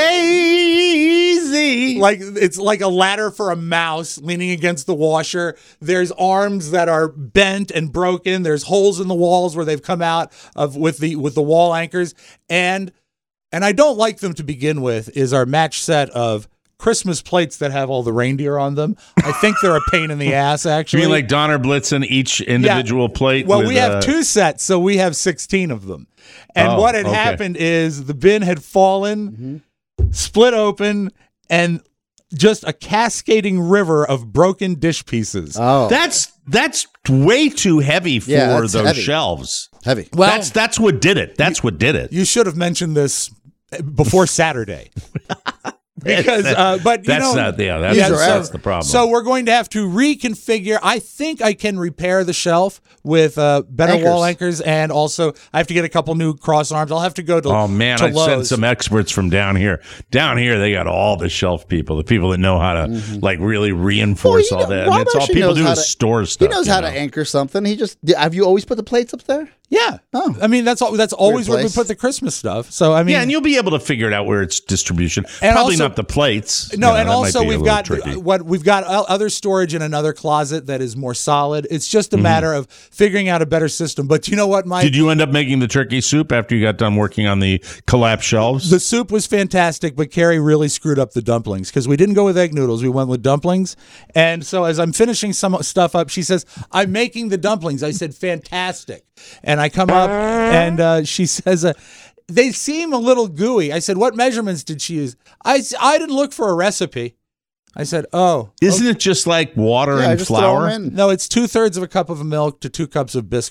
[SPEAKER 4] lazy.
[SPEAKER 2] like it's like a ladder for a mouse leaning against the washer. There's arms that are bent and broken. There's holes in the walls where they've come out of with the with the wall anchors, and and I don't like them to begin with. Is our match set of Christmas plates that have all the reindeer on them. I think they're a pain in the ass,
[SPEAKER 4] You
[SPEAKER 2] actually.
[SPEAKER 4] mean like Donner Blitzen, each individual plate?
[SPEAKER 2] Well,
[SPEAKER 4] with,
[SPEAKER 2] we have
[SPEAKER 4] uh,
[SPEAKER 2] two sets, so we have sixteen of them. And
[SPEAKER 4] Oh,
[SPEAKER 2] what had
[SPEAKER 4] okay.
[SPEAKER 2] happened is the bin had fallen, split open, and just a cascading river of broken dish pieces.
[SPEAKER 3] Oh,
[SPEAKER 4] That's that's way too heavy for
[SPEAKER 3] Yeah, that's
[SPEAKER 4] those
[SPEAKER 3] heavy.
[SPEAKER 4] shelves.
[SPEAKER 3] heavy.
[SPEAKER 2] Well,
[SPEAKER 4] that's that's what did it. That's what did it.
[SPEAKER 2] you should have mentioned this before Saturday. Because, uh, but you
[SPEAKER 4] That's
[SPEAKER 2] know,
[SPEAKER 4] not- yeah, that's-
[SPEAKER 2] so-
[SPEAKER 4] that's the problem.
[SPEAKER 2] So we're going to have to reconfigure. I think I can repair the shelf with uh, better
[SPEAKER 3] Anchors.
[SPEAKER 2] wall anchors, and also I have to get a couple new cross arms. I'll have to go to.
[SPEAKER 4] Oh man,
[SPEAKER 2] to
[SPEAKER 4] I sent
[SPEAKER 2] Lowe's.
[SPEAKER 4] some experts from down here. Down here, they got all the shelf people, the people that know how to like really reinforce
[SPEAKER 3] Well, you
[SPEAKER 4] all
[SPEAKER 3] know,
[SPEAKER 4] that. And
[SPEAKER 3] Rob
[SPEAKER 4] it's all
[SPEAKER 3] actually
[SPEAKER 4] people
[SPEAKER 3] knows
[SPEAKER 4] do
[SPEAKER 3] how
[SPEAKER 4] is
[SPEAKER 3] to-
[SPEAKER 4] store
[SPEAKER 3] He
[SPEAKER 4] stuff.
[SPEAKER 3] knows
[SPEAKER 4] you
[SPEAKER 3] how
[SPEAKER 4] know?
[SPEAKER 3] to anchor something. He just have you always put the plates up there?
[SPEAKER 2] Yeah.
[SPEAKER 3] Oh.
[SPEAKER 2] I mean, that's all. That's always where we
[SPEAKER 3] place.
[SPEAKER 2] put the Christmas stuff. So I mean,
[SPEAKER 4] Yeah, and you'll be able to figure it out where it's distribution.
[SPEAKER 2] And
[SPEAKER 4] Probably
[SPEAKER 2] also-
[SPEAKER 4] not the plates.
[SPEAKER 2] no,
[SPEAKER 4] You know,
[SPEAKER 2] and
[SPEAKER 4] that might
[SPEAKER 2] also
[SPEAKER 4] be a
[SPEAKER 2] we've
[SPEAKER 4] little
[SPEAKER 2] got
[SPEAKER 4] tricky.
[SPEAKER 2] what we've got o- other storage in another closet that is more solid. It's just a
[SPEAKER 4] Mm-hmm.
[SPEAKER 2] matter of figuring out a better system. But you know what, Mike?
[SPEAKER 4] Did you end up making the turkey soup after you got done working on the collapsed shelves?
[SPEAKER 2] The soup was fantastic, but Carrie really screwed up the dumplings because we didn't go with egg noodles. We went with dumplings. And so as I'm finishing some stuff up, she says, I'm making the dumplings. I said, fantastic. And I come up and uh, she says, uh, they seem a little gooey. I said, what measurements did she use? I, s- I didn't look for a recipe. I said, oh.
[SPEAKER 4] Isn't it just like water
[SPEAKER 3] Yeah,
[SPEAKER 4] and
[SPEAKER 3] just throw
[SPEAKER 4] flour?
[SPEAKER 3] 'em in.
[SPEAKER 2] No, it's two thirds of a cup of milk to two cups of Bisquick.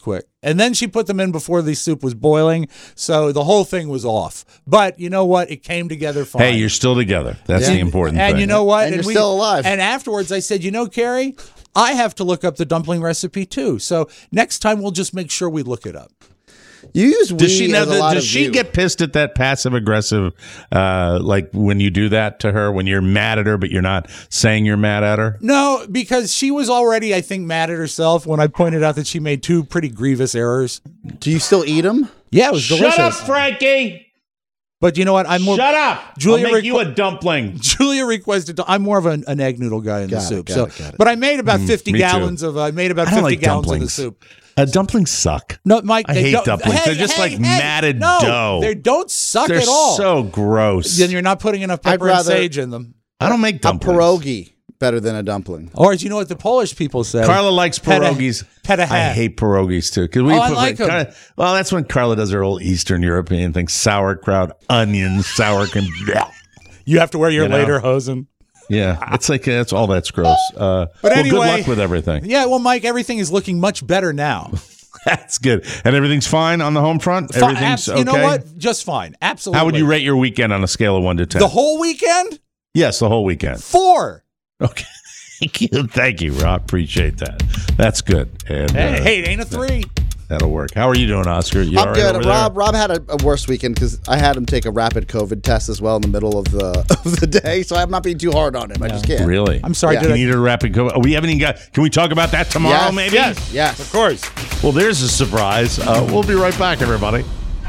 [SPEAKER 2] And then she put them in before the soup was boiling. So the whole thing was off. But you know what? It came together fine.
[SPEAKER 4] Hey, you're still together. That's
[SPEAKER 2] Yeah.
[SPEAKER 4] the important
[SPEAKER 2] and
[SPEAKER 4] thing.
[SPEAKER 2] you know what?
[SPEAKER 3] And you're
[SPEAKER 2] we-
[SPEAKER 3] still alive.
[SPEAKER 2] And afterwards, I said, you know, Carrie, I have to look up the dumpling recipe too. So next time, we'll just make sure we look it up.
[SPEAKER 3] You use we
[SPEAKER 4] Does she know
[SPEAKER 3] as a
[SPEAKER 4] that?
[SPEAKER 3] lot
[SPEAKER 4] Does
[SPEAKER 3] of
[SPEAKER 4] she
[SPEAKER 3] you.
[SPEAKER 4] get pissed at that passive aggressive, uh, like when you do that to her, when you're mad at her, but you're not saying you're mad at her?
[SPEAKER 2] No, because she was already, I think, mad at herself when I pointed out that she made two pretty grievous errors.
[SPEAKER 3] Do you still eat them?
[SPEAKER 2] Yeah, it was delicious.
[SPEAKER 4] Shut up, Frankie!
[SPEAKER 2] But you know what? I'm more.
[SPEAKER 4] Shut up!
[SPEAKER 2] Julia
[SPEAKER 4] I'll make
[SPEAKER 2] requ-
[SPEAKER 4] you a dumpling.
[SPEAKER 2] Julia requested. I'm more of an, an egg noodle guy in
[SPEAKER 3] Got
[SPEAKER 2] the
[SPEAKER 3] it,
[SPEAKER 2] soup.
[SPEAKER 3] got
[SPEAKER 2] so,
[SPEAKER 3] it, got it.
[SPEAKER 2] but I made about
[SPEAKER 4] Mm,
[SPEAKER 2] fifty
[SPEAKER 4] me too.
[SPEAKER 2] gallons of. I made about
[SPEAKER 4] I don't
[SPEAKER 2] fifty
[SPEAKER 4] like
[SPEAKER 2] gallons
[SPEAKER 4] dumplings.
[SPEAKER 2] of the soup.
[SPEAKER 4] Uh, dumplings suck.
[SPEAKER 2] No, Mike.
[SPEAKER 4] I
[SPEAKER 2] they
[SPEAKER 4] hate
[SPEAKER 2] don't-
[SPEAKER 4] dumplings.
[SPEAKER 2] Hey,
[SPEAKER 4] They're just
[SPEAKER 2] hey,
[SPEAKER 4] like
[SPEAKER 2] hey,
[SPEAKER 4] matted
[SPEAKER 2] no,
[SPEAKER 4] dough.
[SPEAKER 2] They don't suck
[SPEAKER 4] They're
[SPEAKER 2] at all.
[SPEAKER 4] so gross.
[SPEAKER 2] Then you're not putting enough
[SPEAKER 3] I'd
[SPEAKER 2] pepper and
[SPEAKER 3] rather-
[SPEAKER 2] sage in them.
[SPEAKER 4] I don't make
[SPEAKER 3] A
[SPEAKER 4] dumplings.
[SPEAKER 3] pierogi better than a dumpling.
[SPEAKER 2] Or do you know what the Polish people say?
[SPEAKER 4] Carla likes
[SPEAKER 2] Peta-
[SPEAKER 4] pierogies.
[SPEAKER 2] peta-
[SPEAKER 4] I hate pierogies too. Cause we
[SPEAKER 2] Oh, I
[SPEAKER 4] put,
[SPEAKER 2] like 'em.
[SPEAKER 4] Carla- well, that's when Carla does her old Eastern European thing: sauerkraut, onions, sauerkraut.
[SPEAKER 2] You have to wear your
[SPEAKER 4] You know?
[SPEAKER 2] lederhosen.
[SPEAKER 4] Yeah, it's like that's all that's gross. Uh,
[SPEAKER 2] But
[SPEAKER 4] well,
[SPEAKER 2] anyway,
[SPEAKER 4] good luck with everything.
[SPEAKER 2] Yeah, well, Mike, everything is looking much better now.
[SPEAKER 4] That's good, and everything's fine on the home front.
[SPEAKER 2] Fi-
[SPEAKER 4] Everything's
[SPEAKER 2] abs-
[SPEAKER 4] okay.
[SPEAKER 2] You know what? Just fine. Absolutely.
[SPEAKER 4] How would you rate your weekend on a scale of one to ten?
[SPEAKER 2] the whole weekend?
[SPEAKER 4] yes, the whole weekend.
[SPEAKER 2] Four.
[SPEAKER 4] Okay, thank you, thank you, Rob. Appreciate that. That's good. And
[SPEAKER 2] Hey,
[SPEAKER 4] uh,
[SPEAKER 2] hey, it ain't a three.
[SPEAKER 4] that'll work. How are you doing, Oscar? You all
[SPEAKER 3] I'm
[SPEAKER 4] right
[SPEAKER 3] good.
[SPEAKER 4] over there?
[SPEAKER 3] Rob Rob had a, a worse weekend because I had him take a rapid COVID test as well in the middle of the of the day. So I'm not being too hard on him. I just can't.
[SPEAKER 4] Really?
[SPEAKER 2] I'm sorry.
[SPEAKER 3] Yeah.
[SPEAKER 2] Did
[SPEAKER 4] You
[SPEAKER 2] I-
[SPEAKER 4] need a rapid COVID. Oh, we haven't even got. Can we talk about that tomorrow?
[SPEAKER 3] Yes.
[SPEAKER 4] Maybe.
[SPEAKER 2] Yes.
[SPEAKER 3] Yes.
[SPEAKER 2] Of course.
[SPEAKER 4] Well, there's a surprise. Uh, we'll be right back, everybody.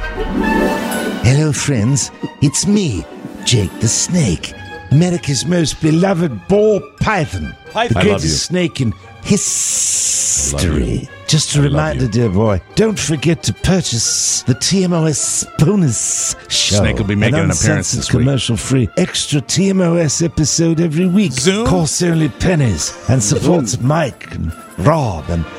[SPEAKER 13] Hello, friends. It's me, Jake the Snake, America's most beloved ball python,
[SPEAKER 2] Python.
[SPEAKER 13] the
[SPEAKER 4] I love
[SPEAKER 13] greatest
[SPEAKER 4] you.
[SPEAKER 13] snake in
[SPEAKER 4] I love
[SPEAKER 13] history.
[SPEAKER 4] you.
[SPEAKER 13] Just a
[SPEAKER 4] I love
[SPEAKER 13] reminder,
[SPEAKER 4] you.
[SPEAKER 13] dear boy, don't forget to purchase the T M O S bonus show.
[SPEAKER 4] Snake will be making an appearance this week.
[SPEAKER 13] commercial-free extra T M O S episode every week.
[SPEAKER 2] Zoom?
[SPEAKER 13] Costs only pennies and supports Mike and Rob and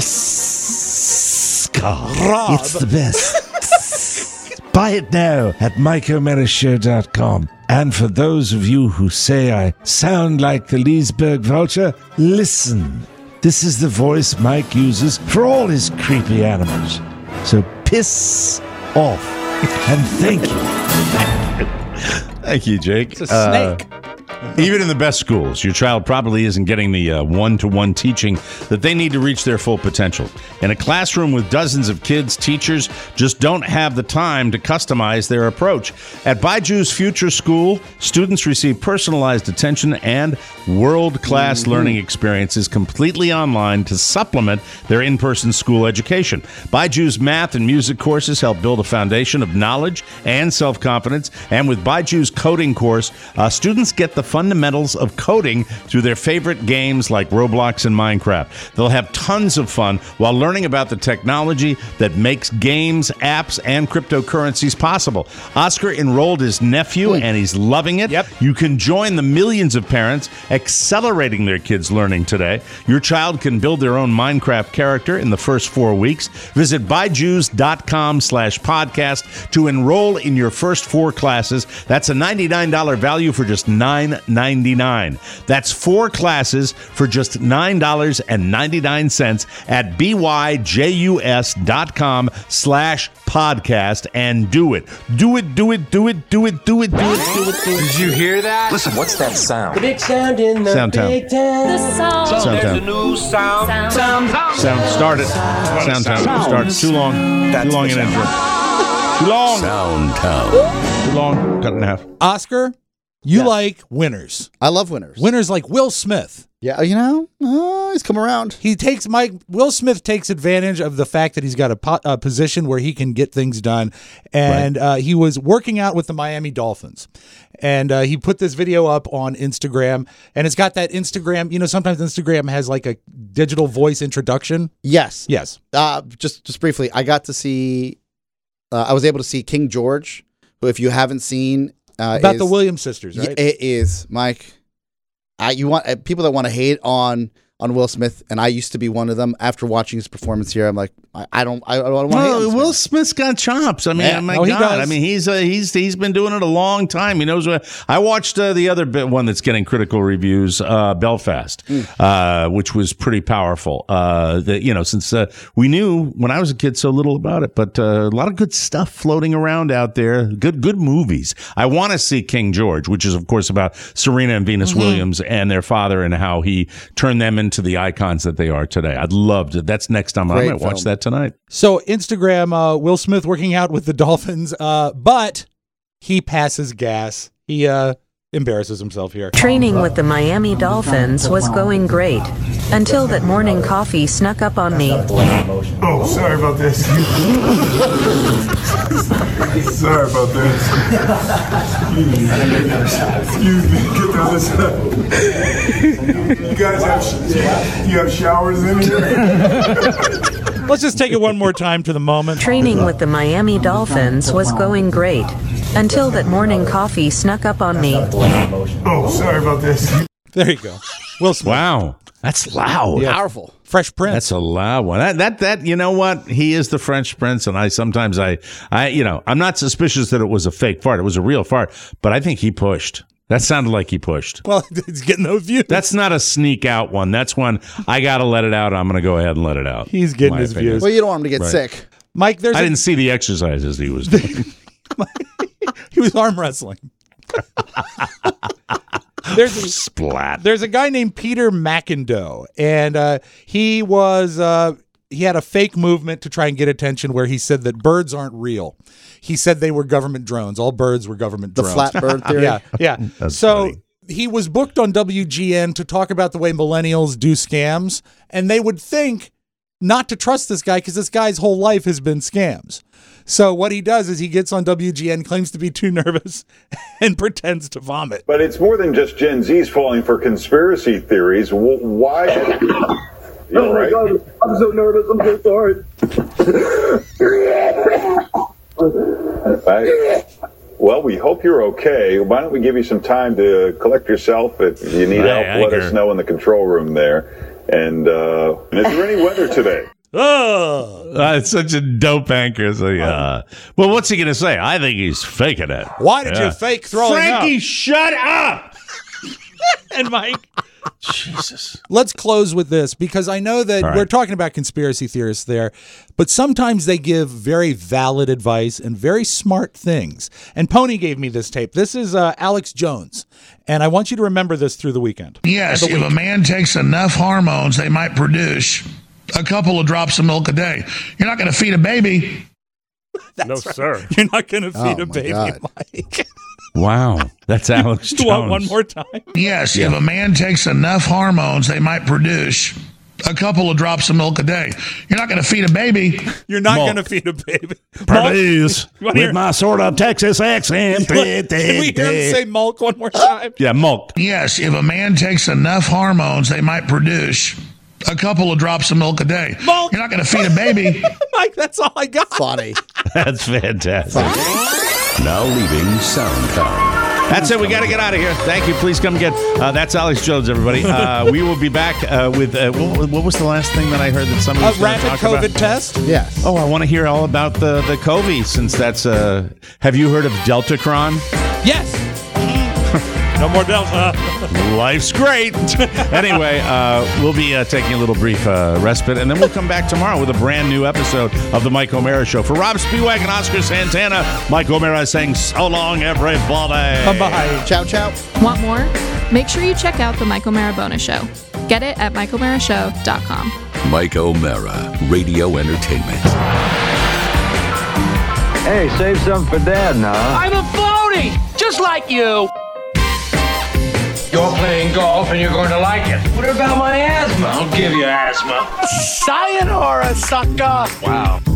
[SPEAKER 13] Oscar.
[SPEAKER 2] Rob.
[SPEAKER 13] It's the best. Buy it now at mike o'mara show dot com. And for those of you who say I sound like the Leesburg Vulture, listen. This is the voice Mike uses for all his creepy animals. So piss off. And thank you.
[SPEAKER 4] Thank you, Jake.
[SPEAKER 2] It's a snake.
[SPEAKER 4] Even in the best schools, your child probably isn't getting the uh, one-to-one teaching that they need to reach their full potential. In a classroom with dozens of kids, teachers just don't have the time to customize their approach. At Baiju's Future School, students receive personalized attention and world-class
[SPEAKER 3] Mm-hmm.
[SPEAKER 4] learning experiences completely online to supplement their in-person school education. Baiju's math and music courses help build a foundation of knowledge and self-confidence. And with Baiju's coding course, uh, students get the fundamentals of coding through their favorite games like Roblox and Minecraft. They'll have tons of fun while learning about the technology that makes games, apps, and cryptocurrencies possible. Oscar enrolled his nephew, and he's loving it.
[SPEAKER 2] Yep.
[SPEAKER 4] You can join the millions of parents accelerating their kids' learning today. Your child can build their own Minecraft character in the first four weeks. Visit Byju's.com slash podcast to enroll in your first four classes. That's a ninety-nine dollars value for just nine ninety-nine. That's four classes for just nine dollars and ninety-nine cents at byjus.com slash podcast and do it. Do it, do it, do it, do it, do it, do it, do it, do it.
[SPEAKER 14] Did you hear that? Listen, what's that sound?
[SPEAKER 15] The big sound in the
[SPEAKER 4] Sound town.
[SPEAKER 15] big town.
[SPEAKER 14] The sound.
[SPEAKER 4] Sound
[SPEAKER 14] There's
[SPEAKER 4] town.
[SPEAKER 14] a new sound. Sound. Sound.
[SPEAKER 4] Sound, start it. Sound time. Start. Too long. Too long an intro. Too long.
[SPEAKER 1] Sound Town.
[SPEAKER 4] Too long. Cut it in half.
[SPEAKER 2] Oscar, you like winners.
[SPEAKER 3] I love winners.
[SPEAKER 2] Winners like Will Smith.
[SPEAKER 3] Yeah, you know, uh, he's come around.
[SPEAKER 2] He takes Mike. Will Smith takes advantage of the fact that he's got a, po- a position where he can get things done, and uh, he was working out with the Miami Dolphins, and uh, he put this video up on Instagram, and it's got that Instagram. You know, sometimes Instagram has like a digital voice introduction.
[SPEAKER 3] Yes.
[SPEAKER 2] Yes.
[SPEAKER 3] Uh, just just briefly, I got to see. Uh, I was able to see King George, who, if you haven't seen, uh,
[SPEAKER 2] About
[SPEAKER 3] is-
[SPEAKER 2] the Williams sisters, right?
[SPEAKER 3] It is, Mike. I, you want uh, people that want to hate on on Will Smith, and I used to be one of them. After watching his performance here, I'm like, I, I don't, I, I don't want to.
[SPEAKER 4] Well, Will Smith's got chops. I mean,
[SPEAKER 3] Yeah.
[SPEAKER 4] oh my
[SPEAKER 3] Oh, he
[SPEAKER 4] God!
[SPEAKER 3] does.
[SPEAKER 4] I mean, he's uh, he's he's been doing it a long time. He knows what. I watched uh, the other bit one that's getting critical reviews, uh, Belfast, uh, which was pretty powerful. Uh, that you know, since uh, we knew when I was a kid so little about it, but uh, a lot of good stuff floating around out there. Good good movies. I want to see King George, which is of course about Serena and Venus
[SPEAKER 2] Mm-hmm.
[SPEAKER 4] Williams and their father and how he turned them into the icons that they are today. I'd love to. That's next time. I
[SPEAKER 2] Great
[SPEAKER 4] might watch
[SPEAKER 2] film.
[SPEAKER 4] that tonight.
[SPEAKER 2] So Instagram, uh, Will Smith working out with the Dolphins, uh, but he passes gas. He uh, embarrasses himself here.
[SPEAKER 15] Training with the Miami Dolphins was going great until that morning coffee snuck up on me.
[SPEAKER 16] Oh, sorry about this. Sorry about this. Excuse me. Get the other side. You guys have, you have showers in here?
[SPEAKER 2] Let's just take it one more time to the moment.
[SPEAKER 15] Training with the Miami Dolphins was going great until that morning coffee snuck up on me.
[SPEAKER 16] Oh, sorry about this.
[SPEAKER 2] There you go. Will Smith.
[SPEAKER 4] Wow. That's loud.
[SPEAKER 2] Yeah.
[SPEAKER 3] Powerful.
[SPEAKER 2] Fresh Prince.
[SPEAKER 4] That's a loud one. That, that, that, you know what? He is the French Prince. And I sometimes, I, I, you know, I'm not suspicious that it was a fake fart. It was a real fart, but I think he pushed. That sounded like he pushed.
[SPEAKER 2] Well, he's getting those views.
[SPEAKER 4] That's not a sneak out one. That's one, I got to let it out. I'm going to go ahead and let it out.
[SPEAKER 2] He's getting
[SPEAKER 4] My
[SPEAKER 2] his
[SPEAKER 4] opinion.
[SPEAKER 2] views.
[SPEAKER 3] Well, you don't want him to get
[SPEAKER 4] Right.
[SPEAKER 3] sick.
[SPEAKER 2] Mike, there's
[SPEAKER 4] I
[SPEAKER 2] a-
[SPEAKER 4] didn't see the exercises he was doing.
[SPEAKER 2] he was arm wrestling. There's a,
[SPEAKER 4] Splat.
[SPEAKER 2] There's a guy named Peter McIndoe, and uh, he was uh, he had a fake movement to try and get attention where he said that birds aren't real. He said they were government drones. All birds were government
[SPEAKER 3] The
[SPEAKER 2] drones.
[SPEAKER 3] flat bird theory?
[SPEAKER 2] Yeah, yeah.
[SPEAKER 4] That's
[SPEAKER 2] so
[SPEAKER 4] funny.
[SPEAKER 2] he was booked on W G N to talk about the way millennials do scams, and they would think not to trust this guy because this guy's whole life has been scams. So what he does is he gets on W G N, claims to be too nervous, and pretends to vomit.
[SPEAKER 17] But it's more than just Gen Z's falling for conspiracy theories. W- why? You all right?
[SPEAKER 16] God, I'm so nervous. I'm so sorry.
[SPEAKER 17] I- well, we hope you're okay. Why don't we give you some time to collect yourself? If you need
[SPEAKER 4] Hey,
[SPEAKER 17] help, let
[SPEAKER 4] Anchor.
[SPEAKER 17] us know in the control room there. And uh, is there any weather today?
[SPEAKER 2] Oh,
[SPEAKER 4] Uh, it's such a dope anchor. It's like, uh, well, what's he going to say? I think he's faking it.
[SPEAKER 2] Why did
[SPEAKER 4] Yeah.
[SPEAKER 2] you fake throwing
[SPEAKER 4] Frankie,
[SPEAKER 2] up?
[SPEAKER 4] shut up!
[SPEAKER 2] And Mike.
[SPEAKER 4] Jesus.
[SPEAKER 2] Let's close with this because I know that
[SPEAKER 4] All right.
[SPEAKER 2] we're talking about conspiracy theorists there, but sometimes they give very valid advice and very smart things. And Pony gave me this tape. This is uh, Alex Jones, and I want you to remember this through the weekend.
[SPEAKER 18] Yes,
[SPEAKER 2] And the
[SPEAKER 18] if
[SPEAKER 2] week.
[SPEAKER 18] a man takes enough hormones, they might produce a couple of drops of milk a day. You're not going to feed a baby.
[SPEAKER 2] No, sir. You're not going to feed
[SPEAKER 3] Oh,
[SPEAKER 2] a
[SPEAKER 3] my
[SPEAKER 2] baby,
[SPEAKER 3] God.
[SPEAKER 2] Mike.
[SPEAKER 4] Wow. That's Alex
[SPEAKER 2] Do you want
[SPEAKER 4] Jones.
[SPEAKER 2] one more time?
[SPEAKER 18] Yes,
[SPEAKER 4] Yeah.
[SPEAKER 18] if a man takes enough hormones, they might produce a couple of drops of milk a day. You're not going to feed a baby.
[SPEAKER 2] You're not
[SPEAKER 4] Malt.
[SPEAKER 2] going to feed a baby.
[SPEAKER 13] Produce
[SPEAKER 2] You wanna hear-
[SPEAKER 13] with my sort of Texas accent.
[SPEAKER 2] Can we hear him say milk one more time?
[SPEAKER 4] Yeah, milk.
[SPEAKER 18] Yes, if a man takes enough hormones, they might produce a couple of drops of milk a day.
[SPEAKER 2] Milk.
[SPEAKER 18] You're not going to feed a baby.
[SPEAKER 2] Mike, that's all I got.
[SPEAKER 3] Funny.
[SPEAKER 4] That's fantastic.
[SPEAKER 1] Now leaving SoundCloud.
[SPEAKER 4] That's it. We got to get out of here. Thank you. Please come get. Uh, that's Alex Jones, everybody. Uh, we will be back uh, with. Uh, what, what was the last thing that I heard that somebody
[SPEAKER 2] A
[SPEAKER 4] was going to
[SPEAKER 2] rapid
[SPEAKER 4] talk
[SPEAKER 2] COVID
[SPEAKER 4] about?
[SPEAKER 2] test?
[SPEAKER 3] Yes.
[SPEAKER 4] Oh, I want to hear all about the the COVID since that's. Uh, have you heard of Deltacron?
[SPEAKER 2] Yes. No more Delta.
[SPEAKER 4] Life's great. Anyway, uh, we'll be uh, taking a little brief uh, respite, and then we'll come back tomorrow with a brand new episode of the Mike O'Mara Show. For Rob Spiewak and Oscar Santana, Mike O'Mara is saying so long, everybody.
[SPEAKER 2] Bye-bye.
[SPEAKER 3] Ciao, ciao.
[SPEAKER 19] Want more? Make sure you check out the Mike O'Mara Bonus Show. Get it at mike o'mara show dot com.
[SPEAKER 1] Mike O'Mara, Radio Entertainment.
[SPEAKER 20] Hey, save some for Dad now.
[SPEAKER 12] I'm a phony, just like you.
[SPEAKER 20] You're playing golf and you're going to like it. What about my asthma? I'll give you asthma.
[SPEAKER 12] Sayonara, sucker.
[SPEAKER 20] Wow.